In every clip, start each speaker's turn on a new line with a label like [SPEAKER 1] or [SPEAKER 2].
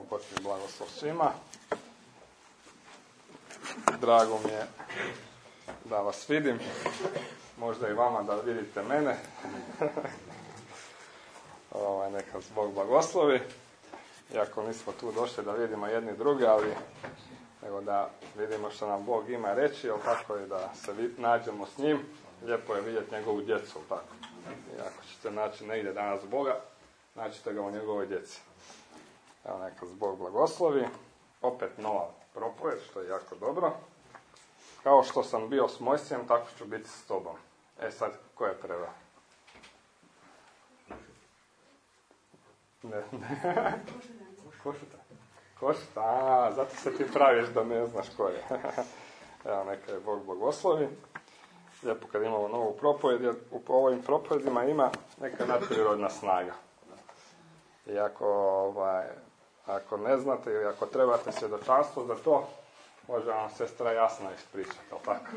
[SPEAKER 1] Božji blagoslov svima. Drago mi je da vas vidim, možda i vama da vidite mene. Neka Bog blagoslovi. Iako nismo tu došli da vidimo jedni druge, ali nego da vidimo što nam Bog ima reći, jel tako, i da se nađemo s njim. Lijepo je vidjeti njegovu djecu, jel tako. I ako ćete naći negdje danas Boga, naćete ga u njegovoj djeci. Evo, neka Bog blagoslovi. Opet nova propovijed, što je jako dobro. Kao što sam bio s Mojsijem, tako ću biti s tobom. Sad, ko je preveo? Ne. Košuta, zato se ti praviš da ne znaš ko je. Evo, neka je Bog blagoslovi. Lijepo kad imamo novu propovijed, jer u ovim propovedima ima neka nadprirodna snaga. I ako ne znate ili ako trebate svjedočanstvo za to, može vam sestra Jasna ispričati, jel tako?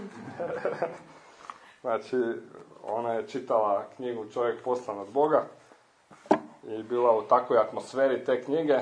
[SPEAKER 1] Znači, ona je čitala knjigu Čovjek poslan od Boga i bila u takvoj atmosferi te knjige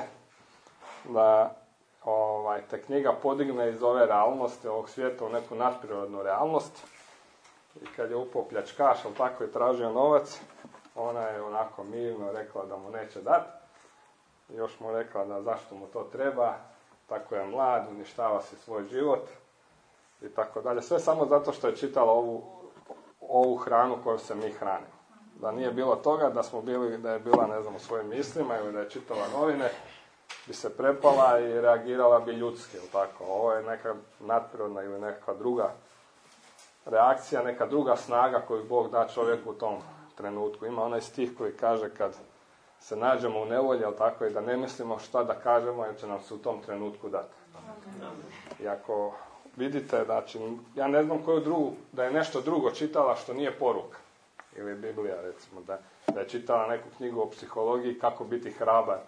[SPEAKER 1] da te knjiga podigne iz ove realnosti, ovog svijeta, u neku nadprirodnu realnost. I kad je upao pljačkaš, jel tako, i tražio novac, ona je onako mirno rekla da mu neće dati. I još mu rekla da zašto mu to treba, tako je mlad, uništava si svoj život i tako dalje. Sve samo zato što je čitala ovu hranu koju se mi hranimo. Da nije bilo toga, da je bila, ne znam, u svojim mislima ili da je čitala novine, bi se prepala i reagirala bi ljudski, jel tako. Ovo je neka nadprirodna ili neka druga reakcija, neka druga snaga koju Bog da čovjeku u tom trenutku. Ima onaj stih koji kaže kad se nađemo u nevolji, jel tako, i da ne mislimo šta da kažemo, jer će nam se u tom trenutku dati. I ako vidite, znači, ja ne znam koju drugu, da je nešto drugo čitala što nije poruka, ili Biblija, recimo, da je čitala neku knjigu o psihologiji, kako biti hrabar,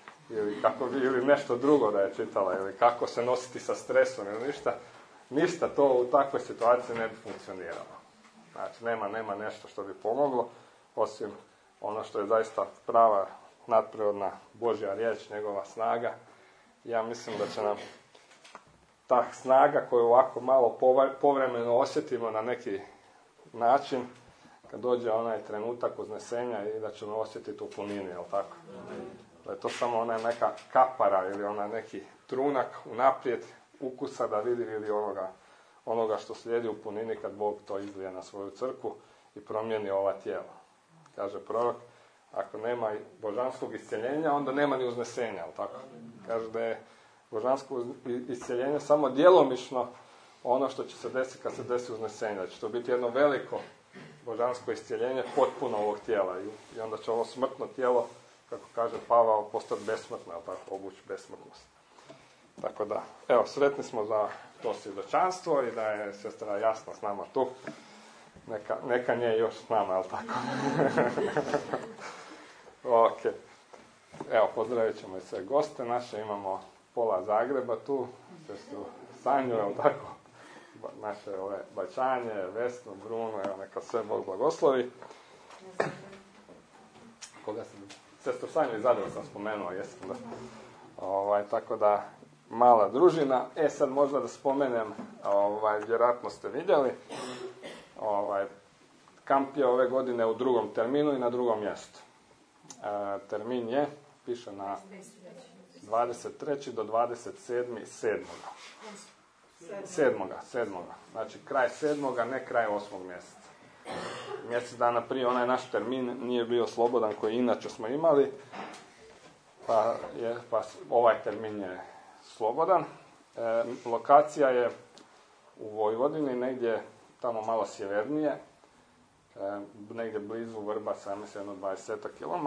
[SPEAKER 1] ili nešto drugo da je čitala, ili kako se nositi sa stresom, ili ništa to u takvoj situaciji ne bi funkcioniralo. Znači, nema nešto što bi pomoglo, osim ono što je zaista prava nadprirodna Božja riječ, njegova snaga. Ja mislim da će nam ta snaga koju ovako malo povremeno osjetimo na neki način, kad dođe onaj trenutak uznesenja, i da ćemo osjetiti u punini, jel tako? Da je to samo ona neka kapara ili ona neki trunak unaprijed ukusa da vidi onoga što slijedi u punini kad Bog to izlije na svoju crkvu i promijeni ova tijela. Kaže prorok, ako nema božanskog iscjeljenja, onda nema ni uznesenja, jel tako? Kaže da je božansko iscjeljenje samo djelomično ono što će se desiti kad se desi uznesenje. Da će to biti jedno veliko božansko iscjeljenje potpuno ovog tijela. I onda će ovo smrtno tijelo, kako kaže Pavao, postati besmrtno, jel tako, obući besmrtnost. Tako da, evo, sretni smo za to svjedočanstvo i da je sestra Jasna s nama tu. Neka nje još s nama, jel tako? Ok. Evo, pozdravit ćemo i sve goste naše. Imamo pola Zagreba tu, sestru Sanju, jel tako? Naše Bajčanje, Vesnu, Bruno, evo, neka sve Bog blagoslovi. Koga sam? Sestru Sanju i Zadru sam spomenuo, jesam da. Tako da, mala družina. Sad možda da spomenem, vjerojatno ste vidjeli, kamp je ove godine u drugom terminu i na drugom mjestu. Termin je, piše na 23. do 27. 7. Znači kraj 7. ne kraj 8. mjeseca. Mjesec dana prije onaj naš termin nije bio slobodan koji inače smo imali, pa ovaj termin je slobodan. Lokacija je u Vojvodini, negdje tamo malo sjevernije, negdje blizu Vrbaca, mislim, 20 km,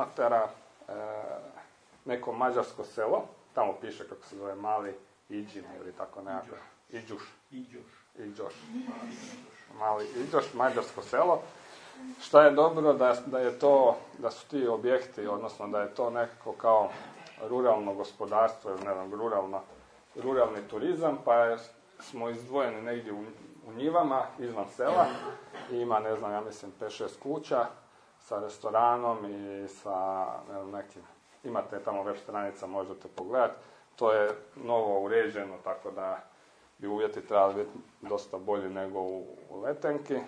[SPEAKER 1] neko mađarsko selo, tamo piše kako se zove Mali Iđin ili tako nekako, Iđoš. Mali Iđoš, mađarsko selo. Šta je dobro da su ti objekti, odnosno da je to nekako kao ruralno gospodarstvo, ili ne znam, ruralni turizam, pa smo izdvojeni negdje u njivama, izvan sela, i ima, ne znam, ja mislim 5-6 kuća sa restoranom i sa nekim, imate tamo web stranica, možete pogledati, to je novo uređeno, tako da bi uvjeti trebali biti dosta bolji nego u Letenki.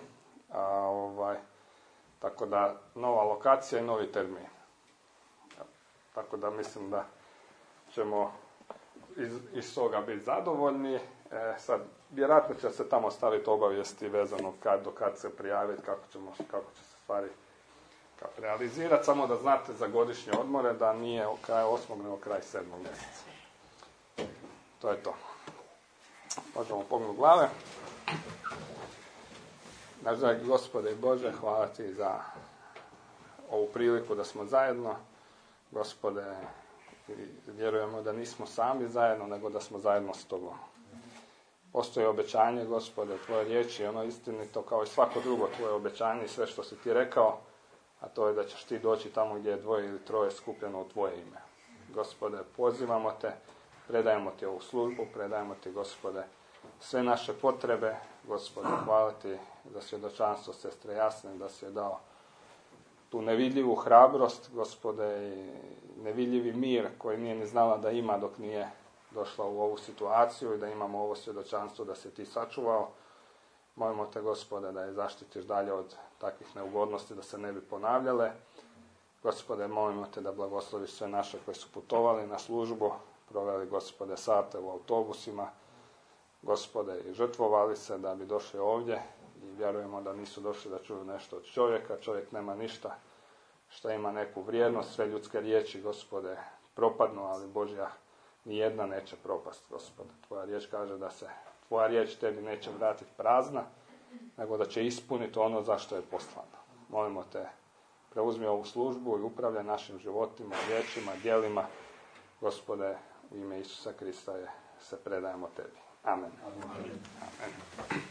[SPEAKER 1] Tako da nova lokacija i novi termin. Tako da mislim da ćemo iz toga biti zadovoljni. Sad, vjerojatno će se tamo staviti obavijesti vezano do kad se prijaviti, kako će se stvari realizirati. Samo da znate za godišnje odmore da nije kraj 8. nego kraj 7. mjeseca. To je to. Možemo pognuti glave. Naš dragi Gospode i Bože, hvala Ti za ovu priliku da smo zajedno. Gospode, vjerujemo da nismo sami zajedno, nego da smo zajedno s Tobom. Postoji obećanje, Gospode, Tvoje riječi, ono istinito kao i svako drugo Tvoje obećanje i sve što si Ti rekao, a to je da ćeš Ti doći tamo gdje je 2 ili 3 skupljeno u Tvoje ime. Gospode, pozivamo Te, predajemo Ti ovu službu, predajemo Ti, Gospode, sve naše potrebe. Gospode, hvala Ti za svjedočanstvo sestre Jasne, da si je dao tu nevidljivu hrabrost, Gospode, i nevidljivi mir koji nije ni znala da ima dok nije došla u ovu situaciju i da imamo ovo svjedočanstvo da si Ti sačuvao. Molimo Te, Gospode, da je zaštitiš dalje od takvih neugodnosti, da se ne bi ponavljale. Gospode, molimo Te da blagosloviš sve naše koji su putovali na službu, proveli, Gospode, sate u autobusima, Gospode, i žrtvovali se da bi došli ovdje i vjerujemo da nisu došli da čuju nešto od čovjeka. Čovjek nema ništa što ima neku vrijednost, sve ljudske riječi, Gospode, propadnu, ali Božja nijedna neće propast, Gospode. Tvoja riječ kaže da se Tvoja riječ Tebi neće vratiti prazna, nego da će ispuniti ono za što je poslana. Molimo Te, preuzmi ovu službu i upravljaj našim životima, riječima, djelima. Gospode, u ime Isusa Krista se predajemo Tebi. Amen. Amen. Amen.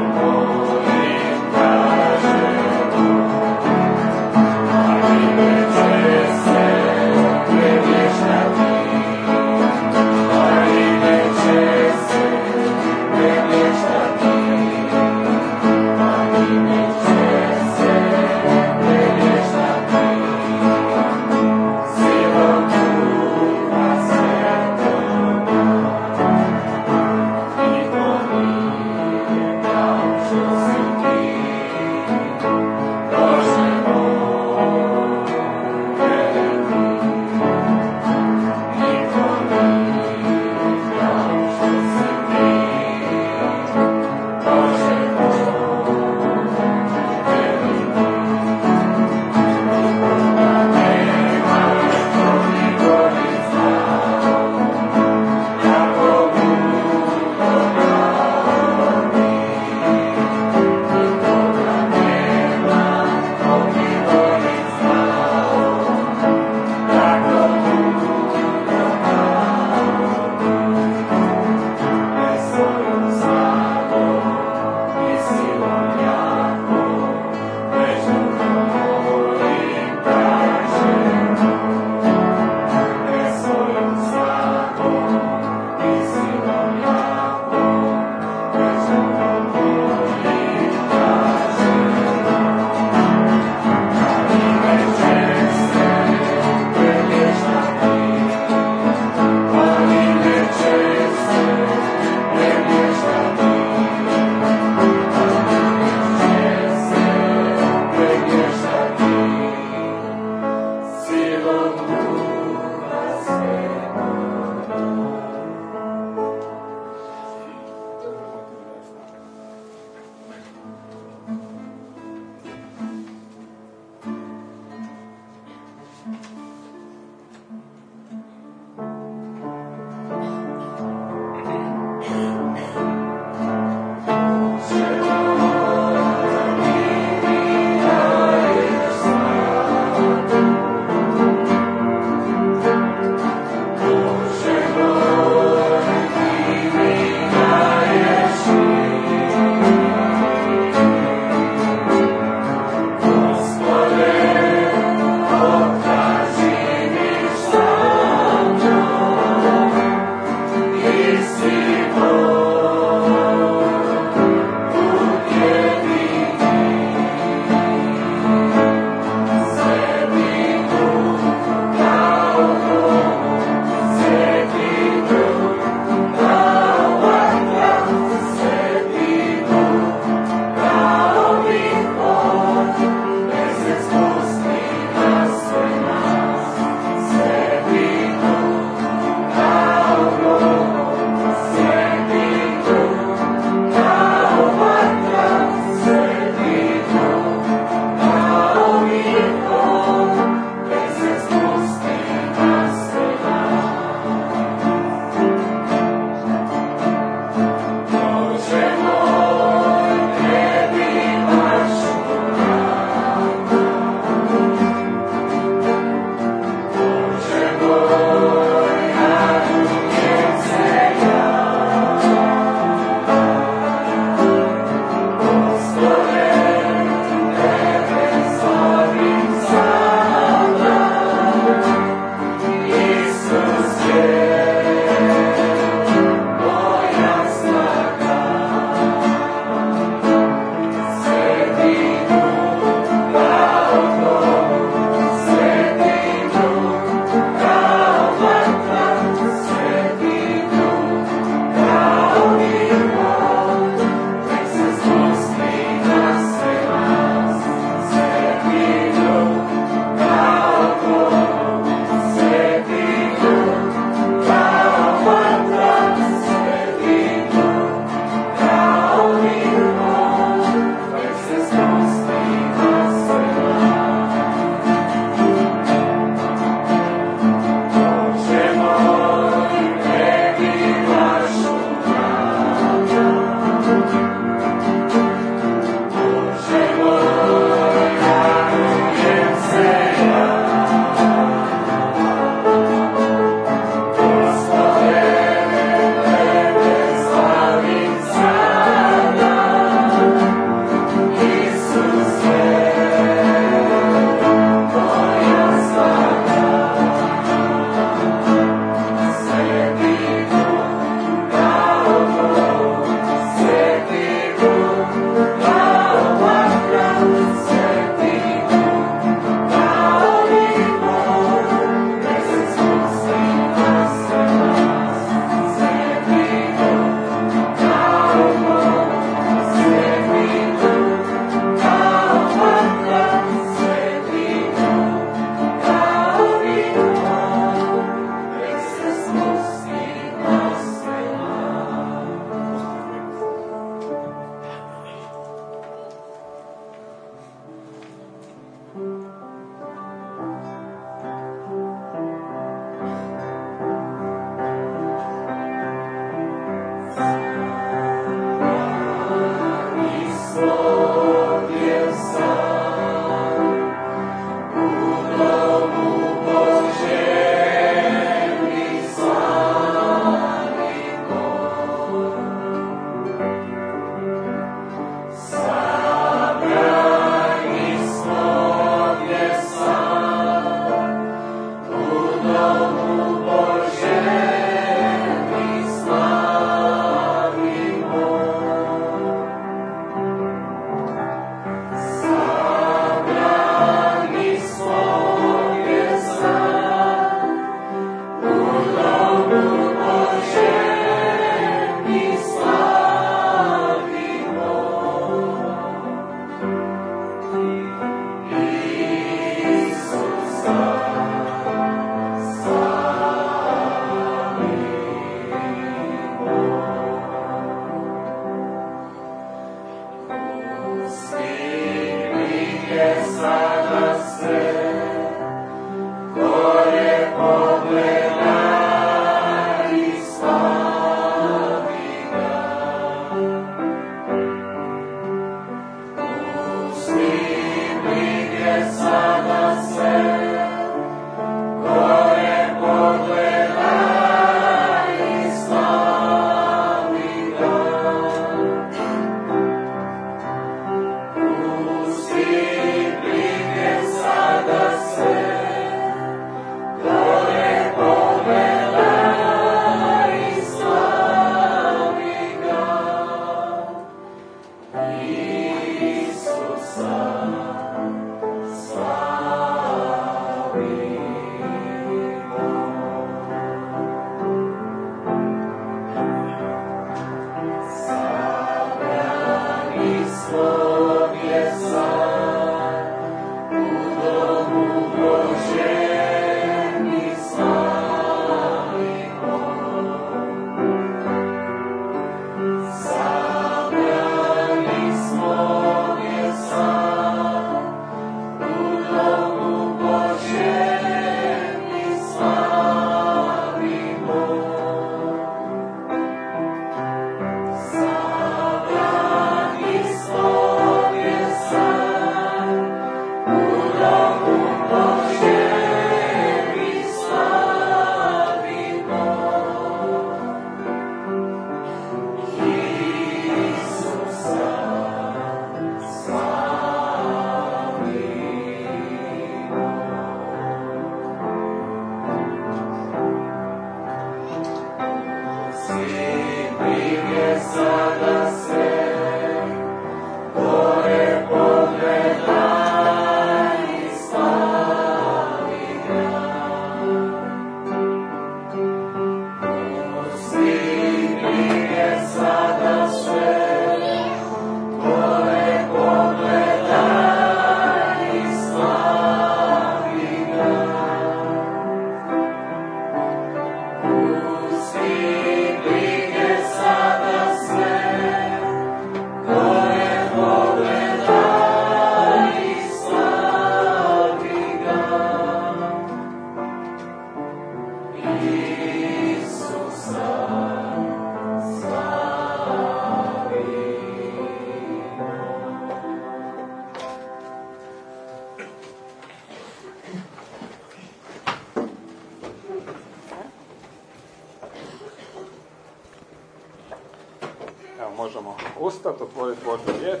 [SPEAKER 1] Možemo ustati, otvoriti Božju riječ.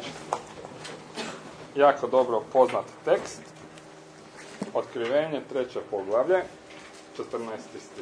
[SPEAKER 1] Jako dobro poznat tekst. Otkrivenje, 3. poglavlje, 14. stih.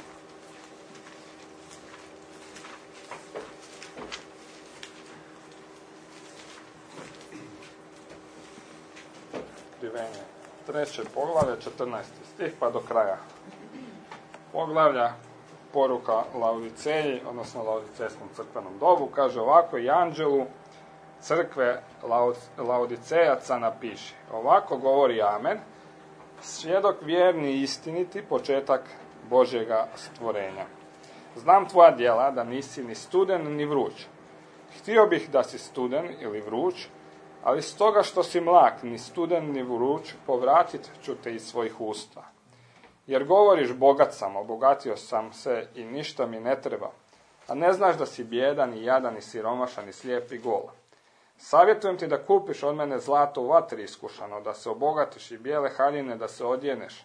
[SPEAKER 1] Otkrivenje, 3. poglavlje, 14. stih, pa do kraja poglavlja. Poruka Laodiceji, odnosno Laodicejskom crkvenom dobu, kaže ovako: i anđelu crkve Laodicejaca napiši. Ovako govori Amen, svjedok vjerni i istiniti, početak Božjega stvorenja. Znam tvoja djela, da nisi ni studen ni vruć. Htio bih da si studen ili vruć, ali stoga što si mlak, ni studen ni vruć, povratit ću te iz svojih usta. Jer govoriš, bogat sam, obogatio sam se i ništa mi ne treba, a ne znaš da si bijedan i jadan i siromašan i slijep i gol. Savjetujem ti da kupiš od mene zlato u vatri iskušano, da se obogatiš i bijele haljine da se odjeneš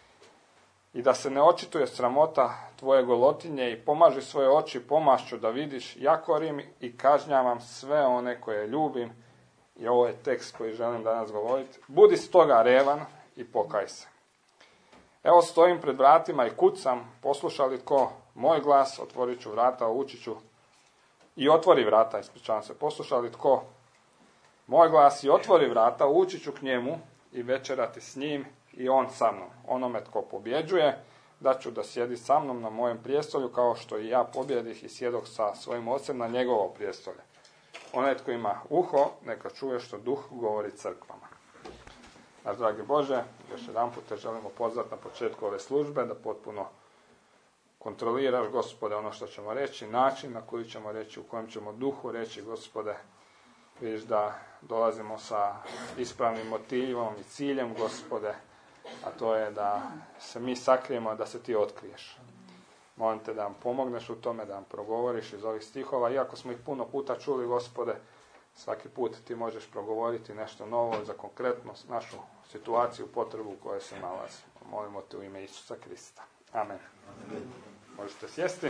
[SPEAKER 1] i da se ne očituje sramota tvoje golotinje i pomaži svoje oči pomašću da vidiš, ja korim i kažnjavam sve one koje ljubim. I ovo je tekst koji želim danas govoriti. Budi stoga revan i pokaj se. Evo stojim pred vratima i kucam, posluša li tko moj glas, otvorit ću vrata, ući ću i otvori vrata, ispričavam se, posluša li tko moj glas i otvori vrata, ući ću k njemu i večerati s njim i on sa mnom. Onome tko pobjeđuje, da ću da sjedi sa mnom na mojem prijestolju, kao što i ja pobjedih i sjedok sa svojim ocem na njegovo prijestolje. Onaj tko ima uho, neka čuje što duh govori crkvama. Naš dragi Bože, još jedan put te želimo pozvati na početku ove službe, da potpuno kontroliraš, Gospode, ono što ćemo reći, način na koji ćemo reći, u kojem ćemo duhu reći, Gospode. Vidiš da dolazimo sa ispravnim motivom i ciljem, Gospode, a to je da se mi sakrijemo, da se ti otkriješ. Molim te da nam pomogneš u tome, da nam progovoriš iz ovih stihova, iako smo ih puno puta čuli, Gospode, svaki put ti možeš progovoriti nešto novo za konkretno našu situaciju, potrebu u kojoj se nalazimo. Molimo te u ime Isusa Krista. Amen. Amen. Možete sjesti.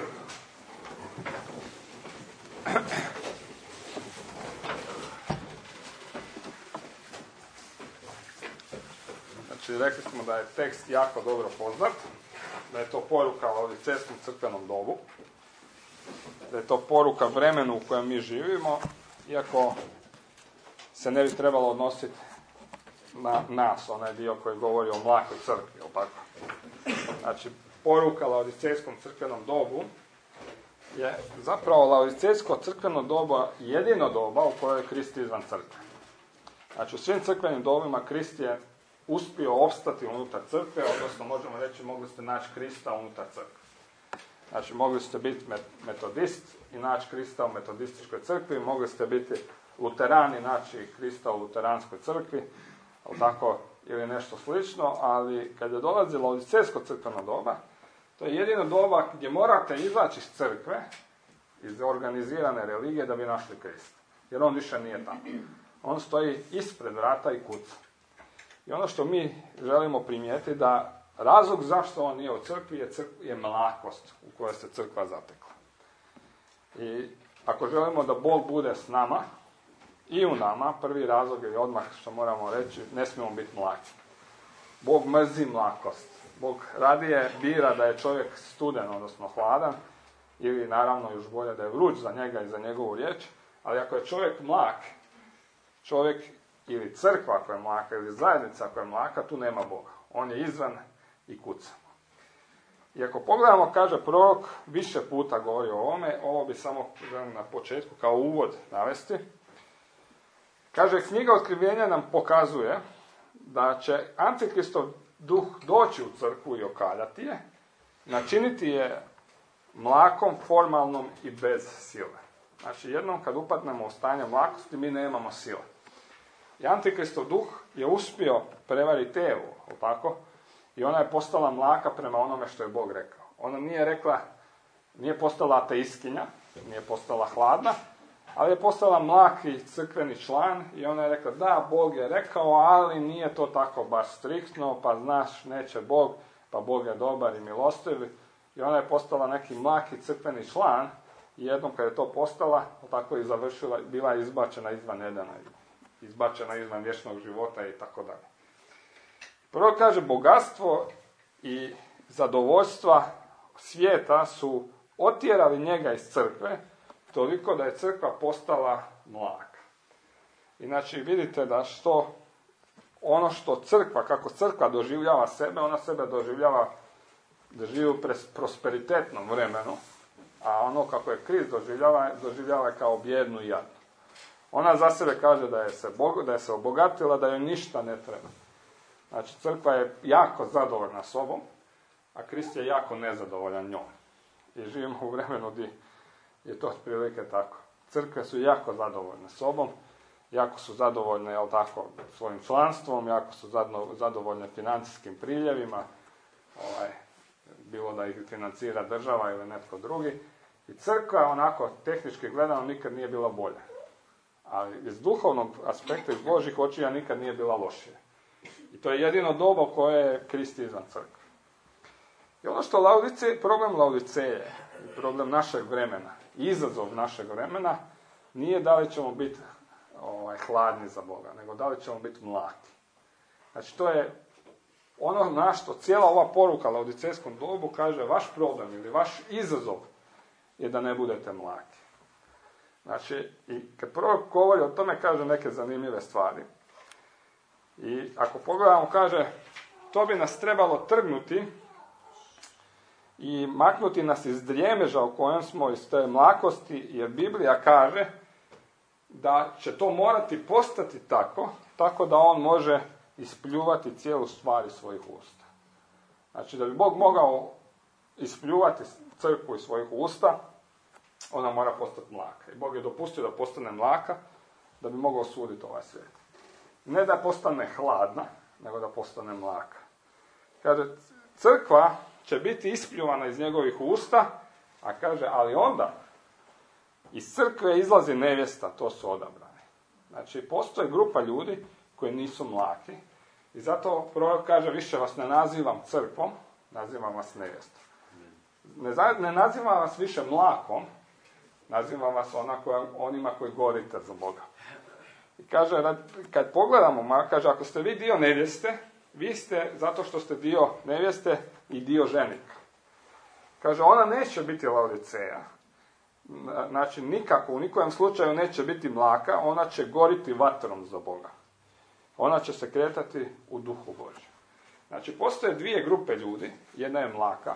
[SPEAKER 1] Znači, rekli smo da je tekst jako dobro poznat, da je to poruka o Laodicejskom crkvenom dobu, da je to poruka vremenu u kojem mi živimo iako se ne bi trebalo odnositi na nas, onaj dio koji govori o mlakoj crkvi, jel tako? Znači, poruka laodicejskom crkvenom dobu je zapravo laodicejsko crkveno doba jedino doba u kojoj je Krist izvan crkve. Znači, u svim crkvenim dobima Krist je uspio opstati unutar crkve, odnosno možemo reći mogli ste naći Krista unutar crkve. Znači, mogli ste biti metodist i naći Krista u metodističkoj crkvi, mogli ste biti luteran i naći Krista u luteranskoj crkvi, ali tako, ili nešto slično, ali kad je dolazi laodicejsko crkveno doba, to je jedino doba gdje morate izaći iz crkve, iz organizirane religije, da bi našli Krista. Jer on više nije tamo. On stoji ispred vrata i kuca. I ono što mi želimo primijetiti da razlog zašto on nije u crkvi je mlakost u kojoj se crkva zatekla. I ako želimo da Bog bude s nama i u nama, prvi razlog je odmah što moramo reći, ne smijemo biti mlaki. Bog mrzi mlakost. Bog radije bira da je čovjek studen, odnosno hladan, ili naravno još bolje da je vruć za njega i za njegovu riječ, ali ako je čovjek mlak, čovjek ili crkva koja je mlaka, ili zajednica koja je mlaka, tu nema Boga. On je izvan i kuca. I ako pogledamo, kaže prorok, više puta govori o ovome, ovo bi samo želim na početku kao uvod navesti. Kaže, knjiga Otkrivenja nam pokazuje da će Antikristov duh doći u crkvu i okaljati je, načiniti je mlakom, formalnom i bez sile. Znači, jednom kad upadnemo u stanje mlakosti, mi nemamo sile. I Antikristov duh je uspio prevariti Evu, tako? I ona je postala mlaka prema onome što je Bog rekao. Ona nije postala ateistkinja, nije postala hladna, ali je postala mlaki crkveni član i ona je rekla, da, Bog je rekao, ali nije to tako baš striktno, pa znaš, neće Bog, pa Bog je dobar i milostiv. I ona je postala neki mlaki crkveni član i jednom kad je to postala, tako i završila, bila je izbačena izvan Edena, izbačena izvan vječnog života i tako dalje. Prvo kaže, bogatstvo i zadovoljstva svijeta su otjerali njega iz crkve, toliko da je crkva postala mlaka. Inači, vidite da ono što crkva, kako crkva doživljava sebe, ona sebe doživljava da živi u prosperitetnom vremenu, a ono kako je Krist doživljava je kao bijednu i jadnu. Ona za sebe kaže da je se obogatila, da joj ništa ne treba. Znači, crkva je jako zadovoljna sobom, a Krist je jako nezadovoljan njom. I živimo u vremenu gdje je to otprilike tako. Crkve su jako zadovoljne sobom, jako su zadovoljne, jel tako, svojim članstvom, jako su zadovoljne financijskim priljevima, bilo da ih financira država ili netko drugi. I crkva, onako, tehnički gledano, nikad nije bila bolja. Ali iz duhovnog aspekta, iz Božjih očija, nikad nije bila lošija. I to je jedino doba koje je Krist izvan crkve. I ono što problem Laodiceje, problem našeg vremena, izazov našeg vremena, nije da li ćemo biti hladni za Boga, nego da li ćemo biti mlaki. Znači, to je ono na što cijela ova poruka laodicejskom dobu kaže, vaš problem ili vaš izazov je da ne budete mlaki. Znači, i kad prvo govori o tome, kaže neke zanimljive stvari. I ako pogledamo, kaže, to bi nas trebalo trgnuti i maknuti nas iz drijemeža u kojem smo, iz te mlakosti, jer Biblija kaže da će to morati postati tako da on može ispljuvati cijelu stvar iz svojih usta. Znači, da bi Bog mogao ispljuvati crkvu iz svojih usta, ona mora postati mlaka. I Bog je dopustio da postane mlaka, da bi mogao suditi ovaj svijet. Ne da postane hladna, nego da postane mlaka. Kaže, crkva će biti ispljuvana iz njegovih usta, a kaže, ali onda iz crkve izlazi nevjesta, to su odabrani. Znači, postoji grupa ljudi koji nisu mlaki i zato prorok kaže, više vas ne nazivam crkvom, nazivam vas nevjestom. Ne nazivam vas više mlakom, nazivam vas onima koji gorite za Boga. I kaže, kad pogledamo, kaže, ako ste vi dio nevjeste, vi ste, zato što ste dio nevjeste, i dio ženika. Kaže, ona neće biti Laodiceja, znači nikako, u nikojem slučaju neće biti mlaka, ona će goriti vatrom za Boga. Ona će se kretati u duhu Božjem. Znači, postoje dvije grupe ljudi, jedna je mlaka,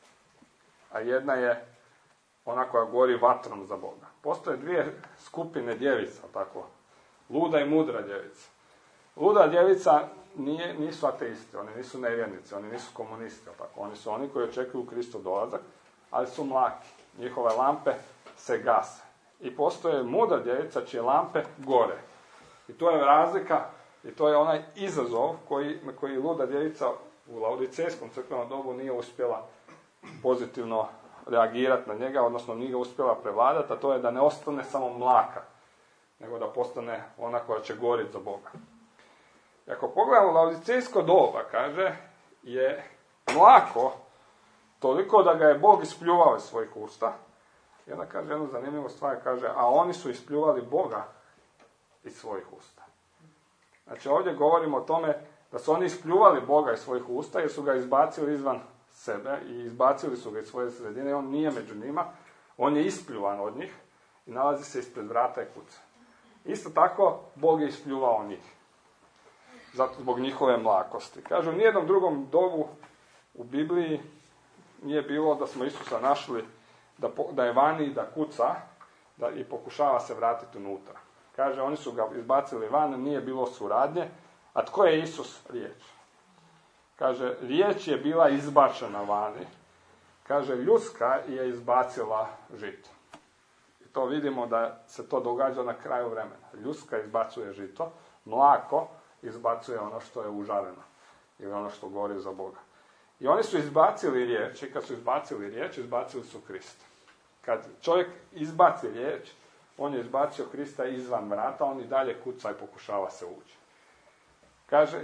[SPEAKER 1] a jedna je ona koja gori vatrom za Boga. Postoje dvije skupine djevica, tako, luda i mudra djevica. Luda djevica nisu ateisti, oni nisu nevjernici, oni nisu komunisti, tako. Oni su oni koji očekuju Kristov dolazak, ali su mlaki. Njihove lampe se gase. I postoje mudra djevica čije lampe gore. I to je razlika, i to je onaj izazov koji luda djevica u laodicejskom crkvenom dobu nije uspjela pozitivno reagirati na njega, odnosno nije ga uspjela prevladati, a to je da ne ostane samo mlaka, nego da postane ona koja će goriti za Boga. I ako pogledamo laodicejsko doba, kaže, je mlako toliko da ga je Bog ispljuvao iz svojih usta. I onda kaže jednu zanimljivu stvar, kaže, a oni su ispljuvali Boga iz svojih usta. Znači ovdje govorimo o tome da su oni ispljuvali Boga iz svojih usta jer su ga izbacili izvan sebe i izbacili su ga iz svoje sredine i on nije među njima, on je ispljuvan od njih i nalazi se ispred vrata i kuca. Isto tako Bog je ispljuvao njih. Zato zbog njihove mlakosti. Kažu, u nijednom drugom dobu u Bibliji nije bilo da smo Isusa našli da je vani i da kuca i pokušava se vratiti unutra. Kaže, oni su ga izbacili van, nije bilo suradnje. A tko je Isus? Riječ. Kaže, riječ je bila izbačena vani. Kaže, ljudska je izbacila žito. I to vidimo da se to događa na kraju vremena. Ljudska izbacuje žito, mlako izbacuje ono što je užareno. Ili ono što gori za Boga. I oni su izbacili riječ, i kad su izbacili riječ, izbacili su Krista. Kad čovjek izbaci riječ, on je izbacio Krista izvan vrata, on i dalje kuca i pokušava se ući. Kaže,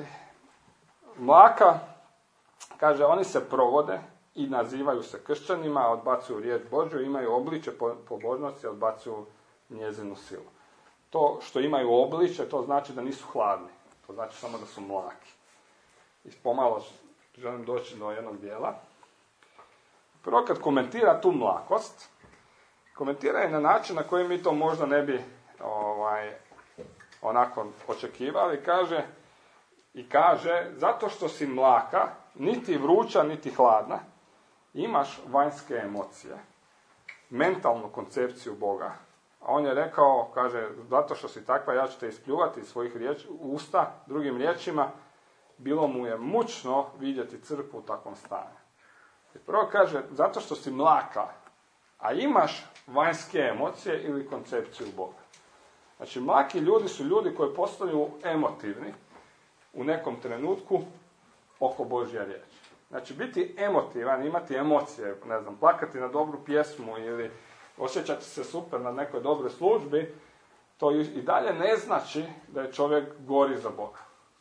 [SPEAKER 1] mlaka, kaže, oni se provode i nazivaju se kršćanima, a odbacuju riječ Božju, imaju obličje pobožnosti, a odbacuju njezinu silu. To što imaju obličje, to znači da nisu hladni. To znači samo da su mlaki. I pomalo želim doći do jednog dijela. Prvo kad komentira tu mlakost, komentira je na način na koji mi to možda ne bi onako očekivali. Kaže, zato što si mlaka, niti vruća, niti hladna, imaš vanjske emocije, mentalnu koncepciju Boga. A on je rekao, kaže, zato što si takva, ja ću te ispljuvati iz svojih usta, drugim riječima, bilo mu je mučno vidjeti crkvu u takvom stanju. I prvo kaže, zato što si mlaka, a imaš vanjske emocije ili koncepciju Boga. Znači, mlaki ljudi su ljudi koji postaju emotivni u nekom trenutku oko Božja riječ. Znači, biti emotivan, imati emocije, ne znam, plakati na dobru pjesmu ili osjećati se super na nekoj dobroj službi, to i dalje ne znači da je čovjek gori za Boga.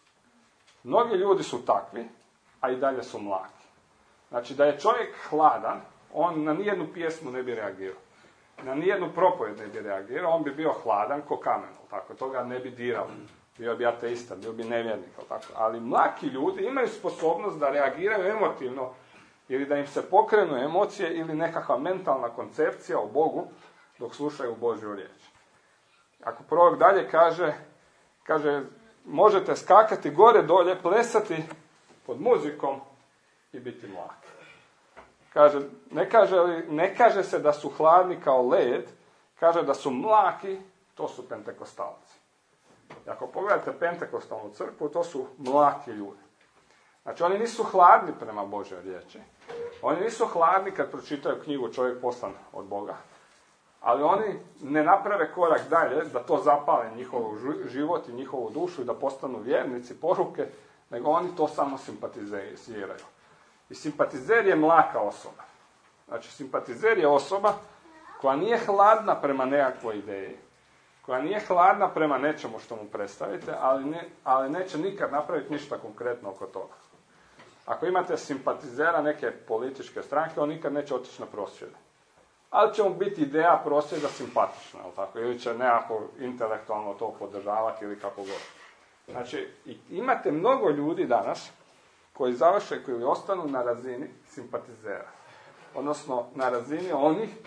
[SPEAKER 1] Mnogi ljudi su takvi, a i dalje su mlaki. Znači, da je čovjek hladan, on na nijednu pjesmu ne bi reagirao. Na nijednu propovjed ne bi reagirao, on bi bio hladan ko kamen, tako, toga ne bi dirao. Bio bi ateista, bio bi nevjernik, tako. Ali mlaki ljudi imaju sposobnost da reagiraju emotivno ili da im se pokrenu emocije ili nekakva mentalna koncepcija o Bogu dok slušaju Božju riječ. Ako prorok dalje kaže, možete skakati gore dolje, plesati pod muzikom i biti mlaki. Kaže, ne kaže se da su hladni kao led, kaže da su mlaki, to su pentekostalci. I ako pogledate pentekostalnu crkvu, to su mlaki ljudi. Znači, oni nisu hladni prema Božoj riječi. Oni nisu hladni kad pročitaju knjigu Čovjek poslan od Boga. Ali oni ne naprave korak dalje da to zapale njihov život i njihovu dušu i da postanu vjernici, poruke, nego oni to samo simpatiziraju. I simpatizer je mlaka osoba. Znači, simpatizer je osoba koja nije hladna prema nekakvoj ideji, koja nije hladna prema nečemu što mu predstavite, ali neće nikad napraviti ništa konkretno oko toga. Ako imate simpatizera neke političke stranke, on nikad neće otići na prosvjede. Ali će mu biti ideja prosvjeda simpatična, ili će nekako intelektualno to podržavati ili kako god. Znači, imate mnogo ljudi danas koji završe ili ostanu na razini simpatizera. Odnosno, na razini onih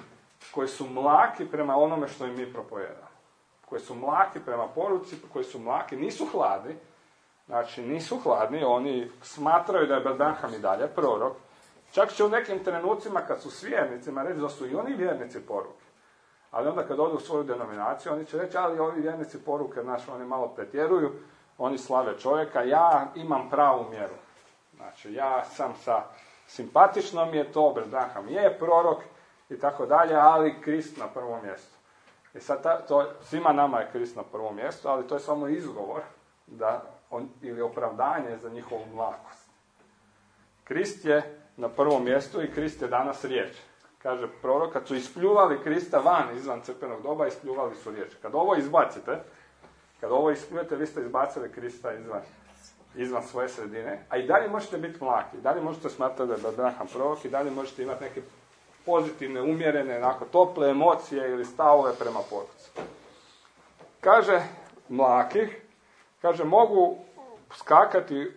[SPEAKER 1] koji su mlaki prema onome što im mi propovijedamo. Koji su mlaki prema poruci, koji su mlaki, nisu hladni. Znači, nisu hladni, oni smatraju da je Branham i dalje prorok. Čak će u nekim trenucima, kad su s vjernicima, reći da su i oni vjernici poruke. Ali onda kad odu u svoju denominaciju, oni će reći, ali ovi vjernici poruke, znači, oni malo pretjeruju, oni slave čovjeka, ja imam pravu mjeru. Znači, ja sam simpatično mi je to, Branham je prorok i tako dalje, ali Krist na prvom mjestu. I sad, svima nama je Krist na prvom mjestu, ali to je samo izgovor ili opravdanje za njihovu mlakost. Krist je na prvom mjestu i Krist je danas riječ. Kaže prorok, kad su ispljuvali Krista van izvan crkvenog doba, ispljuvali su riječ. Kad ovo izbacite, kad ovo ispljujete, vi ste izbacili Krista izvan svoje sredine, a i dalje možete biti mlaki, i dalje možete smatrati da je Branham prorok, i dalje možete imati neke pozitivne, umjerene, onako tople emocije ili stavove prema poruci. Kaže mlakih, kaže mogu skakati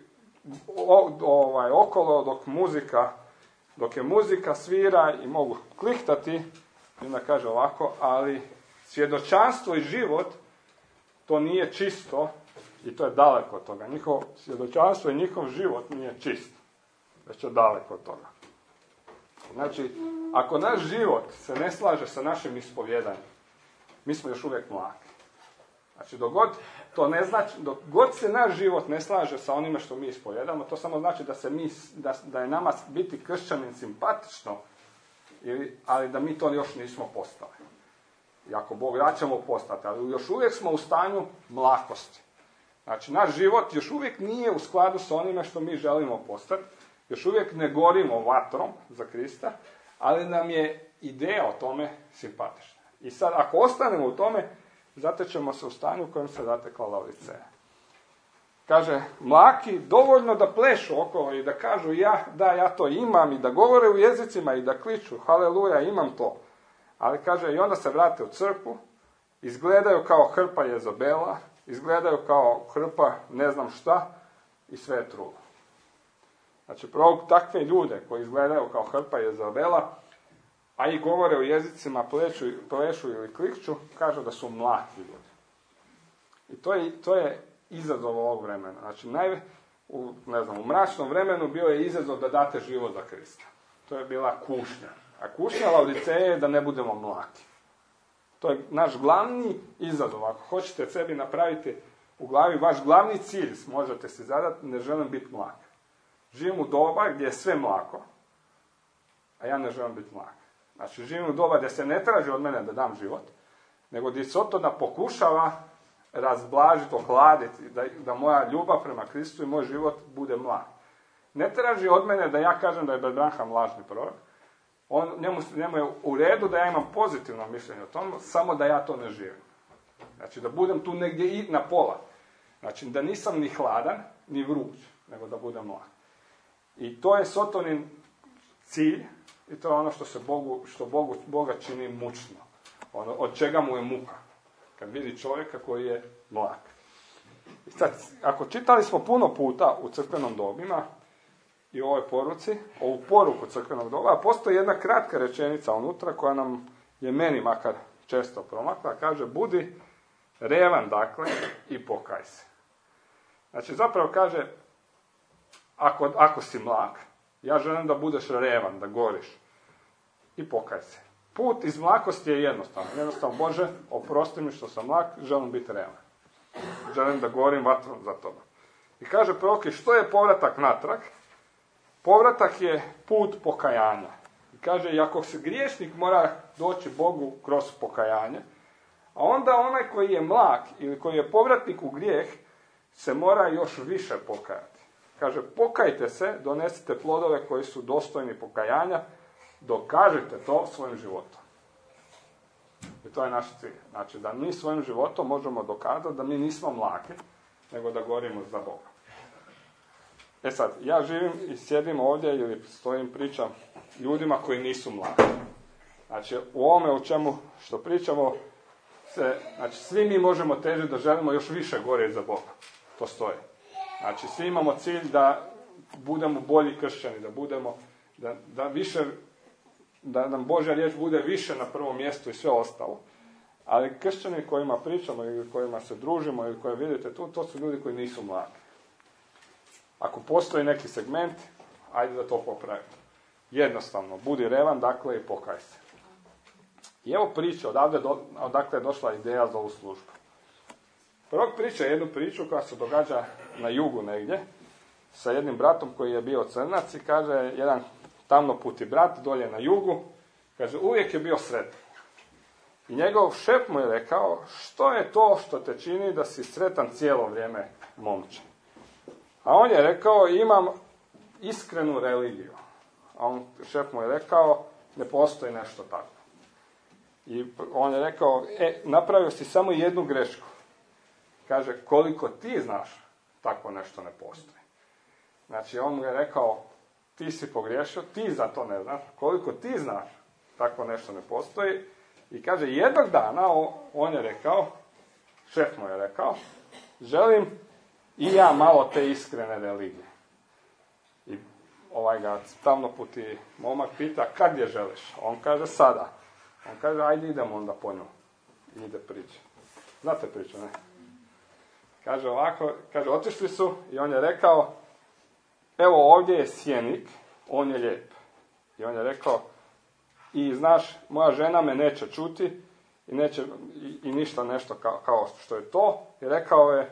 [SPEAKER 1] okolo dok je muzika svira i mogu klihtati, i onda kaže ovako, ali svjedočanstvo i život to nije čisto i to je daleko od toga. Njihovo svjedočanstvo i njihov život nije čist, već je daleko od toga. Znači, ako naš život se ne slaže sa našim ispovjedanjem, mi smo još uvijek mlaki. Znači, dok god se naš život ne slaže sa onime što mi ispovjedamo, to samo znači da je nama biti kršćanin simpatično, ali da mi to još nismo postali. I ako Bog da ćemo postati, ali još uvijek smo u stanju mlakosti. Znači, naš život još uvijek nije u skladu sa onime što mi želimo postati, još uvijek ne gorimo vatrom za Krista, ali nam je ideja o tome simpatična. I sad, ako ostanemo u tome, zatećemo se u stanju u kojem se zatekla Laodiceja. Kaže, mlaki dovoljno da plešu okolo i da kažu ja to imam, i da govore u jezicima i da kliču, haleluja, imam to. Ali kaže, i onda se vrate u crkvu, izgledaju kao hrpa Jezabela, izgledaju kao hrpa ne znam šta i sve je trulo. Znači, takve ljude koji izgledaju kao hrpa Jezabela, a i govore u jezicima, plešu ili klikću, kažu da su mlaki ljudi. I to je izazov ovog vremena. Znači, u mračnom vremenu bio je izazov da date život za Krista. To je bila kušnja. A kušnja Laodiceje je da ne budemo mlaki. To je naš glavni izazov. Ako hoćete sebi napraviti u glavi vaš glavni cilj, možete si zadati, ne želim biti mlak. Živim u doba gdje je sve mlako, a ja ne želim biti mlak. Znači, živim u doba gdje se ne traži od mene da dam život, nego gdje Sotona pokušava razblažiti, ohladiti, da moja ljubav prema Kristu i moj život bude mlak. Ne traži od mene da ja kažem da je Branham lažni prorok. Njemu je u redu da ja imam pozitivno mišljenje o tom, samo da ja to ne živim. Znači, da budem tu negdje i na pola. Znači, da nisam ni hladan, ni vruć, nego da budem mlak. I to je Sotonin cilj, i to je ono što Boga čini mučno. Ono, od čega mu je muka. Kad vidi čovjeka koji je mlak. I sad, ako čitali smo puno puta u crkvenom dobima i u ovoj poruci, ovu poruku crkvenog doba, postoji jedna kratka rečenica unutra koja nam je meni makar često promakla, kaže, budi revan, dakle, i pokaj se. Znači, zapravo kaže, ako si mlak, ja želim da budeš revan, da goriš. I pokaj se. Put iz mlakosti je jednostavno. Jednostavno, Bože, oprosti mi što sam mlak, želim biti revan. Želim da gorim vatrom za toga. I kaže prorok, što je povratak natrag? Povratak je put pokajanja. I kaže, i ako se griješnik mora doći Bogu kroz pokajanje, a onda onaj koji je mlak ili koji je povratnik u grijeh se mora još više pokajati. Kaže, pokajte se, donesite plodove koji su dostojni pokajanja, dokažite to svojim životom. I to je naš cilj. Znači, da mi svojim životom možemo dokazati da mi nismo mlaki, nego da gorimo za Boga. E sad, ja živim i sjedim ovdje ili stojim, pričam ljudima koji nisu mlaki. Znači, u ovome o čemu što pričamo, znači, svi mi možemo težiti da želimo još više gorjeti za Boga. To stoji. Znači, svi imamo cilj da budemo bolji kršćani, da više da nam Božja riječ bude više na prvom mjestu i sve ostalo. Ali kršćani kojima pričamo ili kojima se družimo ili koje vidite tu, to su ljudi koji nisu mladi. Ako postoji neki segment, ajde da to popravimo. Jednostavno, budi revan, dakle, i pokaj se. I evo priče, odakle je došla ideja za ovu službu. Prvog priča je jednu priču koja se događa na jugu negdje, sa jednim bratom koji je bio crnac i kaže, jedan tamnoputi brat dolje na jugu, kaže, uvijek je bio sretan. I njegov šef mu je rekao, što je to što te čini da si sretan cijelo vrijeme, momče? A on je rekao, imam iskrenu religiju. A šef mu je rekao, ne postoji nešto tako. I on je rekao, napravio si samo jednu grešku. Kaže, koliko ti znaš, tako nešto ne postoji. Znači, on mu je rekao, ti si pogriješio, ti za to ne znaš, koliko ti znaš, tako nešto ne postoji. I kaže, jednog dana, on je rekao, šef mu je rekao, želim i ja malo te iskrene religije. I ovaj ga tamnoputi momak pita, kad je želiš? On kaže, sada. On kaže, ajde idemo onda po nju. I ide priča. Znate priču, ne? Kaže ovako, kaže, otišli su i on je rekao, evo ovdje je sjenik, on je lijep. I on je rekao, i znaš, moja žena me neće čuti i ništa nešto kao što je to. I rekao je,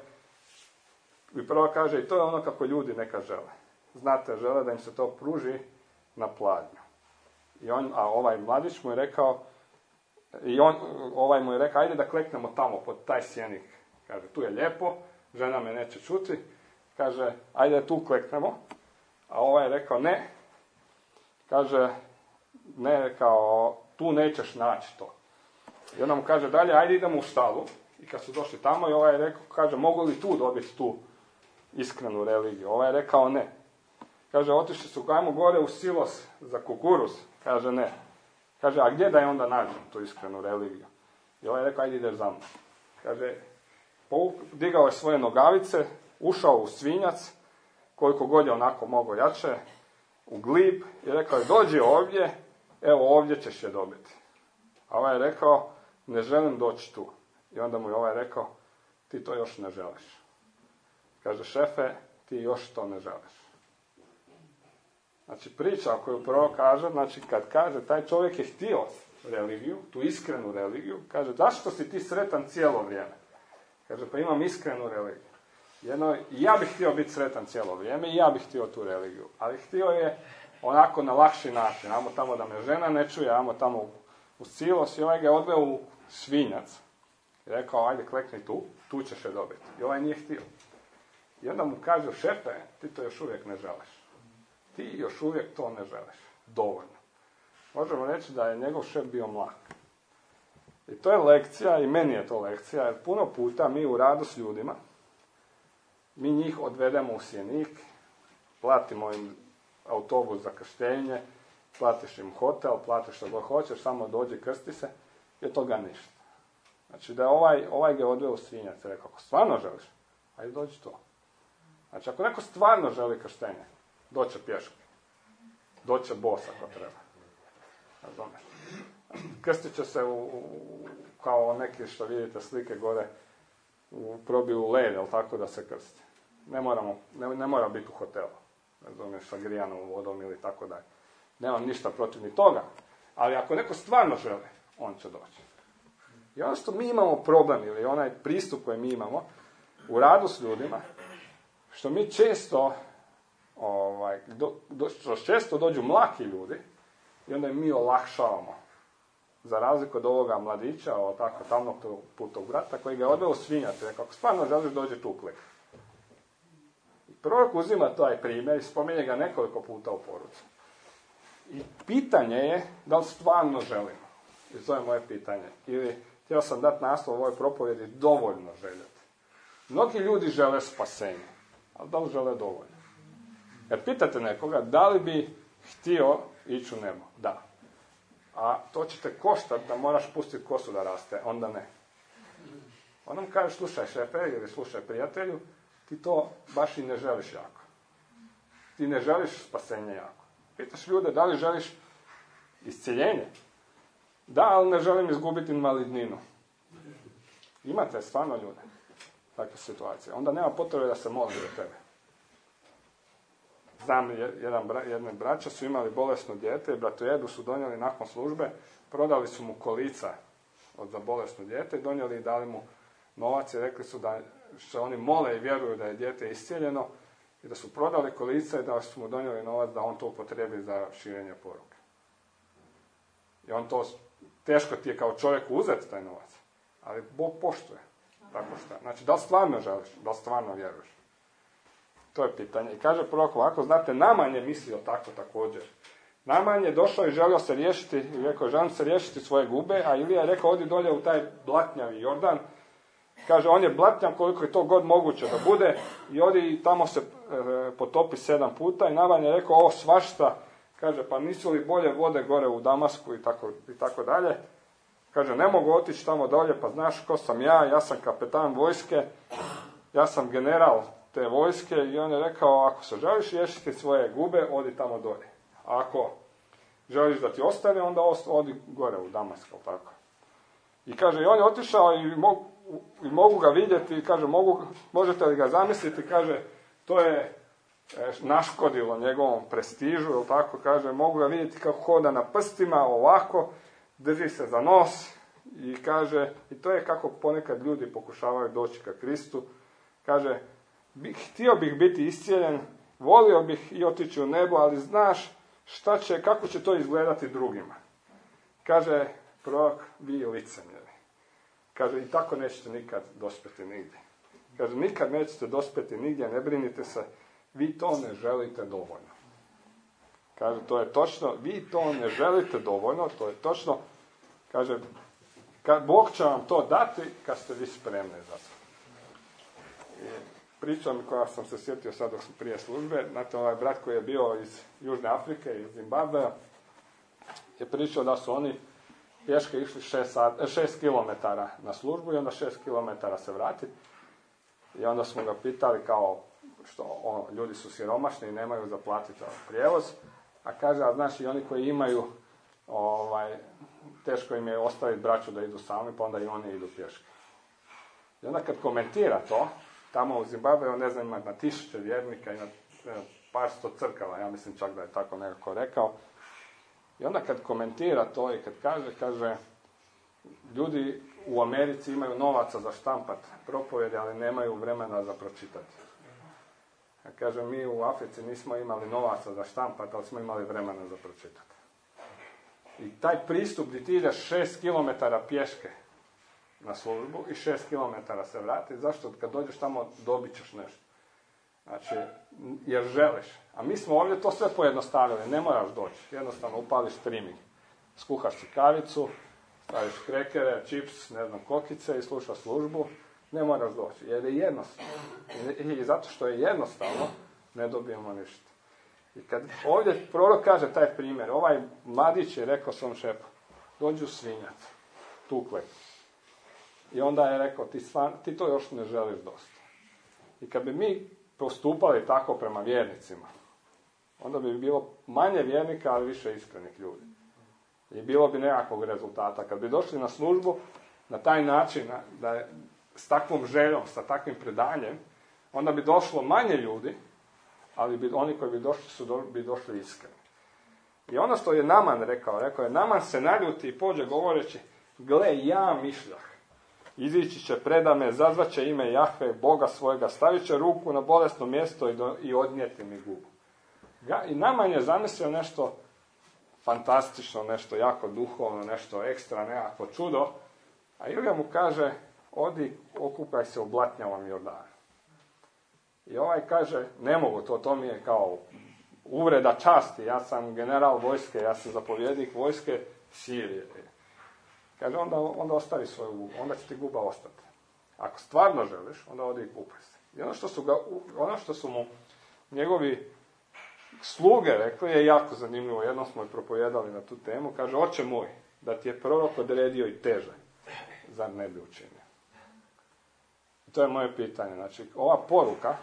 [SPEAKER 1] i prvo kaže, i to je ono kako ljudi neka žele. Znate, žele da im se to pruži na pladnju. A ovaj mladić mu je rekao, ovaj mu je rekao, ajde da kleknemo tamo pod taj sjenik. Kaže, tu je lijepo, žena me neće čuti. Kaže, ajde tu kleknemo. A ovaj je rekao, ne. Kaže, ne, kao, tu nećeš naći to. I onda mu kaže dalje, ajde idemo u štalu. I kad su došli tamo, i ovaj je rekao, kaže, mogu li tu dobiti tu iskrenu religiju? Ovaj je rekao, ne. Kaže, otišli su, ajmo gore u silos za kukuruz. Kaže, ne. Kaže, a gdje da je onda nađem tu iskrenu religiju? I ovaj je rekao, ajde ideš za mnom. Kaže, digao je svoje nogavice, ušao u svinjac, koliko god je onako mogao jače, u glib, i rekao je, dođi ovdje, evo ovdje ćeš je dobiti. A ovaj je rekao, ne želim doći tu. I onda mu je ovaj rekao, ti to još ne želiš. Kaže, šefe, ti još to ne želiš. Znači, priča koju prvo kaže, znači, kad kaže, taj čovjek je htio religiju, tu iskrenu religiju, kaže, zašto si ti sretan cijelo vrijeme? Kaže, pa imam iskrenu religiju. Ja bih htio biti sretan cijelo vrijeme i ja bih htio tu religiju. Ali htio je onako na lakši način. Amo tamo da me žena ne čuje, amo tamo u silos i ovaj ga je odveo u svinjac. I rekao, ajde klekni tu ćeš je dobiti. I ovaj nije htio. I onda mu kaže, šefe, ti to još uvijek ne želiš. Ti još uvijek to ne želiš. Dovoljno. Možemo reći da je njegov šef bio mlak. I to je lekcija, i meni je to lekcija, jer puno puta mi u radu s ljudima, mi njih odvedemo u sjenik, platimo im autobus za krštenje, platiš im hotel, platiš što god hoćeš, samo dođi, krsti se, i od toga ništa. Znači da ovaj ga odveo u svinjac, rekao, ako stvarno želiš, ajde dođi to. Znači ako neko stvarno želi krštenje, doće pješke, doće bos ako treba. Razumiješ? Krstit će se kao neki što vidite slike gore, probiju led, jel tako da se krsti. Ne mora biti u hotelu, razumiješ, sa grijanom vodom ili tako dalje. Nemam ništa protiv ni toga, ali ako neko stvarno želi, on će doći. I ono što mi imamo problem, ili onaj pristup koji mi imamo u radu s ljudima, što mi često, često dođu mlaki ljudi i onda im mi olakšavamo. Za razliku od ovoga mladića, tako tamnog putog brata, koji ga je odveo u svinjac. Rekao, ako stvarno želiš, dođi tu klik. I prorok uzima taj primjer i spominje ga nekoliko puta u poruci. I pitanje je da li stvarno želimo. I to je moje pitanje. Ili htio sam dati naslov ovoj propovjedi dovoljno željeti. Mnogi ljudi žele spasenje, ali da li žele dovoljno? Jer pitate nekoga, da li bi htio ići u nebo? Da. A to će te koštati da moraš pustiti kosu da raste, onda ne. Onda mu kažeš, slušaj šefe ili slušaj prijatelju, ti to baš i ne želiš jako. Ti ne želiš spasenje jako. Pitaš ljude, da li želiš Iscjeljenje. Da, ali ne želim izgubiti maligninu. Imate stvarno ljude takve situacije. Onda nema potrebe da se moli za tebe. Znam, jedne braća su imali bolesno dijete i bratojedu su donijeli nakon službe, prodali su mu kolica za bolesno dijete, donijeli i dali mu novac i rekli su da se oni mole i vjeruju da je dijete iscijeljeno i da su prodali kolica i da su mu donijeli novac da on to upotrebi za širenje poruke. I on to, teško ti je kao čovjeku uzeti taj novac, ali Bog poštuje. Tako šta. Znači, da li stvarno želiš, da li stvarno vjeruješ? To je pitanje. I kaže prorok ovako, znate, Naman je mislio tako također. Naman je došao i želio se riješiti, i rekao, želim se riješiti svoje gube, a Ilija je rekao, odi dolje u taj blatnjavi Jordan. Kaže, on je blatnjav koliko je to god moguće da bude, i odi i tamo se potopi 7 puta, i Naman je rekao, ovo svašta, kaže, pa nisu li bolje vode gore u Damasku i tako dalje. Kaže, ne mogu otići tamo dolje, pa znaš ko sam ja sam kapetan vojske, ja sam general te vojske, i on je rekao, ako se želiš riješiti svoje gube, odi tamo dolje. A ako želiš da ti ostane, onda odi gore u Damask, tako. I kaže, i on je otišao i mogu ga vidjeti, i kaže, možete li ga zamisliti, kaže, to je naškodilo njegovom prestižu, tako, kaže, mogu ga vidjeti kako hoda na prstima, ovako, drži se za nos, i kaže, i to je kako ponekad ljudi pokušavaju doći ka Kristu, kaže, htio bih biti iscijeljen, volio bih i otići u nebo, ali znaš kako će to izgledati drugima. Kaže prorok, vi licemjeri. Kaže, i tako nećete nikad dospjeti nigdje. Kaže, nikad nećete dospjeti nigdje, ne brinite se, vi to ne želite dovoljno. Kaže, to je točno, vi to ne želite dovoljno, to je točno. Kaže, Bog će vam to dati kad ste vi spremni za to. Priča koja sam se sjetio sad dok sam prije službe, znate, ovaj brat koji je bio iz Južne Afrike, iz Zimbabvea, je pričao da su oni pješke išli 6 km na službu i onda 6 km se vratiti. I onda smo ga pitali kao, ljudi su siromašni i nemaju za platiti prijevoz, a kaže, a znaš, i oni koji imaju, teško im je ostaviti braću da idu sami, pa onda i oni idu pješke. I onda kad komentira to, tamo u Zimbabveu, ne znam, ima na 1000 vjernika i na par sto crkava, ja mislim čak da je tako nekako rekao. I onda kad komentira to i kad kaže, ljudi u Americi imaju novaca za štampat propovjede, ali nemaju vremena za pročitati. Kaže, mi u Africi nismo imali novaca za štampat, ali smo imali vremena za pročitati. I taj pristup gdje ti ideš 6 km pješke na službu i 6 km se vrati, zašto? Kad dođeš tamo dobit ćeš nešto. Znači, jer želiš. A mi smo ovdje to sve pojednostavili, ne moraš doći. Jednostavno upališ streaming. Skuhaš si kavicu, staviš krekere, čips, ne znam, kokice i slušaš službu. Ne moraš doći, jer je jednostavno. I zato što je jednostavno, ne dobijemo ništa. I kad ovdje prorok kaže taj primjer, ovaj mladić je rekao svom šefu, dođu svinjac, tukle. I onda je rekao, ti to još ne želiš dosta. I kad bi mi postupali tako prema vjernicima, onda bi bilo manje vjernika, ali više iskrenih ljudi. I bilo bi nekakvog rezultata. Kad bi došli na službu na taj način, s takvom željom, sa takvim predanjem, onda bi došlo manje ljudi, ali oni koji bi došli bi došli iskreni. I ono što je Naman rekao je, Naman se naljuti i pođe govoreći, gle, ja mišljah, izići će predame, zazvaće ime Jahve, Boga svojega, stavit će ruku na bolesno mjesto i odnijeti mi gubu. I Naman je zamislio nešto fantastično, nešto jako duhovno, nešto ekstra, nekako čudo, a Ilija mu kaže, odi, okupaj se u blatnjavom Jordanu. I ovaj kaže, ne mogu, to mi je kao uvreda časti, ja sam general vojske, ja sam zapovjednik vojske Sirije. Kaže, onda ostavi svoju gubu, onda će ti guba ostati. Ako stvarno želiš, onda odi i kupaj se. I ono što su mu njegovi sluge rekli je jako zanimljivo, jednom smo i propovijedali na tu temu, kaže, oče moj, da ti je prorok odredio i teže, zar ne bi učinio? I to je moje pitanje. Znači, ova poruka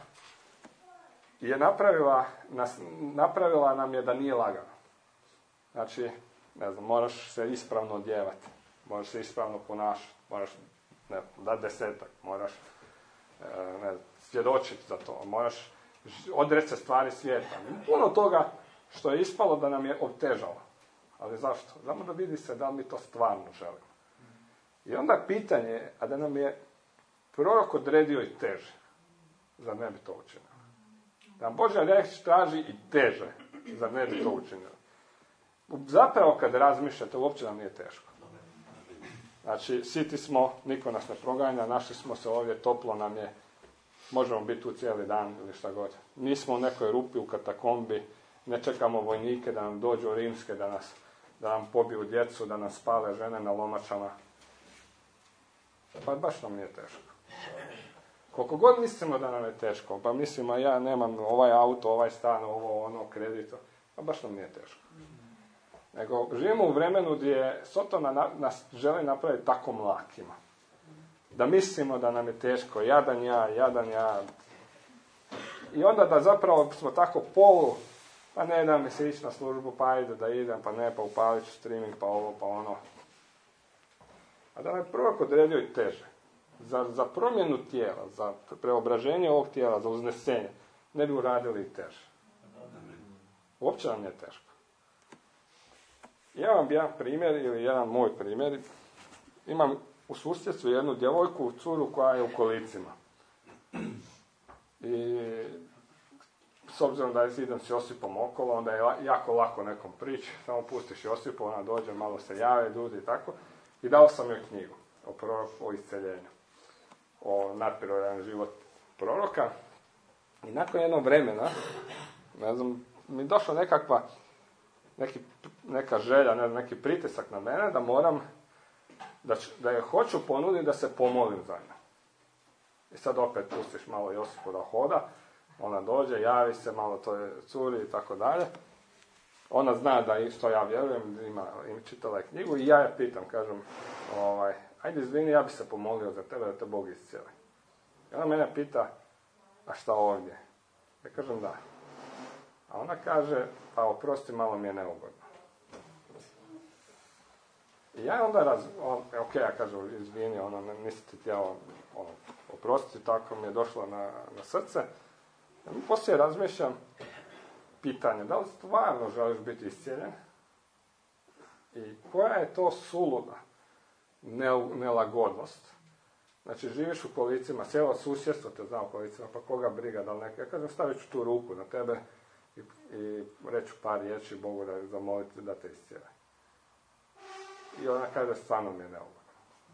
[SPEAKER 1] je napravila nam je da nije lagano. Znači, ne znam, moraš se ispravno odjevati, moraš se ispravno ponašati, moraš dati 10, moraš svjedočiti za to, moraš odreći se stvari svijeta. Puno toga što je ispalo da nam je otežalo. Ali zašto? Znamo da vidi se da li mi to stvarno želimo. I onda pitanje, a da nam je prorok odredio i teže, zar ne bi to učinilo? Da nam Božja riječ traži i teže, zar ne bi to učinilo? Zapravo kad razmišljate, uopće nam nije teško. Znači, siti smo, niko nas ne proganja, našli smo se ovdje, toplo nam je, možemo biti tu cijeli dan ili šta god. Nismo u nekoj rupi u katakombi, ne čekamo vojnike da nam dođu rimske, da nam pobiju djecu, da nam spale žene na lomačama. Pa baš nam nije teško. Koliko god mislimo da nam je teško, pa mislimo ja nemam ovaj auto, ovaj stan, ovo, ono, kredito, pa baš nam nije teško. Nego živimo u vremenu gdje Sotona nas želi napraviti tako mlakima. Da mislimo da nam je teško, jadan ja. I onda da zapravo smo tako pa ne da mi se ići na službu, pa ajde da idem, pa ne, pa upalit ću streaming, pa ovo, pa ono. A da nam je prorok odredio i teže. Za promjenu tijela, za preobraženje ovog tijela, za uznesenje, ne bi uradili i teže. Uopće nam je teško. Ja vam jedan primjer, ili jedan moj primjer. Imam u susjedstvu jednu djevojku, curu koja je u kolicima. I s obzirom da idem s Josipom okolo, onda je jako lako nekom prići. Samo pustiš Josipu, ona dođe, malo se jave, ljudi i tako. I dao sam joj knjigu o isceljenju. O nadprirodnom život proroka. I nakon jednog vremena, ne znam, mi je došla neka želja, neki pritisak na mene da moram, da je hoću ponuditi da se pomolim za nju. I sad opet pustiš malo Josipu da hoda, ona dođe, javi se, malo to je curi i tako dalje. Ona zna da isto ja vjerujem, ima čitala je knjigu i ja je pitam, kažem, ajde izvini, ja bi se pomolio za tebe da te Bog iscijeli. I ona mene pita, a šta ovdje? Ja kažem da. A ona kaže, pa oprosti, malo mi je neugodno. I ja onda ja kažem, izvini, nisi ti htjela oprosti, tako mi je došlo na srce. Ja mi poslije razmišljam pitanje, da li stvarno želiš biti iscijeljen? I koja je to suluda nelagodnost? Znači, živiš u kolicima, cijelo susjedstvo te zna u kolicima, pa koga briga, da li neka? Ja kažem, stavit ću tu ruku na tebe i reću par riječi Bogu da zamoliti da te iscijeli. I ona kaže, stvarno mi je neugodno.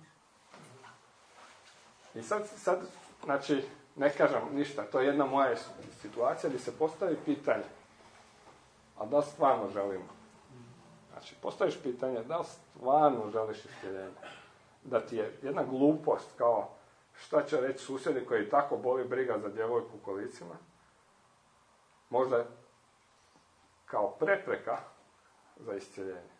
[SPEAKER 1] I sad, znači, ne kažem ništa, to je jedna moja situacija gdje se postavi pitanje, a da li stvarno želimo? Znači, postaviš pitanje, da li stvarno želiš iscijeljenje? Da ti je jedna glupost, kao šta će reći susjedi koji tako boli briga za djevojku u kolicima, možda kao prepreka za iscijeljenje.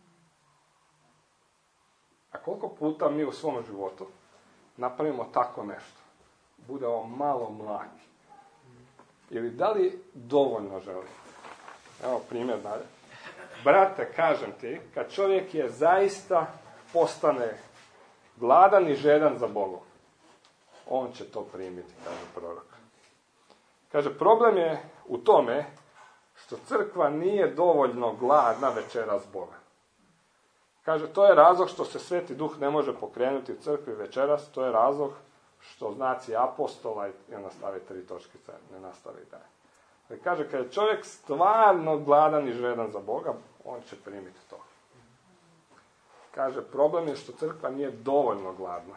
[SPEAKER 1] A koliko puta mi u svom životu napravimo tako nešto? Budemo malo mlaki. Ili da li dovoljno želimo? Evo primjer dalje. Brate, kažem ti, kad čovjek je zaista postane gladan i žedan za Bogom, on će to primiti, kaže prorok. Kaže, problem je u tome što crkva nije dovoljno gladna večeras Boga. Kaže, to je razlog što se Sveti Duh ne može pokrenuti u crkvi večeras, to je razlog što znaci apostola, i onda stavi 3 točkice, ne nastavi dalje. Kaže, kad je čovjek stvarno gladan i žedan za Boga, on će primiti to. Kaže, problem je što crkva nije dovoljno gladna.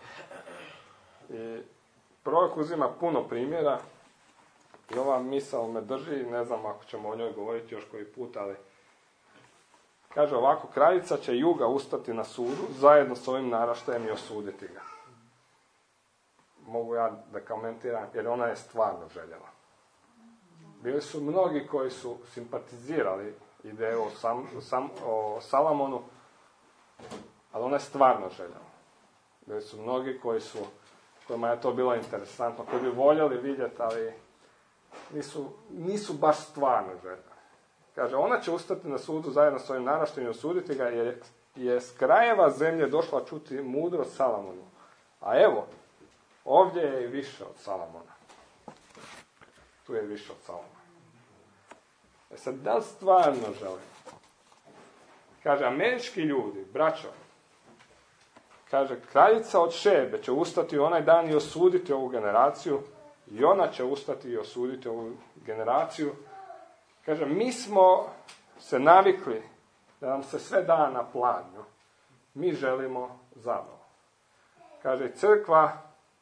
[SPEAKER 1] I prorok uzima puno primjera i ova misao me drži, ne znam ako ćemo o njoj govoriti još koji put, ali kaže ovako, kraljica će juga ustati na sudu zajedno s ovim naraštajem i osuditi ga. Mogu ja da komentiram, jer ona je stvarno željela. Bili su mnogi koji su simpatizirali ideju o Salamonu, ali ona je stvarno željela. Bili su mnogi kojima je to bilo interesantno, koji bi voljeli vidjeti, ali nisu baš stvarno željeli. Kaže, ona će ustati na sudu zajedno s svojim naraštajima i osuditi ga, jer je s krajeva zemlje došla čuti mudrost Salomonu. A evo, ovdje je i više od Salomona. Tu je više od Salomona. Sad, da li stvarno želim? Kaže, američki ljudi, braćo, kaže, kraljica od Šebe će ustati onaj dan i osuditi ovu generaciju, i ona će ustati i osuditi ovu generaciju. Kaže, mi smo se navikli da nam se sve da na pladnju. Mi želimo zabavu. Kaže, crkva,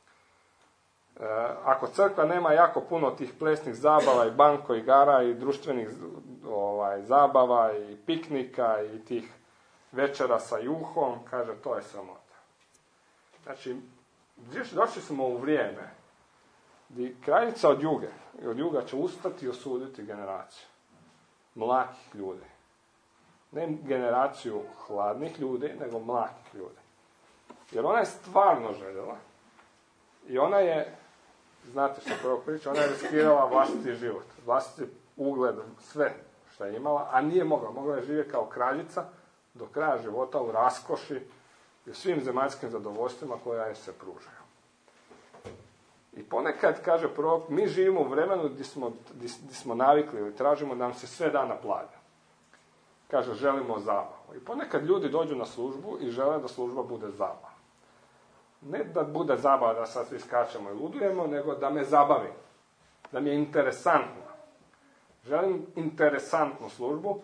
[SPEAKER 1] ako crkva nema jako puno tih plesnih zabava i banko igara i društvenih zabava i piknika i tih večera sa juhom, kaže, to je sramota. Znači, došli smo u vrijeme gdje kraljica od juga će ustati i osuditi generaciju mlakih ljudi. Ne generaciju hladnih ljudi, nego mlakih ljudi. Jer ona je stvarno željela i ona je, znate što prvo priča, ona je riskirala vlastiti život, vlastiti ugled, sve što je imala, a nije mogla. Mogla je živjeti kao kraljica do kraja života u raskoši i u svim zemaljskim zadovoljstvima koja je se pružaju. I ponekad, kaže prorok, mi živimo u vremenu gdje smo navikli ili tražimo da nam se sve da na pladnju. Kaže, želimo zabavu. I ponekad ljudi dođu na službu i žele da služba bude zabava. Ne da bude zabava da sad svi skačemo i ludujemo, nego da me zabavi. Da mi je interesantno. Želim interesantnu službu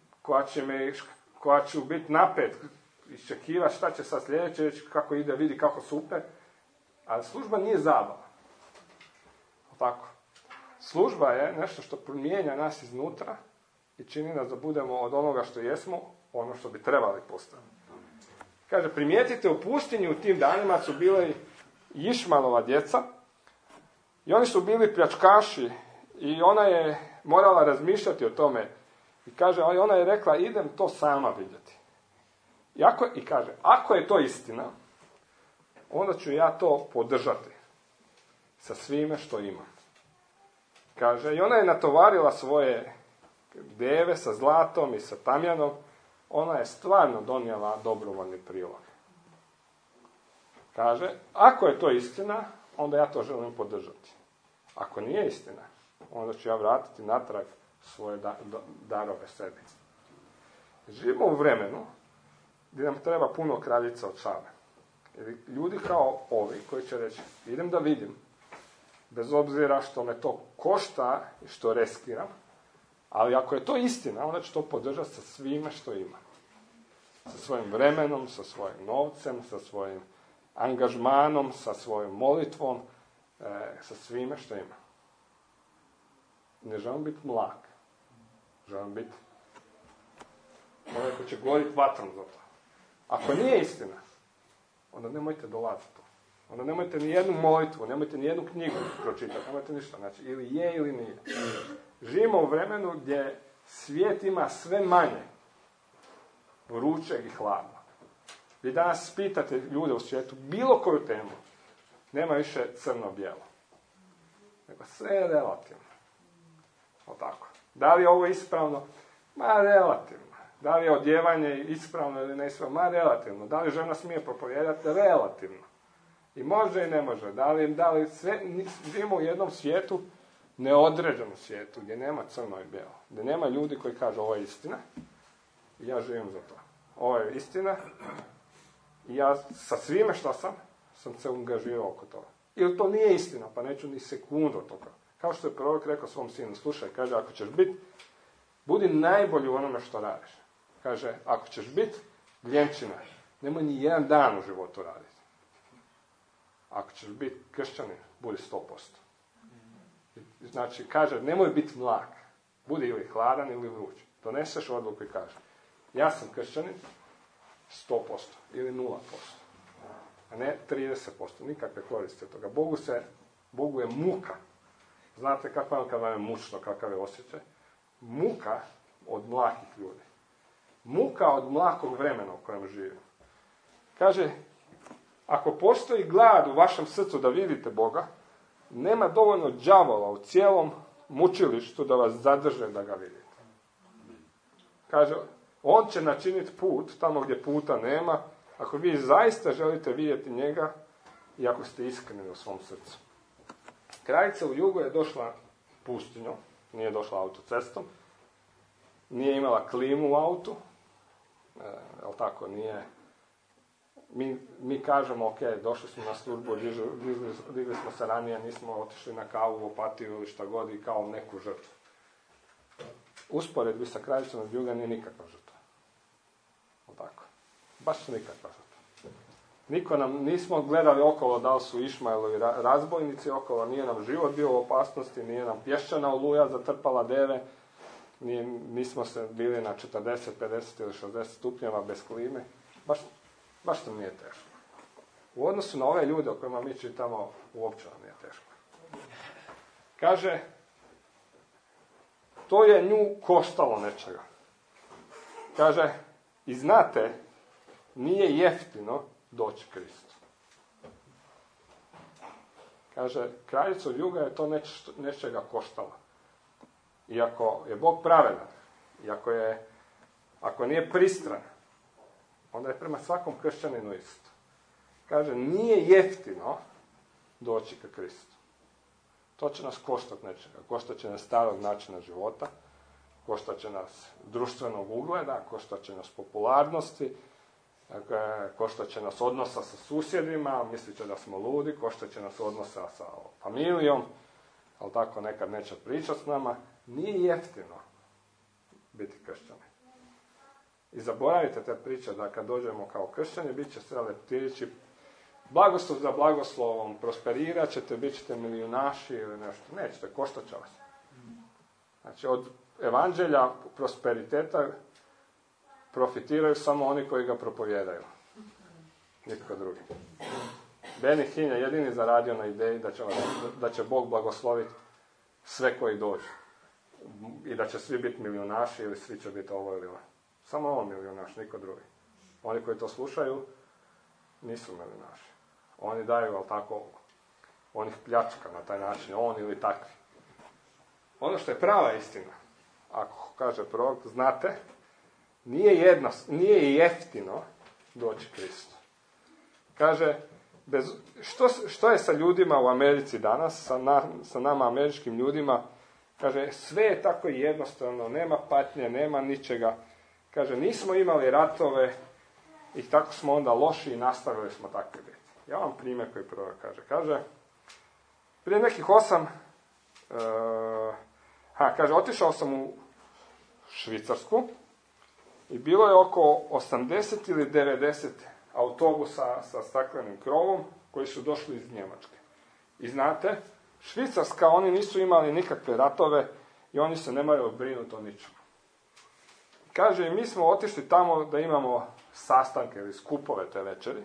[SPEAKER 1] koja će biti napet, iščekivati šta će sad sljedeće, reći kako ide, vidi kako super. Ali služba nije zabava. Tako. Služba je nešto što promijenja nas iznutra i čini nas da budemo od onoga što jesmo, ono što bi trebali postati. Kaže, primijetite, u pustinji u tim danima su bile Išmaelova djeca i oni su bili pljačkaši i ona je morala razmišljati o tome. I kaže, ona je rekla, idem to sama vidjeti. I kaže, ako je to istina, onda ću ja to podržati sa svime što imam. Kaže, i ona je natovarila svoje deve sa zlatom i sa tamjanom. Ona je stvarno donijela dobrovoljni prilog. Kaže, ako je to istina, onda ja to želim podržati. Ako nije istina, onda ću ja vratiti natrag svoje darove sebi. Živimo u vremenu gdje nam treba puno kraljica od Šabe. Ljudi kao ovi koji će reći, idem da vidim, bez obzira što me to košta i što riskiram, ali ako je to istina, onda ću to podržati sa svime što imam. Sa svojim vremenom, sa svojim novcem, sa svojim angažmanom, sa svojom molitvom, sa svime što imam. Ne želim biti mlak. Želim biti onaj ko će goriti vatrom za to. Ako nije istina, onda nemojte dolaziti to. Onda nemojte ni jednu molitvu, nemojte ni jednu knjigu pročitati, nemojte ništa. Znači, ili je ili nije. Živimo u vremenu gdje svijet ima sve manje vrućeg i hladnog. Vi danas pitate ljude u svijetu bilo koju temu, nema više crno-bijelo. Nego sve je relativno. O tako. Da li je ovo ispravno? Ma relativno. Da li je odjevanje ispravno ili neispravno? Ma relativno. Da li žena smije propovijedati? Relativno. I može i ne može. Da li sve, živimo u jednom svijetu, neodređenom svijetu, gdje nema crno i bijelo. Gdje nema ljudi koji kažu ovo je istina i ja živim za to. Ovo je istina i ja sa svime što sam se angažirao oko toga. Ili to nije istina, pa neću ni sekundu od toga. Kao što je prorok rekao svom sinu, slušaj, kaže, ako ćeš biti, budi najbolji u onome što radiš. Kaže, ako ćeš biti ljenčina, nemoj ni jedan dan u životu raditi. Ako ćeš biti kršćanin, budi 100%. Znači, kaže, nemoj biti mlak. Budi ili hladan ili vruć. Doneseš odluku i kaže, ja sam kršćanin 100% ili 0%. A ne 30%. Nikakve koristi od toga. Bogu je muka. Znate kako kad vam je mučno, kakav je osjećaj? Muka od mlakih ljudi. Muka od mlakog vremena u kojem živimo. Kaže, ako postoji glad u vašem srcu da vidite Boga, nema dovoljno đavola u cijelom mučilištu da vas zadrže da ga vidite. Kaže, on će načiniti put tamo gdje puta nema, ako vi zaista želite vidjeti njega i ako ste iskreni u svom srcu. Kraljica u jugu je došla pustinjom, nije došla autocestom, nije imala klimu u autu, jel tako, nije. Mi kažemo, ok, došli smo na službu, digli smo se ranije, nismo otišli na kavu u Opatiju ili šta god i kao neku žrtvu. Usporedbi sa kraljicom od juga nije nikakva žrtva. Jel tako? Baš nikakva žrtva. Nismo gledali okolo da li su Išmaelovi razbojnici okolo, nije nam život bio u opasnosti, nije nam pješčana oluja zatrpala deve, nismo se bili na 40, 50 ili 60 stupnjeva bez klime. Baš nam nije teško. U odnosu na ove ljude o kojima mi čitamo, uopće nam nije teško. Kaže, to je nju koštalo nečega. Kaže, i znate, nije jeftino doći Kristu. Kaže, kraljicu juga je to nečega koštalo. Iako je Bog pravedan, i ako nije pristran, onda je prema svakom kršćaninu isto. Kaže, nije jeftino doći ka Kristu. To će nas koštati nečega. Koštat će nas starog načina života, koštat će nas društvenog ugleda, koštat će nas popularnosti, koštat će nas odnosa sa susjedima, mislit će da smo ludi, koštat će nas odnosa sa familijom, ali tako nekad neće pričati s nama. Nije jeftino biti kršćani. I zaboravite te priče da kad dođemo kao kršćani, bit će sve leptirići, blagoslov za blagoslovom, prosperirat ćete, bit ćete milijunaši ili nešto. Nećete, koštat će vas. Znači, od evanđelja prosperiteta profitiraju samo oni koji ga propovijedaju. Nitko drugi. Benny Hinn je jedini zaradio na ideji da će Bog blagosloviti sve koji dođu. I da će svi biti milijunaši ili svi će biti ovo ili ovo. Samo on milijunaš, niko drugi. Oni koji to slušaju nisu milijunaši. Oni daju, ali tako, onih pljačka na taj način, on ili takvi. Ono što je prava istina, ako kaže prorok, znate, nije jeftino doći Kristu. Kaže, što je sa ljudima u Americi danas, sa nama američkim ljudima, kaže, sve je tako jednostavno, nema patnje, nema ničega. Kaže, nismo imali ratove i tako smo onda loši i nastavili smo takve biti. Ja vam primjer koji prorok kaže. Kaže, prije nekih 8, otišao sam u Švicarsku i bilo je oko 80 ili 90 autobusa sa staklenim krovom koji su došli iz Njemačke. I znate, Švicarska, oni nisu imali nikakve ratove i oni se ne moraju brinuti o ničemu. Kaže, mi smo otišli tamo da imamo sastanke ili skupove te večeri.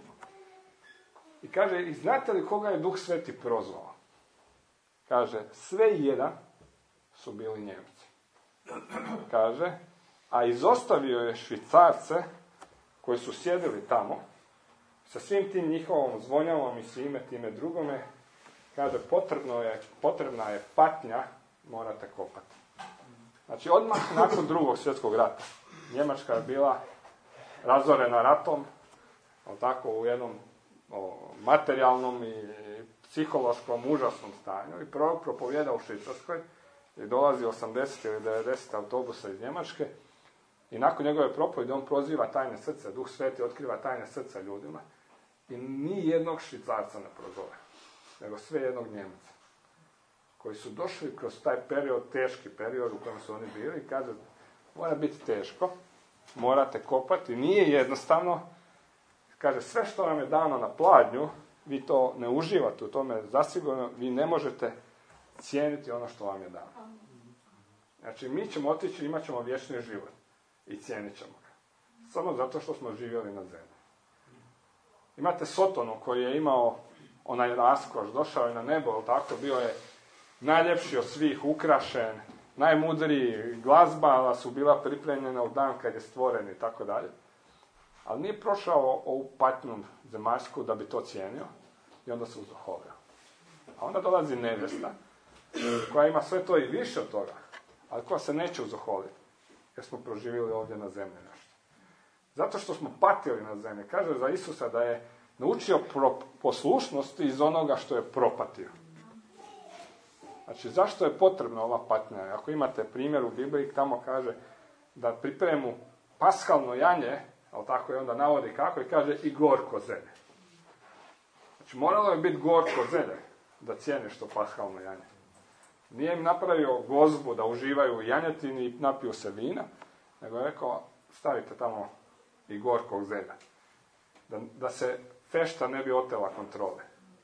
[SPEAKER 1] I kaže, i znate li koga je Duh Sveti prozvao? Kaže, sve jedan su bili Njemci. Kaže, a izostavio je Švicarce koji su sjedili tamo sa svim tim njihovom zvonjavom i svime time drugome. Kaže, potrebna je patnja, morate kopati. Znači, odmah nakon Drugog svjetskog rata, Njemačka je bila razorena ratom, tako u jednom materijalnom i psihološkom užasnom stanju. I prorok propovjeda u Švicarskoj i dolazi 80 ili 90 autobusa iz Njemačke i nakon njegove propovjede on proziva tajne srca, Duh Sveti otkriva tajne srca ljudima i ni jednog Švicarca ne prozove, nego sve jednog Njemca koji su došli kroz taj period, teški period u kojem su oni bili i kaže, mora biti teško, morate kopati, nije jednostavno. Kaže, sve što vam je dano na pladnju, vi to ne uživate u tome, zasigurno vi ne možete cijeniti ono što vam je dano. Znači, mi ćemo otići, imat ćemo vječni život i cijenit ćemo ga. Samo zato što smo živjeli na zemlji. Imate Sotonu koji je imao onaj raskoš, došao je na nebo, ali tako, bio je najljepši od svih, ukrašen, najmudriji, glazba su bila pripremljena u dan kad je stvoren i tako dalje. Ali nije prošao ovu patnju zemaljsku da bi to cijenio i onda se uzoholio. A onda dolazi nevjesta koja ima sve to i više od toga, ali koja se neće uzoholiti. jer smo proživjeli ovdje na zemlji nešto. Zato što smo patili na zemlji. Kaže za Isusa da je naučio poslušnosti iz onoga što je propatio. Znači, zašto je potrebna ova patnja? Ako imate primjer u Bibliji, tamo kaže da pripremu paskalno janje, ali tako je onda navodi kako, i kaže i gorko zelje. Znači, moralo je biti gorko zelje da cijeniš to paskalno janje. Nije im napravio gozbu da uživaju u janjetini i napiju se vina, nego je rekao, stavite tamo i gorkog zelja. Da se fešta ne bi otela kontrole.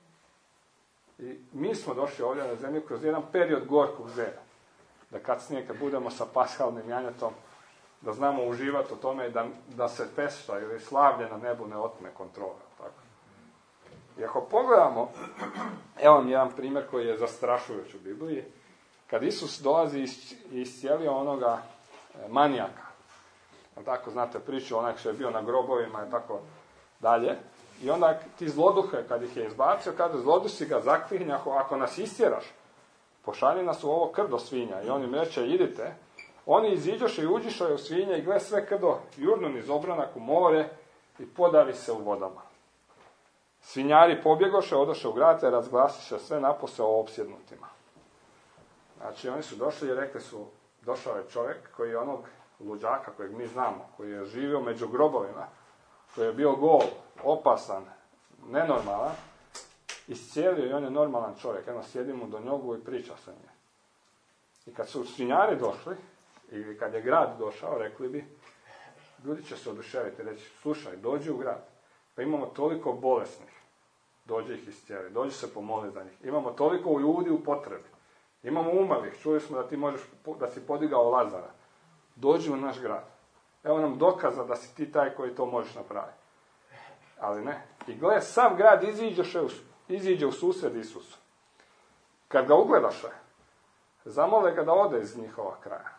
[SPEAKER 1] I mi smo došli ovdje na zemlju kroz jedan period gorkog zelja. Da kasnije kad budemo sa paskalnim janjetom, da znamo uživati u tome i da se fešta ili slavlje na nebu ne otme kontrole. Tako. I ako pogledamo, evo vam jedan primjer koji je zastrašujući u Bibliji. Kad Isus dolazi i iscijelio onoga manijaka, tako znate priču, onaj što je bio na grobovima i tako dalje, i onda ti zloduhe, kad ih je izbacio, kaže, zlodusi ga zaklinjahu, ako nas istjeraš, pošalji nas u ovo krdo svinja. I on im reče, idite. Oni iziđoše i uđiše u svinje i gle sve krdo jurnu niz obranak u more i podavi se u vodama. Svinjari pobjegoše, odoše u grad i razglasiše sve napose o opsjednutima. Znači, oni su došli i rekli su, došao je čovjek koji je onog luđaka kojeg mi znamo, koji je živio među grobovima, koji je bio gol, opasan, nenormalan, iscijelio i on je normalan čovjek. Jedno sjedi mu do njogu i priča sa njim. I kad su svinjari došli, ili kad je grad došao, rekli bi, ljudi će se oduševiti i reći, slušaj, dođi u grad, pa imamo toliko bolesnih, dođi ih iscijeli, dođi se pomoli za njih. Imamo toliko ljudi u potrebi. Imamo umrlih, čuli smo da si podigao Lazara. Dođi u naš grad. Evo nam dokaza da si ti taj koji to možeš napraviti. Ali ne. I gle, sav grad iziđe u susret Isusu. Kad ga ugledaše, zamole ga da ode iz njihova kraja.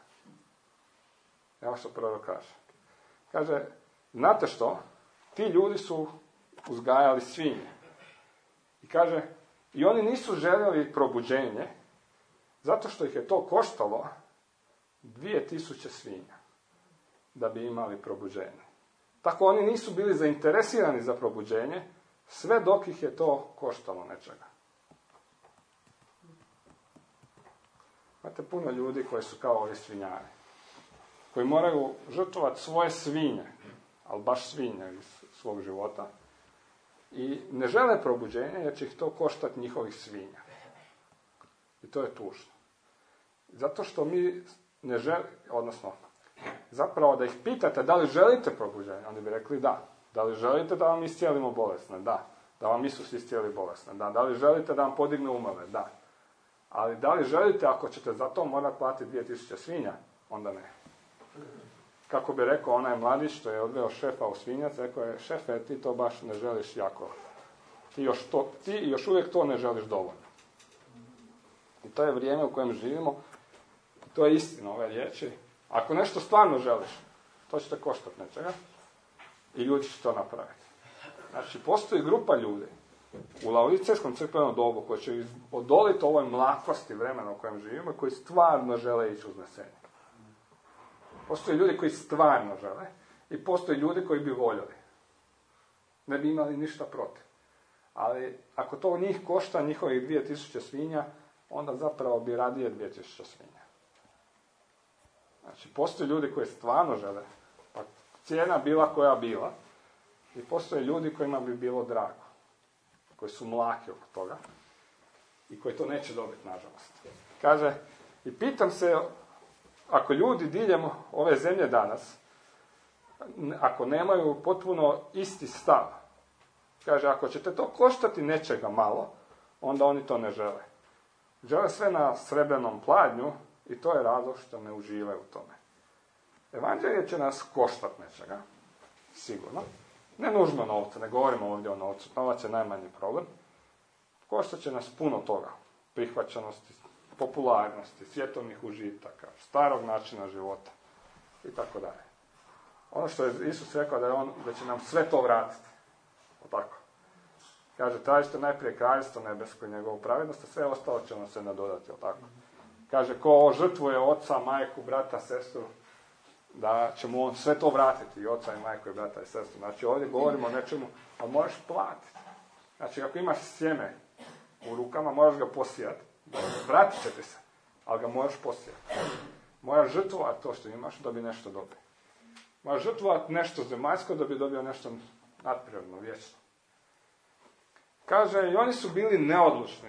[SPEAKER 1] Evo što prorok kaže. Kaže, znate što? Ti ljudi su uzgajali svinje. I kaže, i oni nisu željeli probuđenje, zato što ih je to koštalo 2000 svinja da bi imali probuđenje. Tako oni nisu bili zainteresirani za probuđenje, sve dok ih je to koštalo nečega. Imate puno ljudi koji su kao ovi svinjari, koji moraju žrtvovati svoje svinje, ali baš svinje iz svog života, i ne žele probuđenje jer će ih to koštati njihovih svinja. I to je tužno. Zato što mi ne želimo, odnosno, zapravo da ih pitate da li želite probuđenje, oni bi rekli da. Da li želite da vam iscijelimo bolesne? Da. Da vam Isus iscijeli bolesne? Da. Da li želite da vam podigne umrle? Da. Ali da li želite, ako ćete za to morati platiti 2000 svinja? Onda ne. Kako bi rekao onaj mladić što je odveo šefa u svinjac, rekao je, šefe, ti to baš ne želiš jako. Ti još uvijek to ne želiš dovoljno. I to je vrijeme u kojem živimo. To je istina ove riječi. Ako nešto stvarno želiš, to će te koštati nečega i ljudi će to napraviti. Znači, postoji grupa ljudi u laodicejskom crkvenom dobu koji će odoliti ovoj mlakosti vremena u kojem živimo, koji stvarno žele ići uznesenje. Postoje ljudi koji stvarno žele i postoje ljudi koji bi voljeli. Ne bi imali ništa protiv. Ali ako to njih košta njihovih 2000 svinja, onda zapravo bi radije 2000 svinja. Znači, postoje ljudi koji stvarno žele, pa cijena bila koja bila, i postoje ljudi kojima bi bilo drago, koji su mlaki oko toga i koji to neće dobiti, nažalost. Kaže, i pitam se, ako ljudi diljem ove zemlje danas, ako nemaju potpuno isti stav, kaže, ako ćete to koštati nečega malo, onda oni to ne žele. Žele sve na srebrnom pladnju i to je razlog što ne uživaju u tome. Evanđelje će nas koštati nečega, sigurno. Ne nužno novca, ne govorimo ovdje o novcu, novac je najmanji problem. Koštat će nas puno toga. Prihvaćenosti, popularnosti, svjetovnih užitaka, starog načina života i tako dalje. Ono što je Isus rekao da će nam sve to vratiti. O tako. Kaže, tražite najprije kraljstvo nebesko i njegovu pravednost, a sve ostalo će nam se nadodati. O tako. Kaže, ko žrtvuje oca, majku, brata, sestru da će mu on sve to vratiti, i oca i majku i brata i sestru. Znači ovdje govorimo o nečemu, ali možeš platiti. Znači ako imaš sjeme u rukama, moraš ga posijati. Vratit će ti se, ali ga moraš posijati. Moraš žrtvovati to što imaš da bi nešto dobio. Moraš žrtvovati nešto zemaljsko da bi dobio nešto nadprirodno, vječno. Kaže, i oni su bili neodlučni.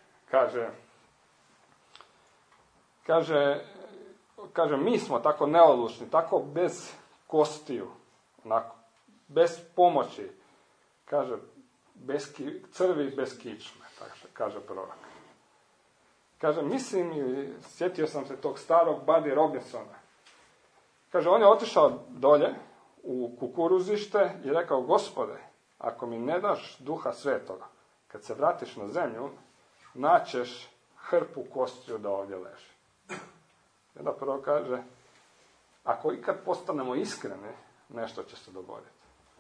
[SPEAKER 1] Kaže, mi smo tako neodlučni, tako bez kostiju, onako, bez pomoći. Kaže, bez crvi, bez kičme, kaže prorok. Kaže, mislim, sjetio sam se tog starog Buddy Robinsona. Kaže, on je otišao dolje u kukuruzište i rekao, Gospode, ako mi ne daš Duha Svetoga, kad se vratiš na zemlju, naćeš hrpu kostiju da ovdje leži. I onda prvo kaže, ako ikad postanemo iskreni, nešto će se dogoditi.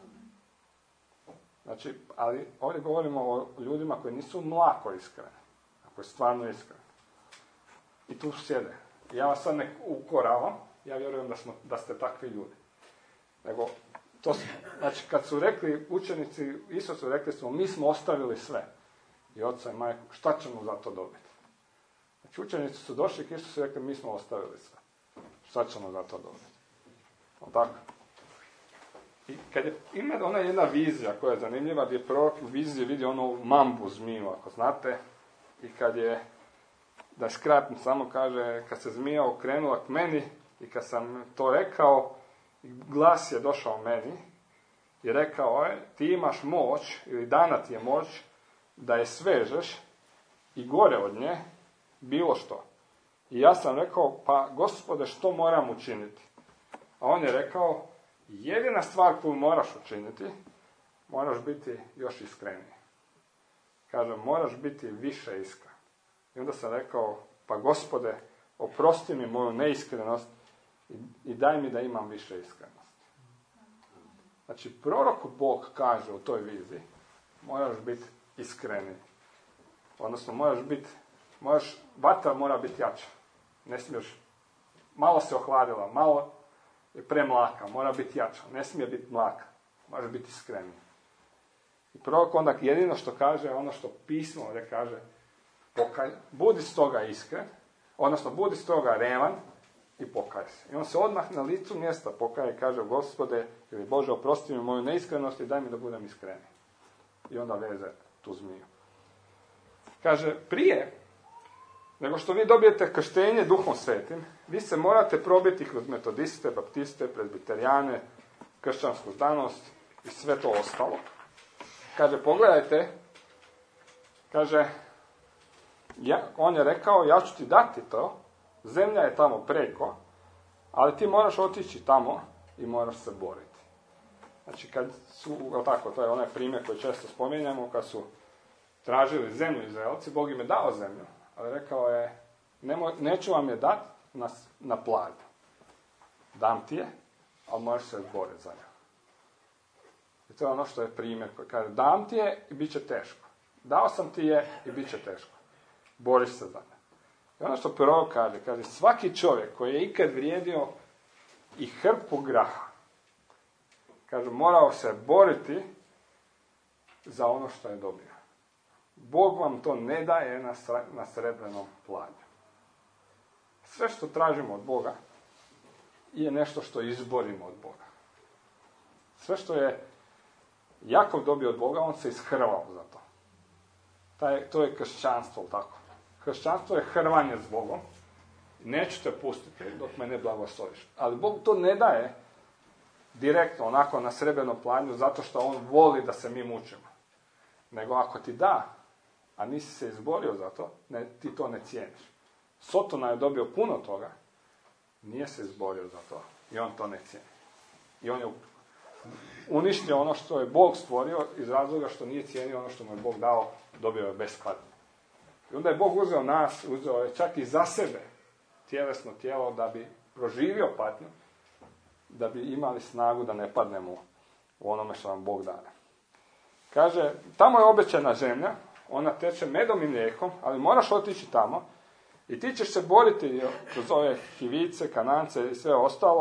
[SPEAKER 1] Znači, ali ovdje govorimo o ljudima koji nisu mlako iskreni, a koji stvarno iskreni. I tu sjede. Ja vas sad ne ukoravam, ja vjerujem da ste takvi ljudi. Nego, znači, kad su rekli učenici, Isusu rekli smo, mi smo ostavili sve. I oca i majku, šta ćemo za to dobiti? Znači, učenici su došli k Isusu i rekli, mi smo ostavili sve. Šta ćemo za to dobiti? Tako. I kad ima ona jedna vizija koja je zanimljiva, gdje prorok u viziji vidi onu mambu zmiju, ako znate, i kad je, da skratim samo kaže, kad se zmija okrenula k meni i kad sam to rekao, glas je došao meni i rekao je, ti imaš moć, ili dana ti je moć, da je svežeš i gore od nje bilo što. I ja sam rekao, pa Gospode, što moram učiniti? A on je rekao, jedina stvar koju moraš učiniti, moraš biti još iskreniji. Kaže, moraš biti više iskren. I onda sam rekao, pa Gospode, oprosti mi moju neiskrenost i daj mi da imam više iskrenosti. Znači, proroku Bog kaže u toj viziji, moraš biti iskreniji. Odnosno, vatra mora biti jača. Ne smiješ, malo se ohladila, malo je premlaka, mora biti jača. Ne smije biti mlaka, može biti iskreniji. I prorok onda jedino što kaže, ono što pismo ovdje kaže, budi stoga iskren, odnosno budi stoga revan i pokaj se. I on se odmah na licu mjesta pokaje i kaže, Gospode, ili Bože, oprosti mi moju neiskrenost i daj mi da budem iskreniji. I onda veze tu zmiju. Kaže, prije nego što vi dobijete krštenje Duhom Svetim, vi se morate probiti kroz metodiste, baptiste, prezbiterijane, kršćansku znanost i sve to ostalo. Kaže, pogledajte, kaže, on je rekao, ja ću ti dati to, zemlja je tamo preko, ali ti moraš otići tamo i moraš se boriti. Znači, kad su, tako, to je onaj primjer koji često spominjamo, kad su tražili zemlju Izraelci, Bog im je dao zemlju, ali rekao je, neću vam je dati na pladnju. Dam ti je, ali moraš se boriti za nju. I to je ono što je primjer koji kaže, dam ti je i bit će teško. Dao sam ti je i bit će teško. Boriš se za nju. I ono što prorok kaže, svaki čovjek koji je ikad vrijedio i hrpu graha, kaže, morao se boriti za ono što je dobio. Bog vam to ne daje na srebrnom pladnju. Sve što tražimo od Boga je nešto što izborimo od Boga. Sve što je Jakov dobio od Boga, on se ishrvao za to. To je kršćanstvo, tako. Kršćanstvo je hrvanje s Bogom. Neću te pustiti dok me ne blagosloviš. Ali Bog to ne daje direktno, onako na srebrnom pladnju, zato što on voli da se mi mučimo. Nego ako ti da, a nisi se izborio za to, ti to ne cijeniš. Sotona je dobio puno toga, nije se izborio za to i on to ne cijeni. I on je uništio ono što je Bog stvorio iz razloga što nije cijenio ono što mu je Bog dao, dobio je besplatno. I onda je Bog uzeo nas, uzeo je čak i za sebe tjelesno tijelo da bi proživio patnju, da bi imali snagu da ne padnemo u onome što nam Bog daje. Kaže, tamo je obećana zemlja, ona teče medom i mlijekom, ali moraš otići tamo i ti ćeš se boriti kroz ove Hivice, Kanance i sve ostalo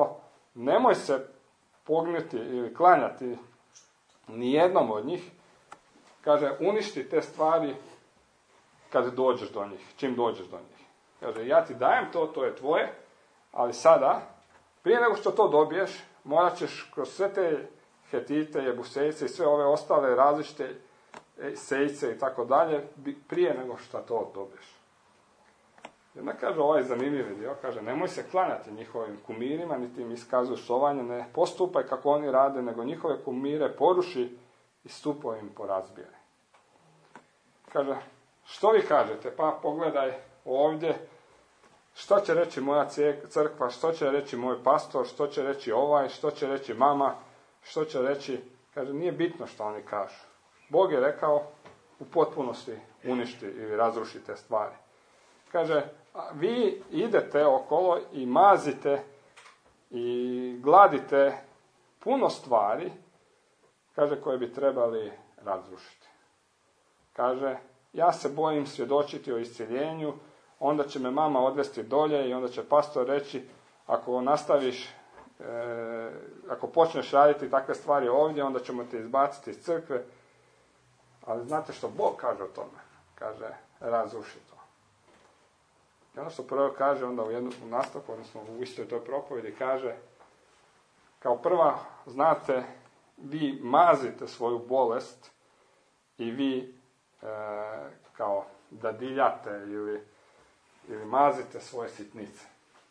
[SPEAKER 1] nemoj se pogniti ili klanjati nijednom od njih. Kaže, uništi te stvari kad dođeš do njih, čim dođeš do njih. Kaže, ja ti dajem to je tvoje, ali sada, prije nego što to dobiješ, morat ćeš kroz sve te Hetite, Jebusejce i sve ove ostale različite Sejce i tako dalje, prije nego što to dobiješ. I onda kaže ovaj zanimljivi dio, kaže, nemoj se klanjati njihovim kumirima, niti im iskazuju štovanje, ne postupaj kako oni rade, nego njihove kumire poruši i stupovim im porazbijaj. Kaže, što vi kažete? Pa pogledaj ovdje, što će reći moja crkva, što će reći moj pastor, što će reći ovaj, što će reći mama, što će reći, kaže, nije bitno što oni kažu. Bog je rekao, u potpunosti uništi ili razrušite stvari. Kaže, vi idete okolo i mazite i gladite puno stvari, kaže, koje bi trebali razrušiti. Kaže, ja se bojim svjedočiti o iscjeljenju, onda će me mama odvesti dolje i onda će pastor reći, ako nastaviš, ako počneš raditi takve stvari ovdje, onda ćemo te izbaciti iz crkve. Ali znate što Bog kaže o tome? Kaže, razruši to. I ono što prvo kaže, onda u nastavku, odnosno u istoj toj propovjedi, kaže, kao prva, znate, vi mazite svoju bolest i vi kao dadiljate ili mazite svoje sitnice.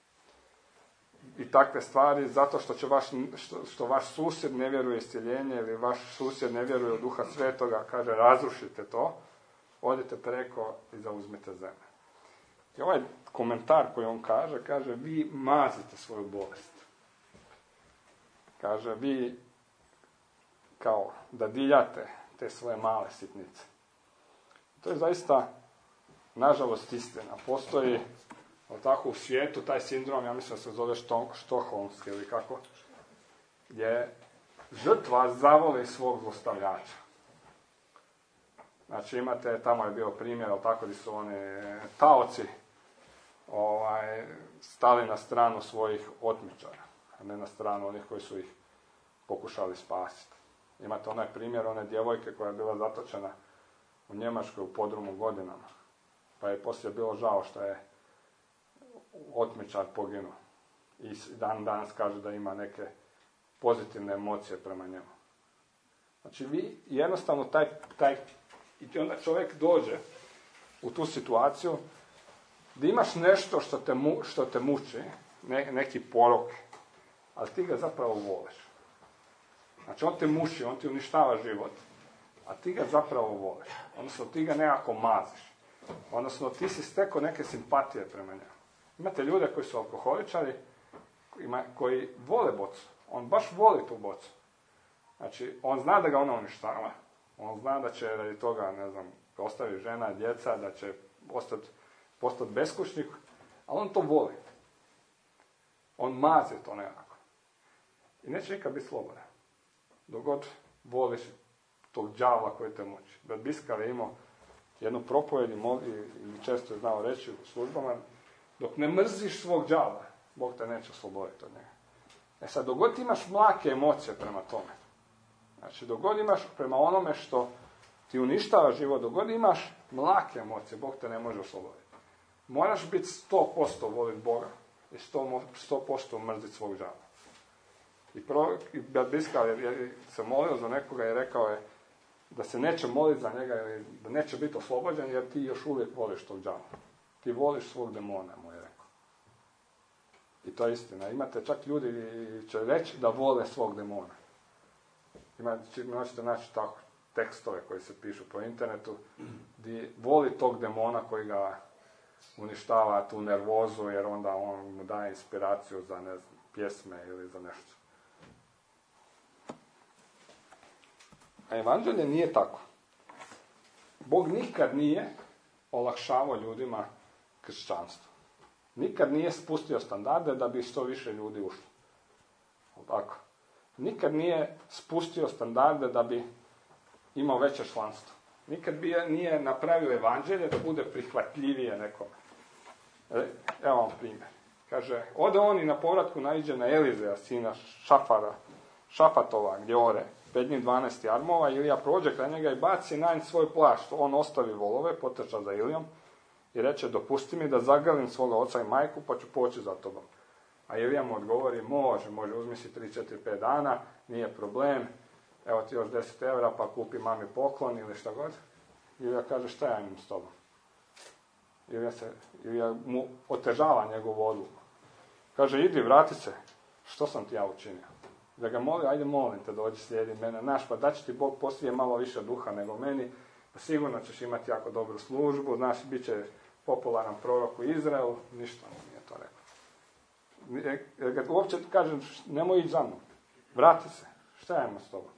[SPEAKER 1] I takve stvari, zato što će što vaš susjed ne vjeruje iscjeljenje ili vaš susjed ne vjeruje u Duha Svetoga, kaže, razrušite to, odite preko i zauzmite zemlju. I ovaj komentar koji on kaže, vi mazite svoju bolest. Kaže, vi kao dadiljate te svoje male sitnice. To je zaista, nažalost, istina. Postoji tako u svijetu taj sindrom, ja mislim da se zove štokholmski ili kako, gdje žrtva zavoli svog zlostavljača. Znači imate, tamo je bio primjer, ali tako, gdje su oni taoci stali na stranu svojih otmičara, a ne na stranu onih koji su ih pokušali spasiti. Imate onaj primjer one djevojke koja je bila zatočena u Njemačkoj u podrumu godinama, pa je poslije bilo žao što je otmičar poginuo. I dan danas kaže da ima neke pozitivne emocije prema njemu. Znači vi jednostavno i onda čovjek dođe u tu situaciju da imaš nešto što te muči, neki porok, ali ti ga zapravo voliš. Znači on te muči, on ti uništava život, a ti ga zapravo voliš. Odnosno ti ga nekako maziš. Odnosno ti si stekao neke simpatije prema njemu. Imate ljude koji su alkoholičari, koji vole bocu. On baš voli tu bocu. Znači, on zna da ga ona uništava. On zna da će radi toga, ostavi žena, djeca, da će postati beskućnik, ali on to voli. On mazi to nekako. I neće nikad biti slobodan. Dok god voliš tog đavla koji te muči. Brat Biskar je imao jednu propovjed i često je znao reći u službama, dok ne mrziš svog đavla, Bog te neće osloboditi od njega. Sad, dok god imaš mlake emocije prema tome, znači dok god imaš prema onome što ti uništava život, dok god imaš mlake emocije, Bog te ne može osloboditi. Moraš biti 100% voliti Boga i 100% mrziti svog đavla. I brat Biskar je se molio za nekoga i rekao je da se neće moliti za njega ili da neće biti oslobođen jer ti još uvijek voliš tog đavla. Ti voliš svog demona, mu je rekao. I to je istina. Imate čak ljudi će reći da vole svog demona. Možete naći tako tekstove koji se pišu po internetu gdje voli tog demona koji ga uništava tu nervozu jer onda on mu daje inspiraciju za pjesme ili za nešto. A evanđelje nije tako. Bog nikad nije olakšavao ljudima kršćanstvo. Nikad nije spustio standarde da bi što više ljudi ušlo. Tako. Nikad nije spustio standarde da bi imao veće članstvo. Nikad nije napravio evanđelje da bude prihvatljivije nekome. Evo vam primjer. Kaže, ode on i na povratku naiđe na Elizeja, sina Šafatova, gdje ore, pred njim 12 jarmova, Ilija prođe kraj njega i baci na nj svoj plašt. On ostavi volove, potrča za Ilijom i reče, dopusti mi da zagalim svoga oca i majku, pa ću poći za tobom. A Ilija mu odgovori, može, uzmi si 3, 4, 5 dana, nije problem, evo ti još 10 evra, pa kupi mami poklon ili šta god. Ilija kaže, šta ja imam s tobom? Ilija mu otežava njegovu odluku. Kaže, idi, vrati se, što sam ti ja učinio? Da ga moli, ajde molim te, dođi, slijedi mene, znaš, pa da će ti Bog poslije malo više duha nego meni, pa sigurno ćeš imati jako dobru službu, znaš, bit će popularan prorok u Izraelu, ništa mu nije to rekao. Jer ga uopće kaže, nemoj ići za mnom, vrati se, šta ja imam s tobom?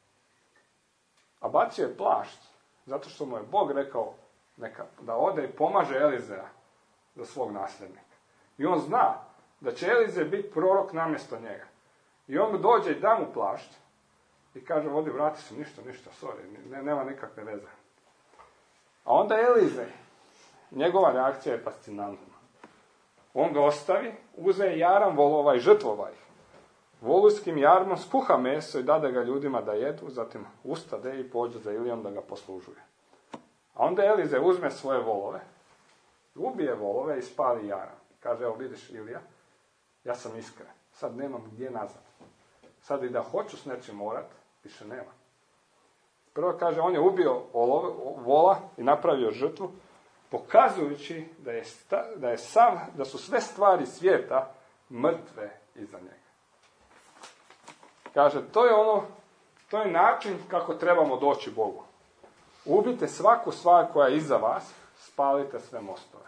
[SPEAKER 1] A bacio je plašt, zato što mu je Bog rekao da ode i pomaže Elizeja za svog nasljednika. I on zna da će Elizej biti prorok namjesto njega. I on mu dođe i da mu plašt i kaže, vodi, vrati se, ništa, sorry, nema nikakve veze. A onda Elizej, njegova reakcija je fascinantna. On ga ostavi, uze jaram volova i žrtvova ih. Volujskim jarmom skuha meso i dade ga ljudima da jedu, zatim ustade i pođe za Ilijom da ga poslužuje. A onda Elizej uzme svoje volove, ubije volove i spali jaram. Kaže, evo vidiš Ilija, ja sam iskren, sad nemam gdje nazad. Sad i da hoću s nečim morat, više nema. Prvo kaže, on je ubio vola i napravio žrtvu, pokazujući da su sve stvari svijeta mrtve iza njega. Kaže, to je način kako trebamo doći Bogu. Ubite svaku stvar koja je iza vas, spalite sve mostove.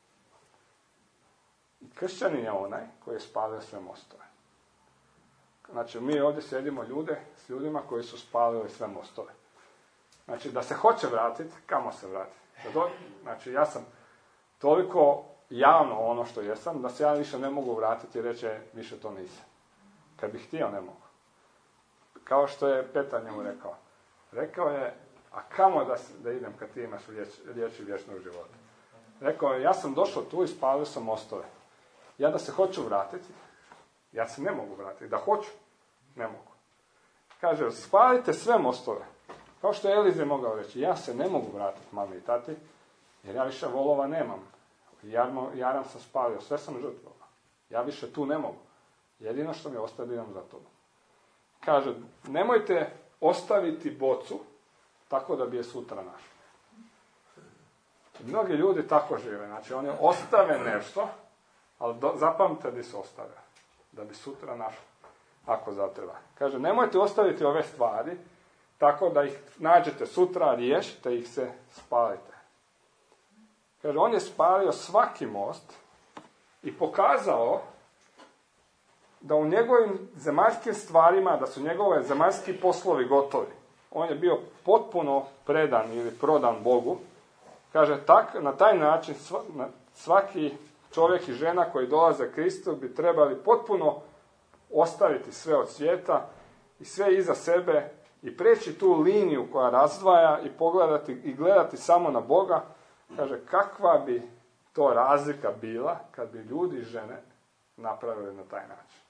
[SPEAKER 1] I kršćanin je onaj koji je spalio sve mostove. Znači, mi ovdje sjedimo s ljudima koji su spalili sve mostove. Znači, da se hoće vratiti, kamo se vratiti? Znači, ja sam toliko javno ono što jesam, da se ja više ne mogu vratiti i reći, više to nisam. Kad bih htio, ne mogu. Kao što je Petar njemu rekao. Rekao je, a kamo da idem kad ti imaš riječi vječnog života? Rekao je, ja sam došao tu i spalio sam mostove. Ja da se hoću vratiti, ja se ne mogu vratiti. Da hoću, ne mogu. Kaže, spalite sve mostove. Kao što je Elizej mogao reći, ja se ne mogu vratiti mami i tati, jer ja više volova nemam. Jaram sam spalio, sve sam žrtvovao. Ja više tu ne mogu. Jedino što mi ostaje, idem za tobom. Kaže, nemojte ostaviti bocu tako da bi je sutra našli. Mnogi ljudi tako žive. Znači, oni ostave nešto, ali zapamte da se ostave. Da bi sutra našli. Ako zatreba. Kaže, nemojte ostaviti ove stvari tako da ih nađete sutra, riješite ih se, spalite. Kaže, on je spalio svaki most i pokazao da u njegovim zemaljskim stvarima, da su njegove zemaljski poslovi gotovi. On je bio potpuno predan ili prodan Bogu. Kaže, na taj način svaki čovjek i žena koji dolaze Kristu bi trebali potpuno ostaviti sve od svijeta i sve iza sebe i preći tu liniju koja razdvaja i pogledati i gledati samo na Boga. Kaže, kakva bi to razlika bila kad bi ljudi i žene napravili na taj način.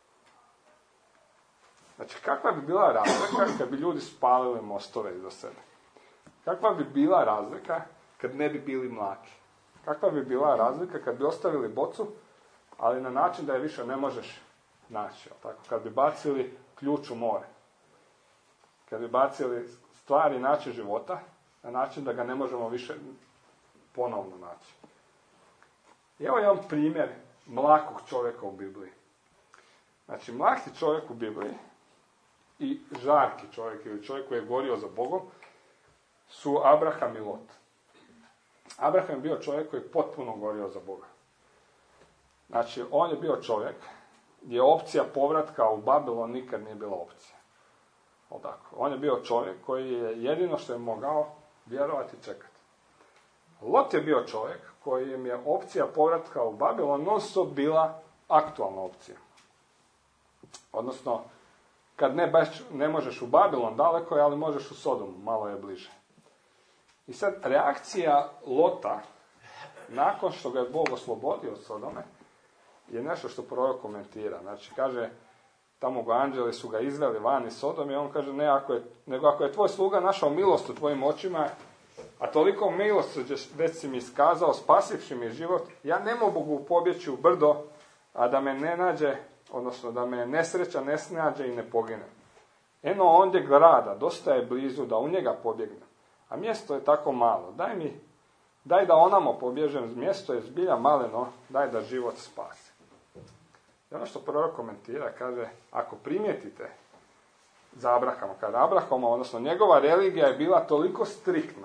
[SPEAKER 1] Znači, kakva bi bila razlika kad bi ljudi spalili mostove iza sebe? Kakva bi bila razlika kad ne bi bili mlaki? Kakva bi bila razlika kad bi ostavili bocu, ali na način da je više ne možeš naći? Tako? Kad bi bacili ključ u more. Kad bi bacili stvari i način života, na način da ga ne možemo više ponovno naći. I evo jedan primjer mlakog čovjeka u Bibliji. Znači, mlaki čovjek u Bibliji i žarki čovjek ili čovjek koji je gorio za Bogom su Abraham i Lot. Abraham je bio čovjek koji je potpuno gorio za Boga. Znači, on je bio čovjek gdje opcija povratka u Babilon nikad nije bila opcija. On je bio čovjek koji je jedino što je mogao vjerovati i čekati. Lot je bio čovjek kojem je opcija povratka u Babilon non stop bila aktualna opcija. Odnosno, kad ne možeš u Babilon, daleko je, ali možeš u Sodomu, malo je bliže. I sad, reakcija Lota, nakon što ga je Bog oslobodio od Sodome, je nešto što prorok komentira. Znači, kaže, tamo ga anđeli su ga izveli van iz Sodome i on kaže, nego ako je tvoj sluga našao milost u tvojim očima, a toliko milosti već si mi iskazao, spasivši mi život, ja ne mogu pobjeći u brdo, a da me ne nađe, odnosno da me nesreća ne snađe i ne pogine. Eno ondje grada, dosta je blizu da u njega pobjegnem, a mjesto je tako malo. Daj da onamo pobježem, mjesto je zbilja maleno, daj da život spasi. I ono što prorok komentira, kaže, ako primijetite za Abrahama, kada Abrahama, odnosno njegova religija je bila toliko striktna,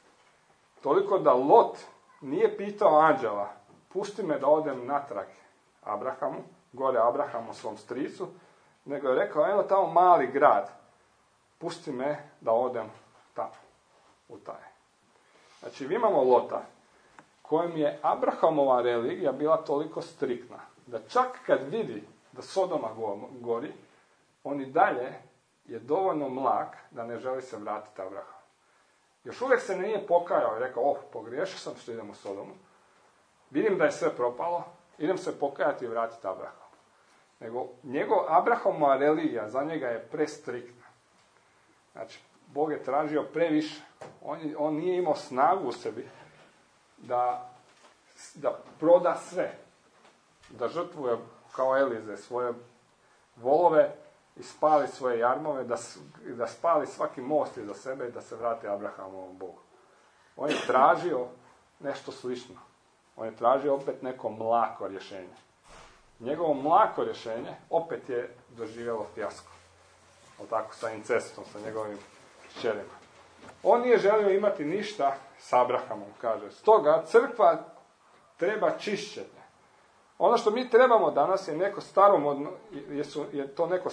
[SPEAKER 1] toliko da Lot nije pitao anđela, pusti me da odem natrag Abrahamu, gore Abrahamu svom stricu, nego je rekao, evo tamo mali grad, pusti me da odem tamo, u taj. Znači, imamo Lota, kojem je Abrahamova religija bila toliko striktna, da čak kad vidi da Sodoma gori, on i dalje je dovoljno mlak da ne želi se vratiti Abrahamu. Još uvijek se nije pokajao i rekao, pogriješio sam što idem u Sodomu, vidim da je sve propalo, idem se pokajati i vratiti Abrahamu. Nego Abrahamova religija za njega je prestriktna. Znači, Bog je tražio previše. On nije imao snagu u sebi da proda sve. Da žrtvuje kao Elize svoje volove i spali svoje jarmove, da spali svaki most iza sebe i da se vrati Abrahamovom Bogu. On je tražio nešto slično. On je tražio opet neko mlako rješenje. Njegovo mlako rješenje opet je doživjelo fijasko. Tako, sa incestom, sa njegovim kćerima. On nije želio imati ništa s Abrahamom, kaže. Stoga crkva treba čišćenje. Ono što mi trebamo danas je neko je to neko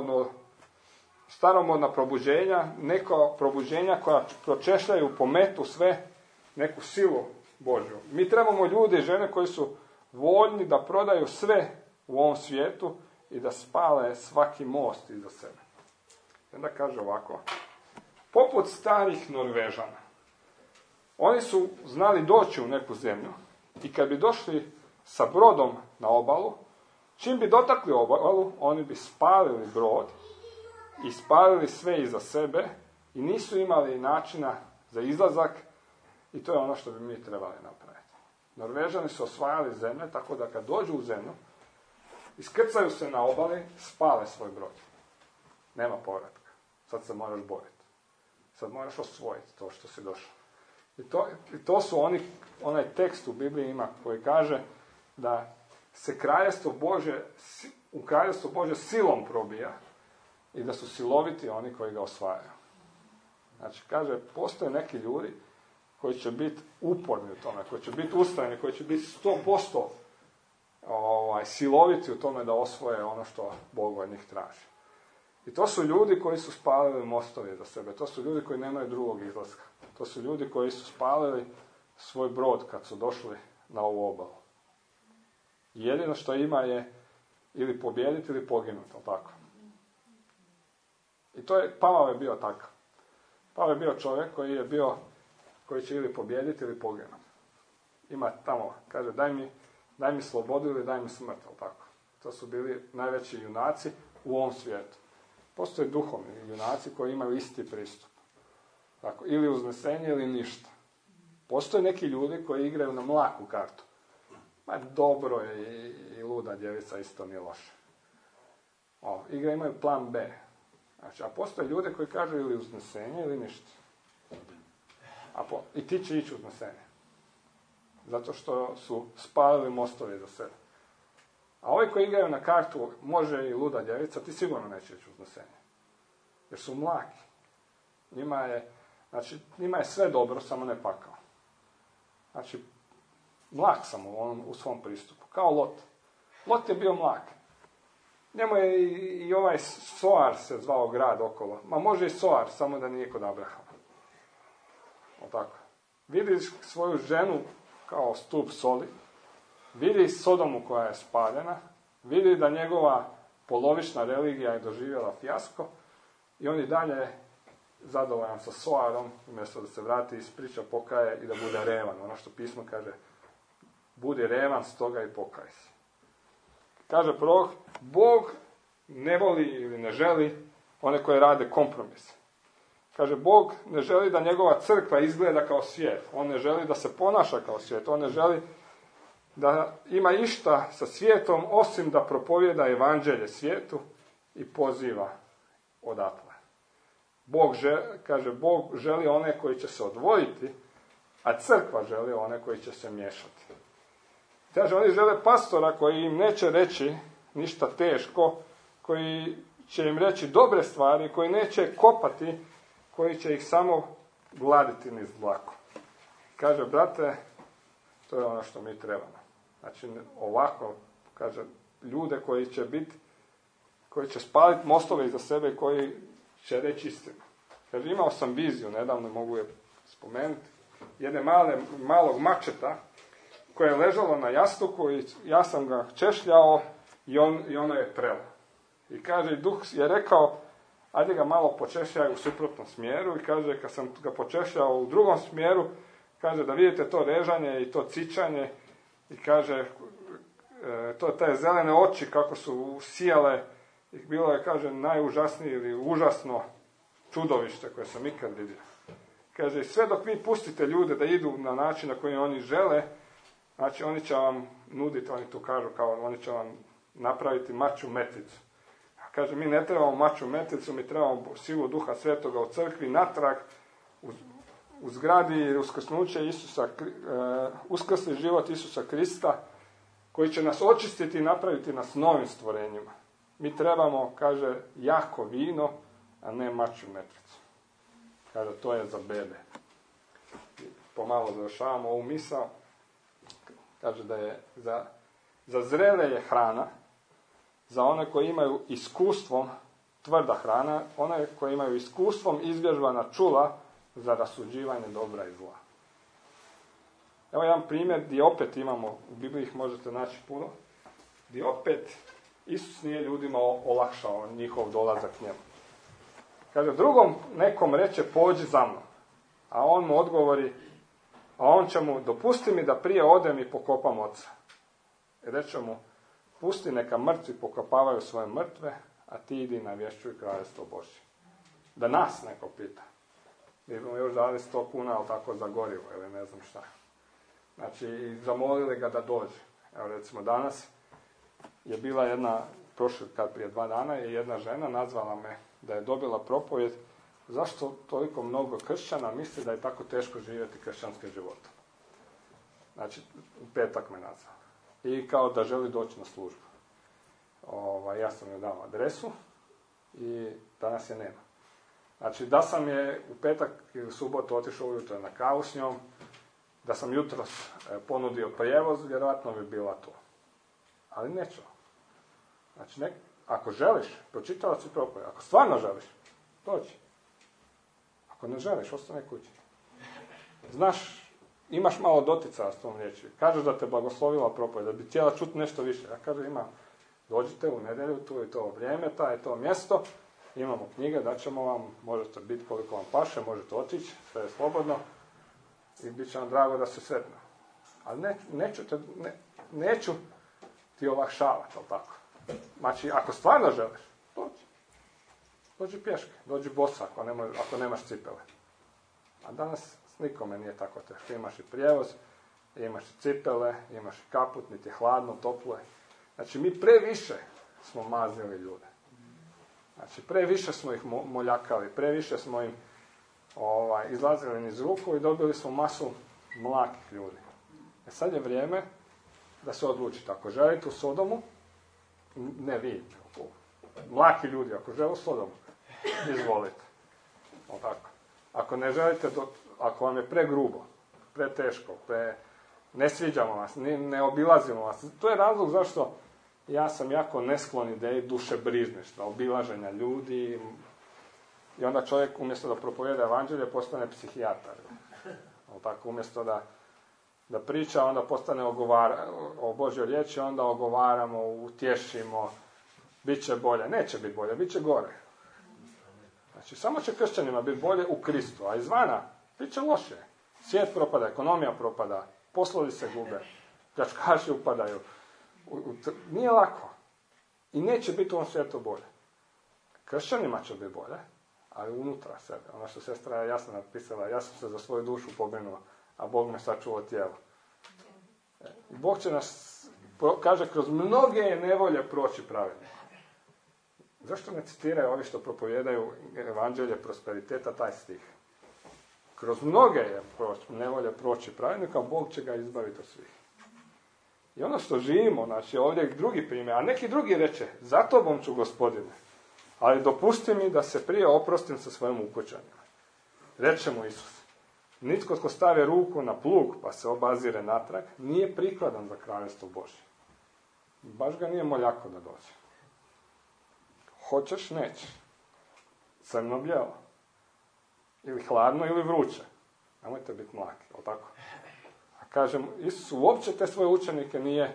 [SPEAKER 1] staromodna probuđenja, neko probuđenja koja pročešljaju po metu sve, neku silu Božju. Mi trebamo ljude i žene koji su voljni da prodaju sve u ovom svijetu i da spale svaki most iza sebe. I onda kaže ovako, poput starih Norvežana. Oni su znali doći u neku zemlju i kad bi došli sa brodom na obalu, čim bi dotakli obalu, oni bi spalili brod i spalili sve iza sebe i nisu imali načina za izlazak i to je ono što bi mi trebali napraviti. Norvežani su osvajali zemlje tako da kad dođu u zemlju, iskrcaju se na obali, spale svoj brod. Nema povratka. Sad se moraš boriti. Sad moraš osvojiti to što si došao. I to su onaj tekst u Bibliji ima koji kaže da se u kraljevstvo Bože silom probija i da su siloviti oni koji ga osvajaju. Znači, kaže, postoje neki ljudi koji će biti uporni u tome, koji će biti ustrajni, koji će biti 100% siloviti u tome da osvoje ono što Bog od njih traži. I to su ljudi koji su spalili mostovi za sebe. To su ljudi koji nemaju drugog izlaska. To su ljudi koji su spalili svoj brod kad su došli na ovu obalu. Jedino što ima je ili pobijediti ili poginuti, tako. I Pavao je bio takav. Pavao je bio čovjek koji će ili pobijediti ili poginuti. Ima tamo, kaže, daj mi slobodu ili daj mi smrt, tako. To su bili najveći junaci u ovom svijetu. Postoje duhovni junaci koji imaju isti pristup. Tako, ili uznesenje ili ništa. Postoje neki ljudi koji igraju na mlaku kartu. Ma dobro je i luda djevica isto nije loše. Igre imaju plan B. Znači, a postoje ljude koji kažu ili uznesenje ili ništa. I ti će ići uznesenje. Zato što su spalili mostovi za sebe. A ovi koji igraju na kartu može i luda djevica, ti sigurno neće ići uznesenje. Jer su mlaki. Njima je sve dobro, samo ne pakao. Znači, mlak sam u svom pristupu. Kao Lot. Lot je bio mlak. Njemu je i ovaj Soar se zvao grad okolo. Ma može i Soar, samo da nije kod Abrahama. Tako. Vidi svoju ženu kao stup soli. Vidi Sodomu koja je spaljena. Vidi da njegova polovična religija je doživjela fijasko. I on i dalje zadovoljan sa Soarom, umjesto da se vrati, ispriča, pokaje i da bude revan. Ono što pismo kaže, budi revan, stoga i pokaj se. Kaže prorok, Bog ne voli ili ne želi one koje rade kompromis. Kaže, Bog ne želi da njegova crkva izgleda kao svijet. On ne želi da se ponaša kao svijet. On ne želi da ima išta sa svijetom osim da propovjeda evanđelje svijetu i poziva odatle. Bog želi one koji će se odvojiti, a crkva želi one koji će se miješati. Kaže, oni žele pastora koji im neće reći ništa teško, koji će im reći dobre stvari, koji neće kopati, koji će ih samo gladiti niz dlaku. Kaže, brate, to je ono što mi trebamo. Znači, ovako, kaže, ljude koji će spaliti mostove iza sebe i koji će reći istinu. Kaže, imao sam viziju, nedavno mogu je spomenuti, jedne malog mačeta koje je ležalo na jastuku i ja sam ga češljao i ono je trelo. I kaže, duh je rekao, ajde ga malo počešljaj u suprotnom smjeru i kaže, kad sam ga počešljao u drugom smjeru, kaže da vidite to režanje i to cičanje i kaže, to te zelene oči kako su sijale i bilo je, kaže, najužasnije ili užasno čudovište koje sam ikad vidio. Kaže, sve dok vi pustite ljude da idu na način na koji oni žele, znači oni će vam nuditi, oni tu kažu kao, oni će vam napraviti maču meticu. Kaže, mi ne trebamo maču meticu, mi trebamo silu Duha Svetoga u crkvi, natrag, u zgradi uskrsnuće Isusa, uskrsli život Isusa Krista, koji će nas očistiti i napraviti nas novim stvorenjima. Mi trebamo, kaže, jako vino, a ne maču meticu. Kaže, to je za bebe. Pomalo završavamo ovu misao. Kaže da je za zrele je hrana, za one koji imaju iskustvom, tvrda hrana, one koji imaju iskustvom izvježbana čula za rasuđivanje dobra i zla. Evo jedan primjer gdje opet imamo, u Bibliji ih možete naći puno, gdje opet Isus nije ljudima olakšao njihov dolazak njemu. Kaže, drugom nekom reče, pođi za mnom. A on mu odgovori, a on će mu, dopusti mi da prije odem i pokopam oca. I reče mu, pusti neka mrtvi pokopavaju svoje mrtve, a ti idi navješćuj kraljestvo Božje. Da nas neko pita. Mi smo još dali 100 kuna, ali tako za gorivo, ili ne znam šta. Znači, zamolili ga da dođe. Evo recimo danas je bila jedna, prije 2 dana, je jedna žena nazvala me da je dobila propovjed zašto toliko mnogo kršćana misli da je tako teško živjeti kršćanske živote. Znači, u petak me nazvala. I kao da želi doći na službu. Ja sam joj dao adresu i danas je nema. Znači, da sam je u petak ili u subotu otišao ujutro na kavu s njom, da sam jutros ponudio prijevoz, vjerojatno bi bila to. Ali neću. Znači, ako želiš, pročitala si propovjed. Ako stvarno želiš, dođi. Ako ne želiš, ostane kući. Znaš, imaš malo doticaja s tom riječi. Kažeš da te blagoslovila propovjed, da bi htjela čuti nešto više. Ja kažem, dođite u nedjelju, tu je to vrijeme, je to mjesto, imamo knjige, daćemo vam, možete biti koliko vam paše, možete otići, sve je slobodno i bit će vam drago da se sretno. Ali neću ti olakšavati, ali tako. Znači, ako stvarno želiš, dođi pješke, dođi bosa ako nemaš cipele. A danas s nikome nije tako teško. Imaš i prijevoz, imaš i cipele, imaš i kaput, niti je hladno, toplo je. Znači, mi previše smo mazili ljude. Znači, previše smo ih moljakali, previše smo im izlazili niz ruku i dobili smo masu mlakih ljudi. Sad je vrijeme da se odlučite. Ako želite u Sodomu, ne vi, mlaki ljudi, ako žele u Sodomu, izvolite. Tako. Ako ne želite, ako vam je pregrubo, preteško, ne sviđamo vas, ne obilazimo vas, to je razlog zašto ja sam jako nesklon ideji dušebrižništva, obilaženja ljudi i onda čovjek umjesto da propovjeda evanđelje postane psihijatar. Tako, umjesto da priča, onda postane o Božjoj riječi, onda ogovaramo, utješimo, bit će bolje. Neće biti bolje, bit će gore. Znači, samo će kršćanima biti bolje u Kristu, a izvana bit će loše. Svijet propada, ekonomija propada, poslovi se gube, pljačkaši upadaju. Nije lako. I neće biti u ovom svijetu bolje. Kršćanima će biti bolje, ali unutra sebe. Ono što sestra je jasno napisala, ja sam se za svoju dušu pobrinuo, a Bog me sačuvao tijelo. I Bog će nas, kaže, kroz mnoge nevolje proći pravedno. Zašto ne citiraju ovi što propovijedaju evanđelje prosperiteta taj stih? Kroz mnoge je nevolje proći pravednika, a Bog će ga izbaviti od svih. I ono što živimo, znači ovdje je drugi primjer, a neki drugi reče, za tobom ću, Gospodine, ali dopusti mi da se prije oprostim sa svojim ukućanima. Reče mu Isus, nitko tko stavi ruku na plug pa se obazire natrag, nije prikladan za kraljevstvo Božje. Baš ga nije moljako da dođe. Hoćeš, nećeš. Crno bijelo. Ili hladno ili vruće. Nemojte biti mlaki, jel tako? A kažem, Isus uopće te svoje učenike nije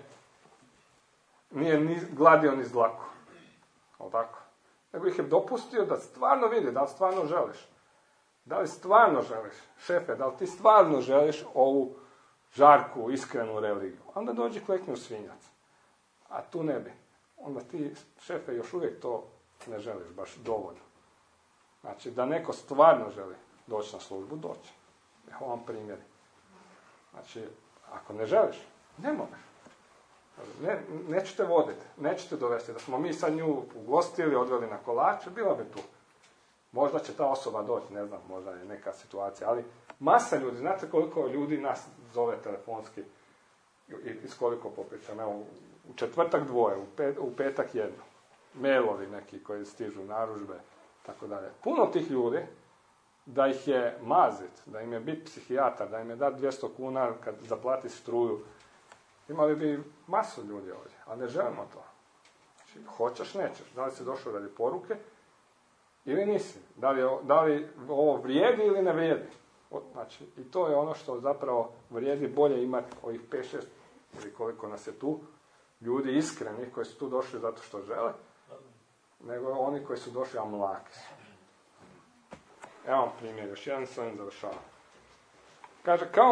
[SPEAKER 1] ni gladio ni zlaku. Jel tako? Nego ih je dopustio da stvarno vidi, da li stvarno želiš. Da li stvarno želiš, šefe, da li ti stvarno želiš ovu žarku, iskrenu religiju. Onda dođi klekni u svinjac. A tu ne bi. Onda ti, šefe, još uvijek to ne želiš baš dovoljno. Znači, da neko stvarno želi doći na službu, doći. Evo vam primjeri. Znači, ako ne želiš, ne možeš. Nećete voditi, nećete dovesti. Da smo mi sad nju ugostili, odveli na kolače, bila bi tu. Možda će ta osoba doći, ne znam, možda je neka situacija, ali masa ljudi, znate koliko ljudi nas zove telefonski i s koliko popričam, evo, u četvrtak 2, u petak 1, mailovi neki koji stižu, narudžbe, tako dalje. Puno tih ljudi, da ih je mazit, da im je biti psihijatar, da im je dati 200 kuna kad zaplati struju, imali bi masu ljudi ovdje, ali ne želimo to. Znači, hoćeš, nećeš, da li si došao radi poruke, ili nisi. Da li ovo vrijedi ili ne vrijedi. Znači, i to je ono što zapravo vrijedi bolje imati ovih 5-6 ili koliko nas je tu, ljudi iskreni koji su tu došli zato što žele, nego oni koji su došli, a mlaki su. Evo vam primjer, još jedan s ovim završavam. Kaže, kao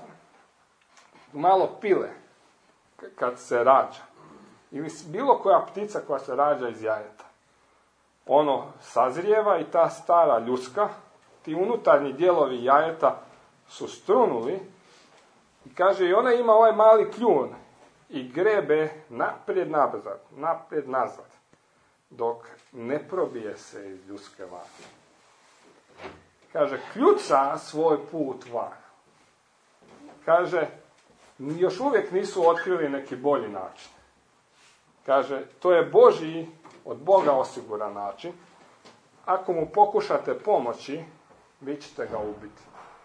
[SPEAKER 1] malo pile kad se rađa, ili bilo koja ptica koja se rađa iz jajeta. Ono sazrijeva i ta stara ljuska, ti unutarnji dijelovi jajeta su strunuli i kaže i ona ima ovaj mali kljun i grebe naprijed nazad, dok ne probije se iz ljuske van. Kaže, kljuca svoj put van. Kaže, još uvijek nisu otkrili neki bolji način. Kaže, to je Božji, od Boga osiguran način. Ako mu pokušate pomoći, vi ćete ga ubiti.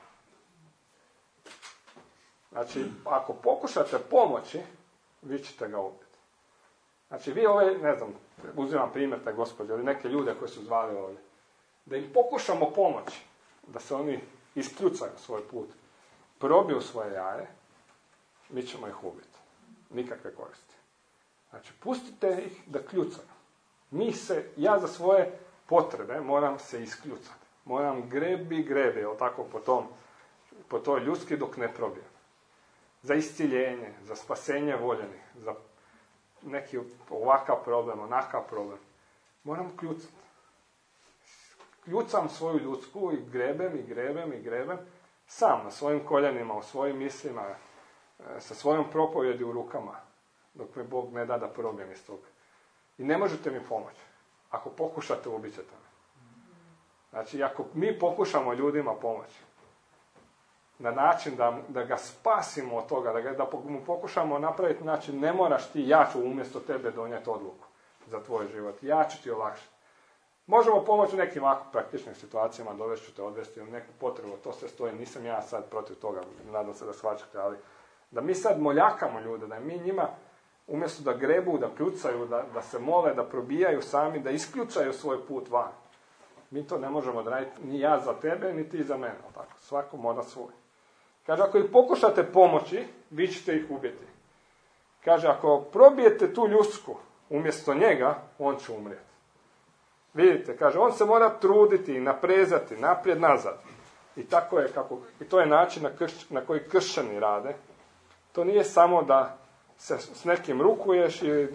[SPEAKER 1] Znači, ako pokušate pomoći, vi ćete ga ubiti. Znači, vi ne znam, uzimam primjer te gospođe, ili neke ljude koji su zvali ovdje, da im pokušamo pomoći, da se oni iskljucaju svoj put, probiju svoje jaje, mi ćemo ih ubiti. Nikakve koristi. Znači, pustite ih da kljucaju. Ja za svoje potrebe moram se iskljucati. Moram grebi, jel tako, po toj ljuski dok ne probijem. Za isciljenje, za spasenje voljenih, za neki ovakav problem, onakav problem. Moram kljucati. Kljucam svoju ljudsku i grebem, sam na svojim koljenima, u svojim mislima, sa svojom propovjedi u rukama, dok mi Bog ne da probijem iz toga. I ne možete mi pomoći. Ako pokušate, ubit ćete me. Znači, ako mi pokušamo ljudima pomoći, na način da ga spasimo od toga, da mu pokušamo napraviti način, ne moraš ti, ja ću umjesto tebe donijeti odluku za tvoj život. Ja ću ti olakšati. Možemo pomoći u nekim ovako praktičnim situacijama, dovesti te, odvesti u neku potrebu, to sve stoji, nisam ja sad protiv toga, nadam se da shvaćate, ali da mi sad moljakamo ljude, da mi njima, umjesto da grebu, da kljucaju, da se mole, da probijaju sami, da iskljucaju svoj put van. Mi to ne možemo odraditi, ni ja za tebe, ni ti za mene. Tako. Svako mora svoj. Kaže, ako ih pokušate pomoći, vi ćete ih ubiti. Kaže, ako probijete tu ljusku umjesto njega, on će umrijeti. Vidite, kaže, on se mora truditi i naprezati, naprijed, nazad. I tako je, i to je način na koji kršćani rade. To nije samo da se s nekim rukuješ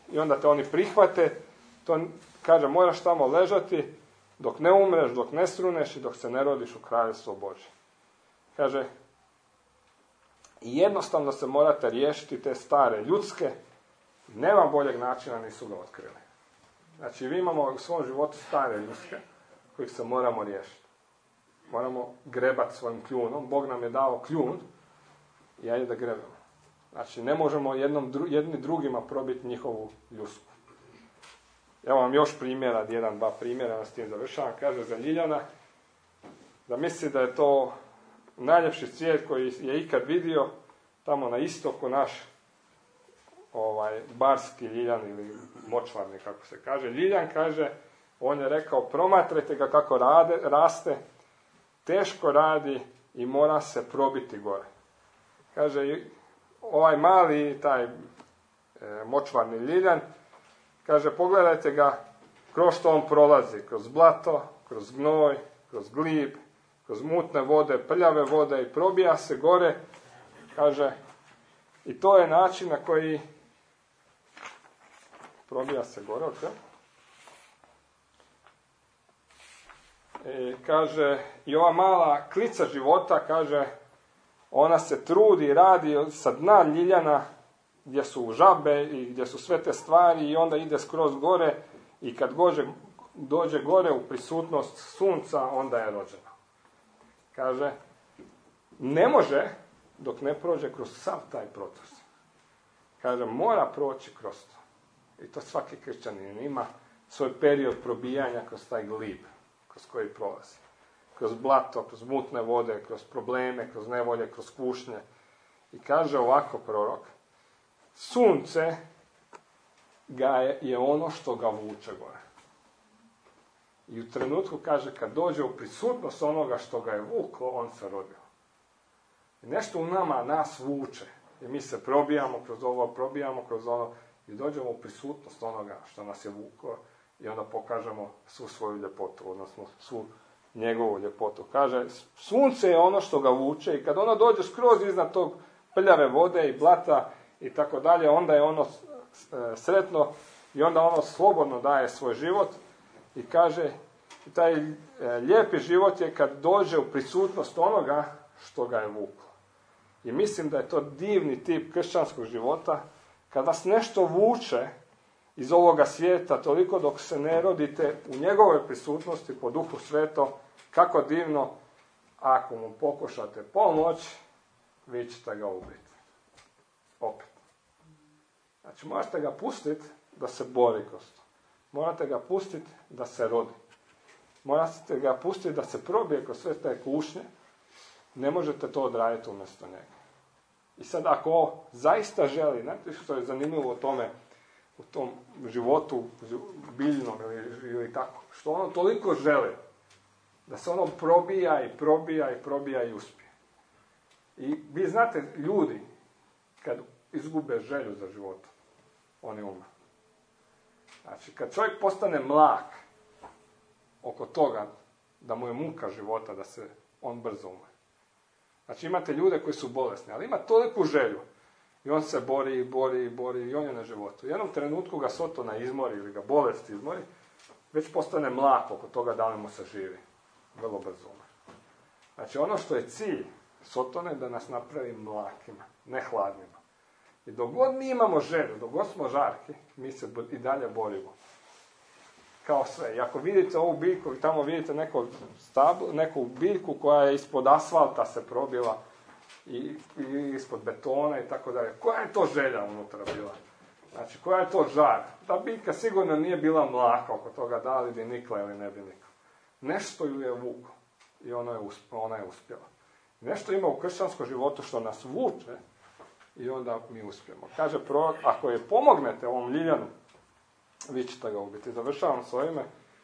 [SPEAKER 1] i onda te oni prihvate, to kaže moraš tamo ležati dok ne umreš, dok ne struneš i dok se ne rodiš u kraljevstvo Božje. Kaže, i jednostavno se morate riješiti te stare ljudske, nema boljeg načina, nisu ga otkrili. Znači, vi imamo u svom životu stare ljudske, kojih se moramo riješiti. Moramo grebati svojim kljunom. Bog nam je dao kljun i ajde da grebamo. Znači, ne možemo jedni drugima probiti njihovu ljusku. Evo vam još primjera, dva primjera, s tim završavam. Kaže za Ljiljana, da misli da je to najljepši svijet koji je ikad vidio, tamo na istoku naš barski Ljiljan ili močvarni, kako se kaže. Ljiljan kaže, on je rekao, promatrajte ga kako raste, teško radi i mora se probiti gore. Kaže, ovaj mali, taj močvarni Ljiljan, kaže, pogledajte ga kroz što on prolazi, kroz blato, kroz gnoj, kroz glib, kroz mutne vode, prljave vode i probija se gore, kaže, i to je način na koji probija se gore, kaže, i ova mala klica života, kaže, ona se trudi, radi sa dna Ljiljana, gdje su žabe i gdje su sve te stvari, i onda ide skroz gore, i kad dođe gore u prisutnost sunca, onda je rođena. Kaže, ne može dok ne prođe kroz sav taj proces. Kaže, mora proći kroz to. I to svaki kršćanin ima svoj period probijanja kroz taj glib, kroz koji prolazi. Kroz blato, kroz mutne vode, kroz probleme, kroz nevolje, kroz kušnje. I kaže ovako prorok, sunce je ono što ga vuče gore. I u trenutku, kaže, kad dođe u prisutnost onoga što ga je vuklo, on se rodio. I nešto u nas vuče. I mi se probijamo kroz ono, i dođemo u prisutnost onoga što nas je vuklo, i onda pokažemo svu svoju ljepotu, odnosno svu njegovu ljepotu. Kaže, sunce je ono što ga vuče, i kad ono dođe skroz iznad tog prljave vode i blata i tako dalje, onda je ono sretno i onda ono slobodno daje svoj život. I kaže, taj lijepi život je kad dođe u prisutnost onoga što ga je vuklo. I mislim da je to divni tip kršćanskog života, kad vas nešto vuče iz ovoga svijeta, toliko dok se ne rodite u njegovoj prisutnosti po Duhu Sveto, kako divno, ako mu pokušate pomoć, vi ćete ga ubiti. Opet. Znači, morate ga pustiti da se bori kroz to. Morate ga pustiti da se rodi. Morate ga pustiti da se probije kroz sve te kušnje. Ne možete to odraditi umjesto njega. I sad, ako zaista želi, znate što je zanimljivo u tom životu biljnom ili tako, što ono toliko želi, da se ono probija i uspije. I vi znate, ljudi, kad izgube želju za životom, oni umru. Znači, kad čovjek postane mlak oko toga da mu je muka života, da se on brzo umre. Znači, imate ljude koji su bolesni, ali ima toliku želju. I on se bori i on je na životu. U jednom trenutku ga sotona izmori ili ga bolest izmori, već postane mlak oko toga da li mu se živi. Vrlo brzo umre. Znači, ono što je cilj sotone da nas napravi mlakima, ne hladnima. I dok god mi imamo želju, dok god smo žarki, mi se i dalje borimo. Kao sve. I ako vidite ovu biljku i tamo vidite neku biljku koja je ispod asfalta se probila i ispod betona i tako dalje. Koja je to želja unutra bila? Znači, koja je to žar? Ta biljka sigurno nije bila mlaka oko toga da li bi nikla ili ne bi nikla. Nešto ju je vuklo i ona je uspjela. Nešto ima u kršćanskom životu što nas vuče i onda mi uspijemo. Kaže prorok, ako je pomognete ovom Ljiljanu, vi ćete ga ubiti. Završavam s ovime.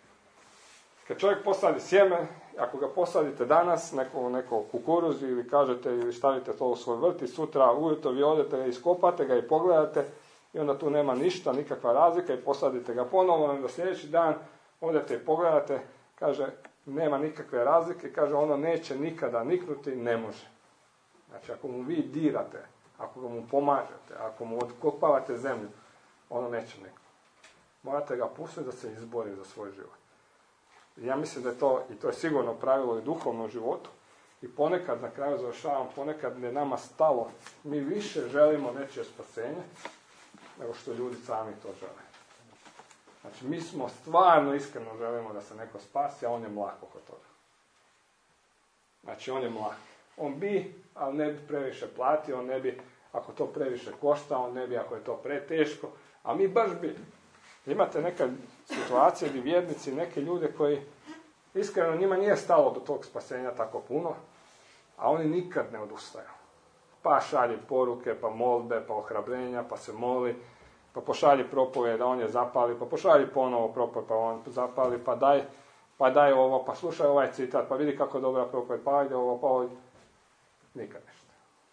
[SPEAKER 1] Kad čovjek posadi sjeme, ako ga posadite danas, neko kukuruz ili kažete ili stavite to u svoj vrt i sutra ujutro vi odete, iskopate ga i pogledate i onda tu nema ništa, nikakva razlika i posadite ga ponovno, onda sljedeći dan odete i pogledate, kaže, nema nikakve razlike, kaže, ono neće nikada niknuti, ne može. Znači, ako mu vi dirate, ako mu pomažete, ako mu otkopavate zemlju, ono neće nikako. Morate ga pustiti da se izbori za svoj život. I ja mislim da je to, i to je sigurno pravilo i duhovnom životu, i ponekad, na kraju završavam, ponekad je nama stalo, mi više želimo nečije spasenje, nego što ljudi sami to žele. Znači, mi smo stvarno iskreno želimo da se neko spasi, a on je mlak oko toga. Znači, on je mlak. On bi, ali ne bi previše platio, on ne bi, ako to previše košta, on ne bi, ako je to preteško, a mi baš bi. Imate neke situacije gdje vjernici, neke ljude koji, iskreno, njima nije stalo do tog spasenja tako puno, a oni nikad ne odustaju. Pa šalji poruke, pa molbe, pa ohrabrenja, pa se moli, pa pošalji propovijed, da on je zapali, pa pošalji ponovo propovijed, pa on zapali, pa daj ovo, pa slušaj ovaj citat, pa vidi kako dobra propovijed, pa ajde ovo, pa ovdje. Nikad ništa.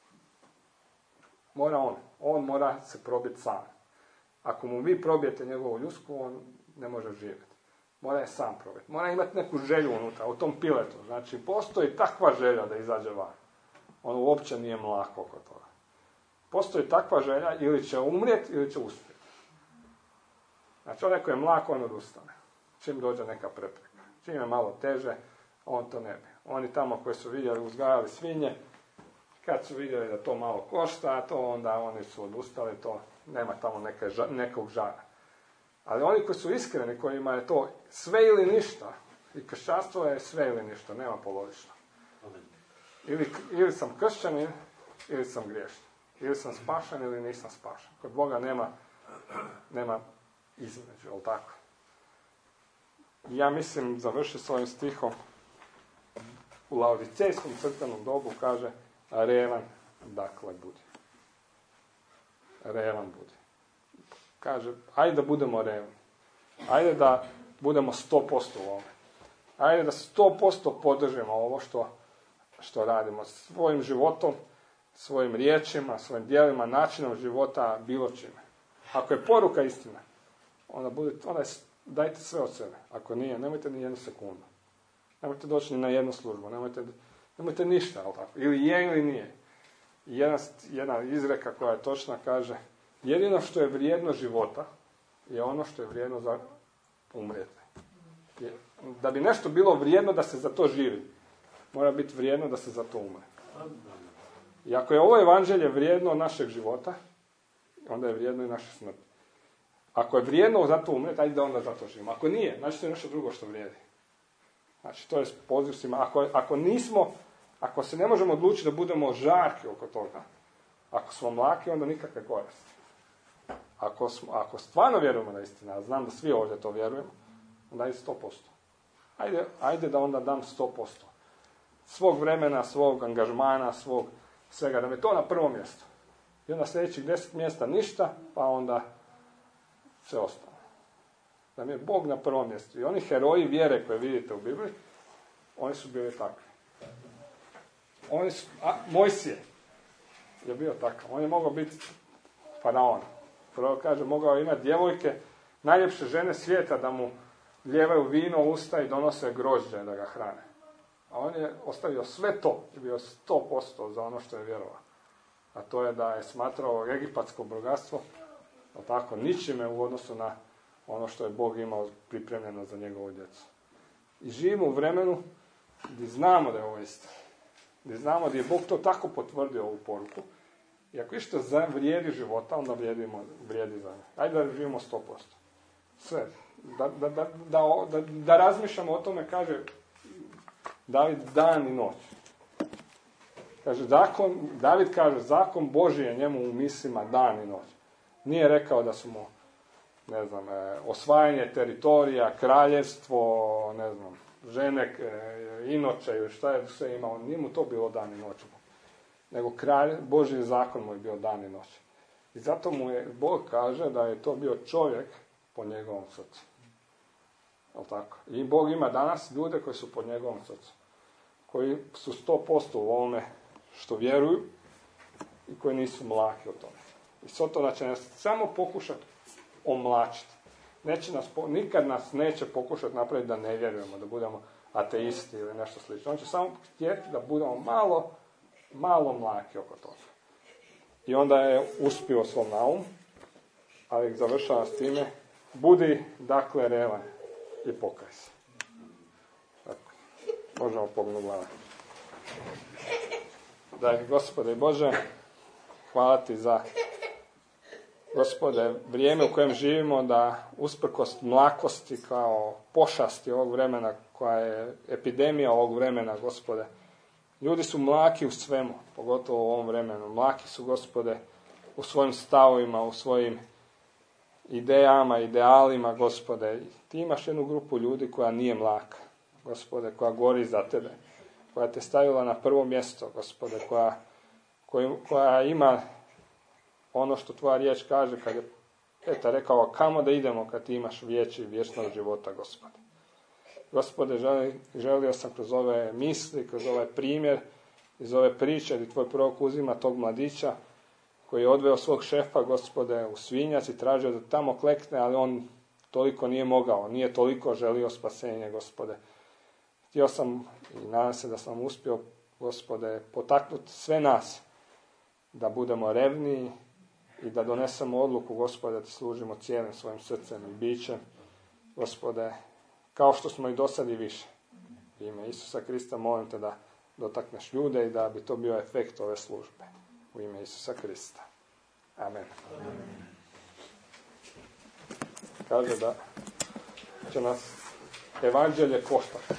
[SPEAKER 1] Mora on mora se probiti sam. Ako mu vi probijete njegovu ljusku, on ne može živjeti. Mora je sam probiti. Mora imati neku želju unutra, u tom piletu. Znači, postoji takva želja da izađe van. On uopće nije mlak oko toga. Postoji takva želja, ili će umrijeti, ili će uspjeti. Znači, onaj koji je mlak, on odustane. Čim dođe neka prepreka. Čim je malo teže, on to ne bi. Oni tamo koji su vidjeli, uzgajali svinje, kad su vidjeli da to malo košta, to onda oni su odustali, to nema tamo nekog žara. Ali oni koji su iskreni, kojima je to sve ili ništa, i kršćanstvo je sve ili ništa, nema polovično. Ili sam kršćanin, ili sam griješan. Ili sam spašan, ili nisam spašan. Kod Boga nema između, jel tako? Ja mislim, završi s ovim stihom, u laodicejskom crkvenom dobu kaže, revan, dakle, budi. Revan budi. Kaže, ajde da budemo revni. Ajde da budemo 100% u ovome. Ajde da 100% podržimo ovo što radimo. Svojim životom, svojim riječima, svojim djelima, načinom života, bilo čime. Ako je poruka istina, onda dajte sve od sebe. Ako nije, nemojte ni jednu sekundu. Nemojte doći ni na jednu službu. Nemojte ništa, ali tako. Ili je ili nije. I jedna izreka koja je točna kaže, jedino što je vrijedno života je ono što je vrijedno za umrijeti. Da bi nešto bilo vrijedno da se za to živi, mora biti vrijedno da se za to umre. I ako je ovo evanđelje vrijedno našeg života, onda je vrijedno i naše smrti. Ako je vrijedno za to umrijeti, ajde da onda za to živimo. Ako nije, znači to je nešto drugo što vrijedi. Znači to je poziv svima. Ako se ne možemo odlučiti da budemo žarki oko toga, ako smo mlaki, onda nikakve koristi. Ako stvarno vjerujemo na istinu, a znam da svi ovdje to vjerujemo, onda je 100%. Ajde da onda dam 100%. Svog vremena, svog angažmana, svog svega, da me to na prvo mjesto. I onda sljedećih 10 mjesta ništa, pa onda sve ostalo. Da mi je Bog na prvom mjestu. I oni heroji vjere koje vidite u Bibliji, oni su bili takvi. Mojsije je bio takav. On je mogao biti faraon. Prvo kaže, mogao imati djevojke, najljepše žene svijeta da mu lijevaju vino u usta i donose grožđe da ga hrane. A on je ostavio sve to i bio 100% za ono što je vjerovao. A to je da je smatrao egipatsko bogatstvo, tako, ničime u odnosu na ono što je Bog imao pripremljeno za njegovu djecu. I živimo u vremenu gdje znamo da je ovo istina. Gdje znamo da je Bog to tako potvrdio ovu poruku. I ako išta vrijedi života, onda vrijedi za nje. Ajde da živimo 100%. Sve. Da razmišljamo o tome, kaže David, dan i noć. Kaže, David kaže, zakon Božji je njemu u mislima dan i noć. Nije rekao da su mu, osvajanje teritorija, kraljevstvo, žene, inoče ili šta je sve imao. Nije mu to bilo dan i noć. Nego Božji zakon mu je bio dan i noć. I zato mu je Bog kaže da je to bio čovjek po njegovom srcu. Jel' tako? I Bog ima danas ljude koji su po njegovom srcu. Koji su 100% u ovome što vjeruju i koji nisu mlaki o tome. I Sotona će nas samo pokušati omlačiti. Nikad nas neće pokušati napraviti da ne vjerujemo, da budemo ateisti ili nešto slično. On će samo htjeti da budemo malo mlaki oko toga. I onda je uspio svom naumu, ali završavam s time, budi dakle revan i pokaj se. Tako, možemo pognuti glavu. Dragi Gospode Bože, hvala ti za, Gospode, vrijeme u kojem živimo, da usprkos mlakosti kao pošasti ovog vremena, koja je epidemija ovog vremena, Gospode, ljudi su mlaki u svemu, pogotovo u ovom vremenu. Mlaki su, Gospode, u svojim stavovima, u svojim idejama, idealima, Gospode. Ti imaš jednu grupu ljudi koja nije mlaka, Gospode, koja gori za tebe, koja te stavila na prvo mjesto, Gospode, koja ima ono što tvoja riječ kaže, kad je Petar rekao, kamo da idemo kad ti imaš vječnog života, Gospode. Gospode, želio sam kroz ove misli, kroz ovaj primjer, iz ove priče, gdje tvoj prorok uzima tog mladića, koji je odveo svog šefa, Gospode, u svinjac i tražio da tamo klekne, ali on toliko nije mogao, nije toliko želio spasenje, Gospode. Htio sam i nadam se da sam uspio, Gospode, potaknuti sve nas da budemo revniji i da donesemo odluku, Gospode, da ti služimo cijelim svojim srcem i bićem, Gospode, kao što smo i do sad i više. U ime Isusa Krista molim te da dotakneš ljude i da bi to bio efekt ove službe. U ime Isusa Krista. Amen. Kaže da će nas evanđelje koštati.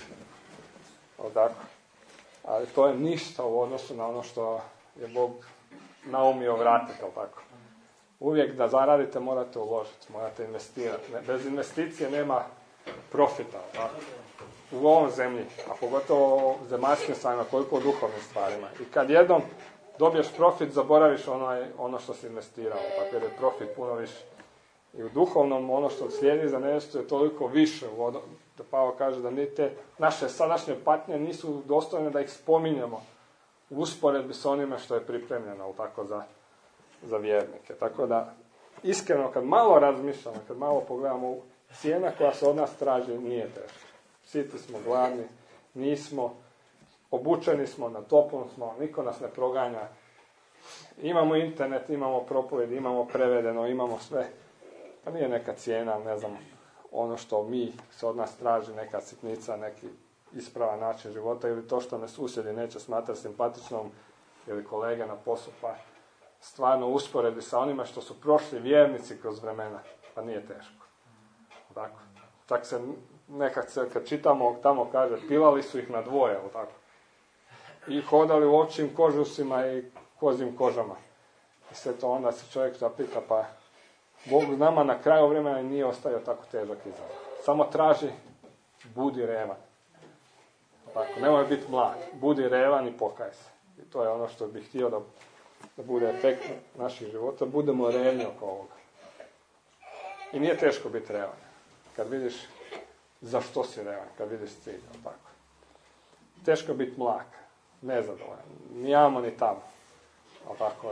[SPEAKER 1] Ali to je ništa u odnosu na ono što je Bog naumio vratiti. Tako. Uvijek da zaradite morate uložiti, morate investirati. Bez investicije nema profita. Tako. U ovom zemlji, a pogotovo u zemaljskim stvarima, koliko u duhovnim stvarima. I kad jednom dobiješ profit, zaboraviš ono što si investirao, tako jer je profit puno više. I u duhovnom ono što slijedi za nešto je toliko više. Da Pavao kaže da ni te naše sadašnje patnje nisu dostojne da ih spominjemo u usporedbi s onime što je pripremljeno tako za vjernike. Tako da, iskreno, kad malo razmišljamo, kad malo pogledamo, cijena koja se od nas traži nije teška. Siti smo, gladni, nismo, obučeni smo, na toplom smo, niko nas ne proganja. Imamo internet, imamo propovjedi, imamo prevedeno, imamo sve. Pa nije neka cijena, ne znam, ono što mi se od nas traži, neka sitnica, neki ispravan način života ili to što me susjedi neće smatrati simpatičnom ili kolege na poslu, pa stvarno usporedi sa onima što su prošli vjernici kroz vremena, pa nije teško. Tako. Čak se nekad kad čitamo tamo kaže, pilali su ih na dvoje, tako. I hodali u ovčjim kožusima i kozim kožama. I sve to onda se čovjek zapita, pa Bog nama na kraju vremena nije ostavio tako težak izazov. Samo traži, budi revan. Tako, nemoj biti mlad, budi revan i pokaj se. I to je ono što bih htio da bude efekt naših života, budemo revni oko ovoga. I nije teško biti revan. Kad vidiš za što si revan, kad vidiš cilj, tako. Teško je biti mlak, nezadovoljan, ni amo ni tamo. Tako,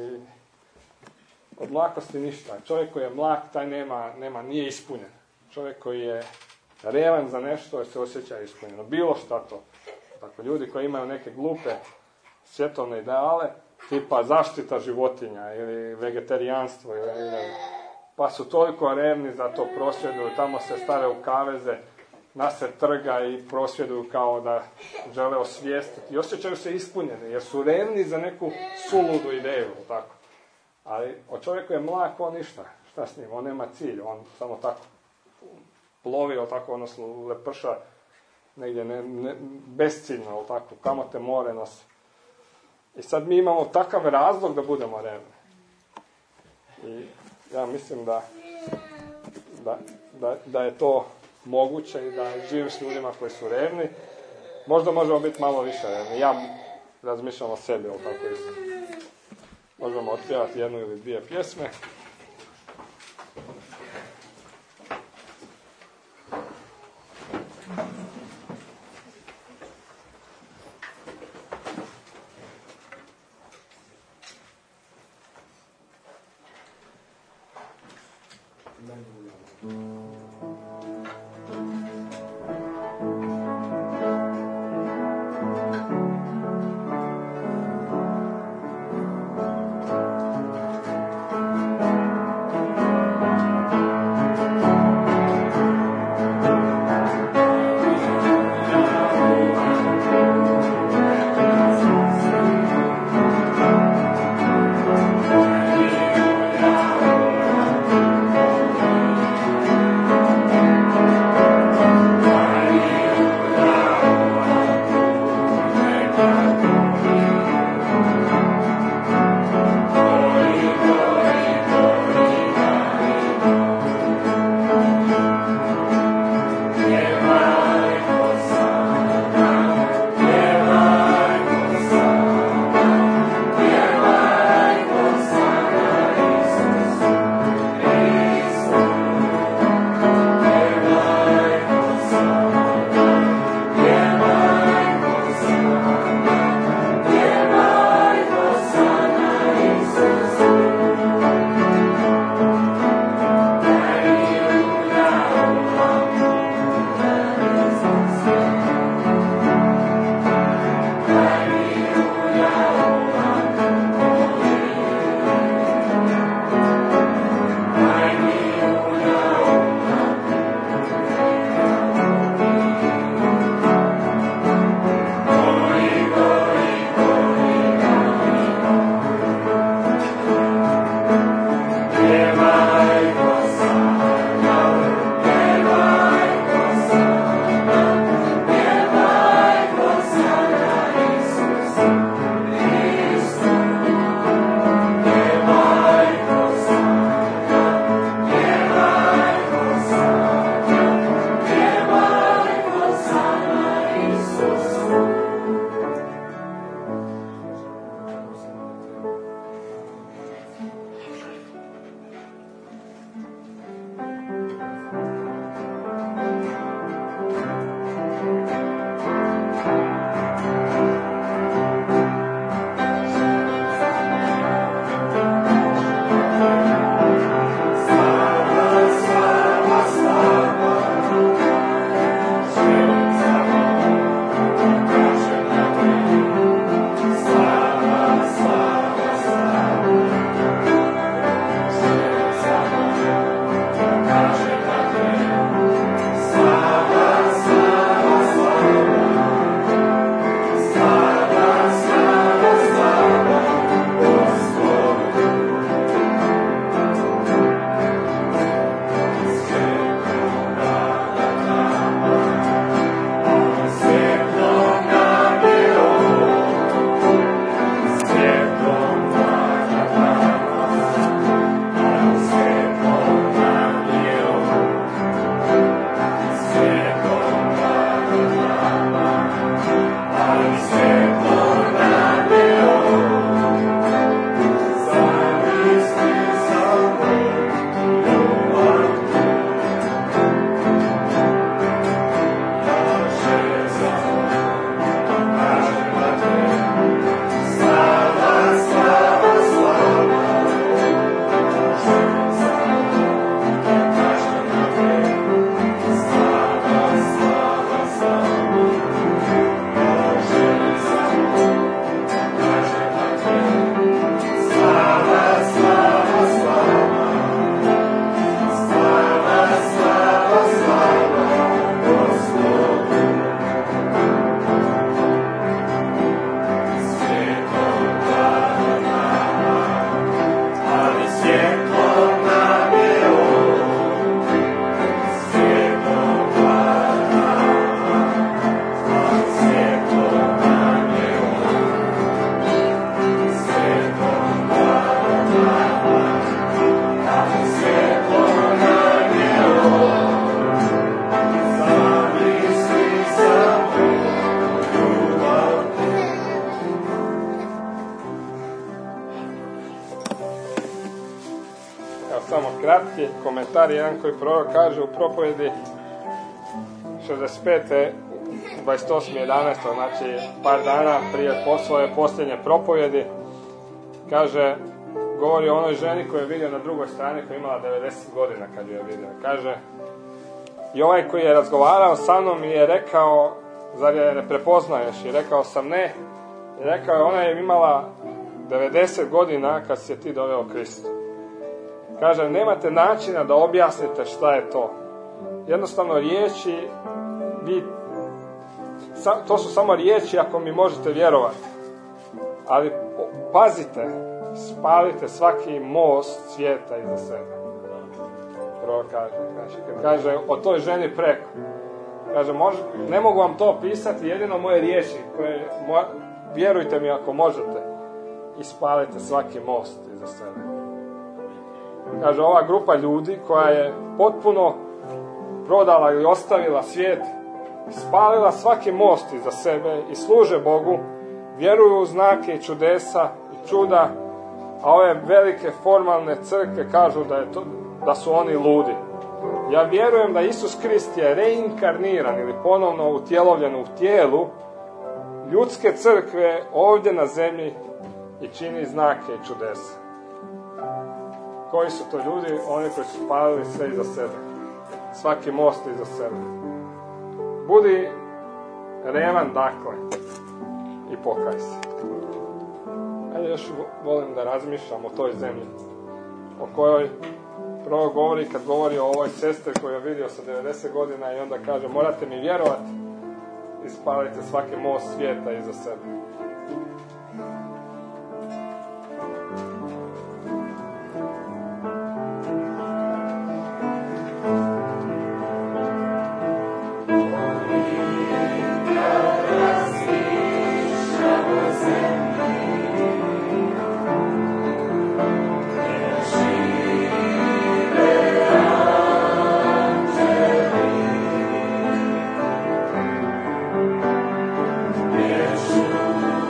[SPEAKER 1] od mlakosti ništa. Čovjek koji je mlak, taj nije ispunjen. Čovjek koji je revan za nešto, se osjeća ispunjeno. Bilo šta to. Tako, ljudi koji imaju neke glupe svjetovne ideale, tipa zaštita životinja ili vegetarijanstvo, pa su toliko revni za to, prosvjeduju, tamo se stave u kaveze, nasred trga i prosvjeduju kao da žele osvijestiti. I osjećaju se ispunjeni, jer su revni za neku suludu ideju, tako. Ali o čovjeku je mlak, on ništa. Šta s njim? On nema cilj, on samo tako plovi, tako, odnosno leprša negdje besciljno, tako, kamo te more nosi. I sad mi imamo takav razlog da budemo revni. I ja mislim da je to moguće i da živim s ljudima koji su revni. Možda možemo biti malo više revni. Ja razmišljam o sebi, ali tako isto. Možemo otpjevati jednu ili dvije pjesme. kratki komentar, jedan koji prorok kaže u propovjedi 65. 28.11. znači par dana prije svoje posljednje propovjedi, kaže, govori o onoj ženi koju je vidio na drugoj strani, koja je imala 90 godina kad ju je vidio. Kaže, i ovaj koji je razgovarao sa mnom mi je rekao, zar je ne prepoznaješ? I rekao sam ne. I rekao je, ona je imala 90 godina kad si je ti doveo Kristu. Kaže, nemate načina da objasnite šta je to. Jednostavno riječi, to su samo riječi ako mi možete vjerovati. Ali pazite, spalite svaki most svijeta iza sebe. Prvo kaže, znači, kad kaže o toj ženi preko. Kaže, ne mogu vam to opisati, jedino moje riječi, koje vjerujte mi ako možete, i spalite svaki most iza sebe. Kaže, ova grupa ljudi koja je potpuno prodala ili ostavila svijet, spalila svaki most iza sebe i služe Bogu, vjeruju u znake i čudesa i čuda, a ove velike formalne crkve kažu da su oni ludi. Ja vjerujem da Isus Krist je reinkarniran ili ponovno utjelovljen u tijelu ljudske crkve ovdje na zemlji i čini znake i čudesa. Koji su to ljudi? Oni koji su spalili sve iza sebe. Svaki most iza sebe. Budi revan dakle i pokaj se. Ajde, još volim da razmišljam o toj zemlji o kojoj prvo govori kad govori o ovoj sestri koju je vidio sa 90 godina i onda kaže, morate mi vjerovati i spalite svaki most svijeta iza sebe.
[SPEAKER 2] Yes.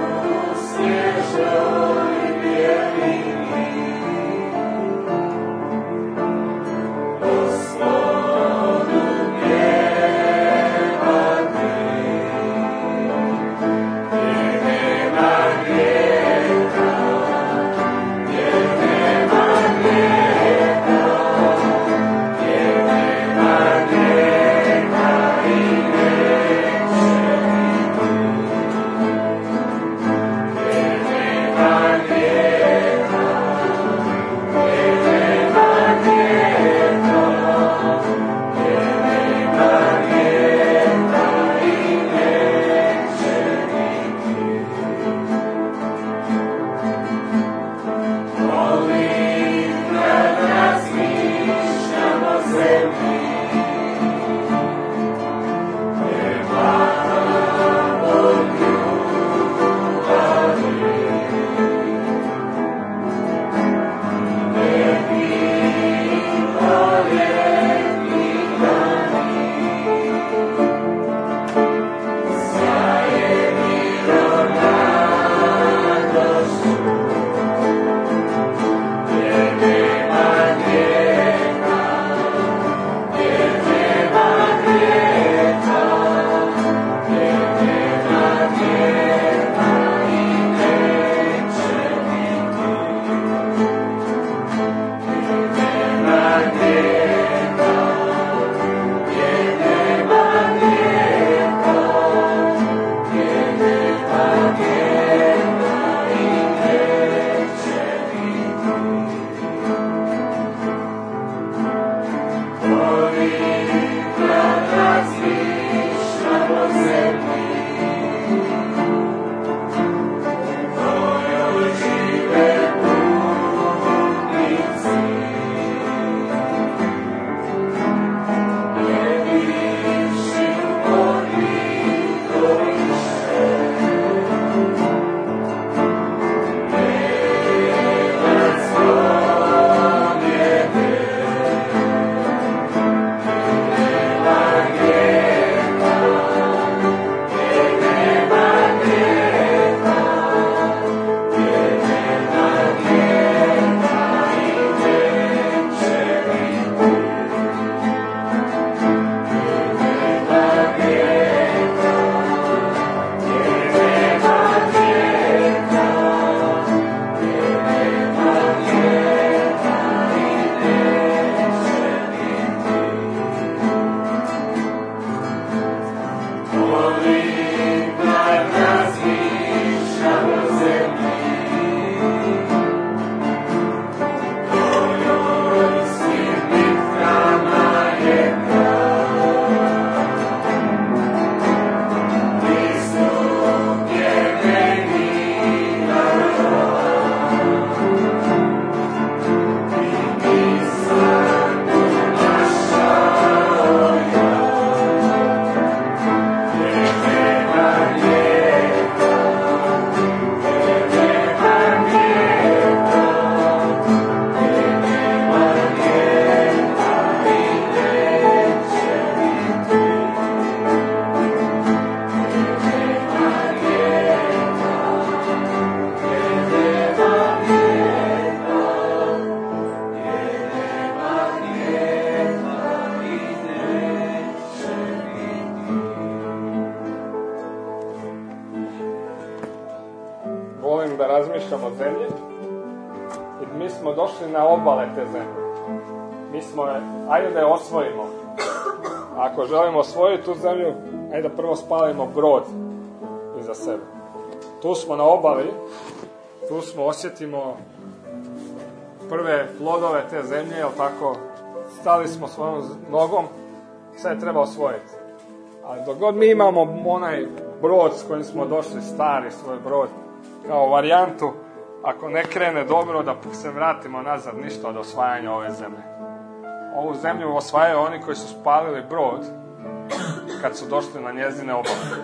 [SPEAKER 1] pljačkamo zemlje i mi smo došli na obale te zemlje. Mi smo, ajde da je osvojimo. Ako želimo osvojiti tu zemlju, ajde da prvo spalimo brod iza sebe. Tu smo na obali, tu smo, osjetimo prve plodove te zemlje, jel tako, stali smo svojom nogom, sve treba osvojiti. Ali dok god mi imamo onaj brod s kojim smo došli, stari svoj brod, kao varijantu, ako ne krene dobro, da se vratimo nazad, ništa od osvajanja ove zemlje. Ovu zemlju osvajaju oni koji su spalili brod kad su došli na njezine obale.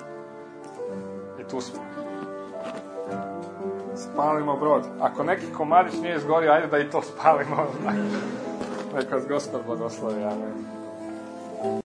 [SPEAKER 1] I tu smo. Spalimo brod. Ako neki komadić nije izgorio, ajde da i to spalimo. Neka vas Gospod blagoslovi. Amen.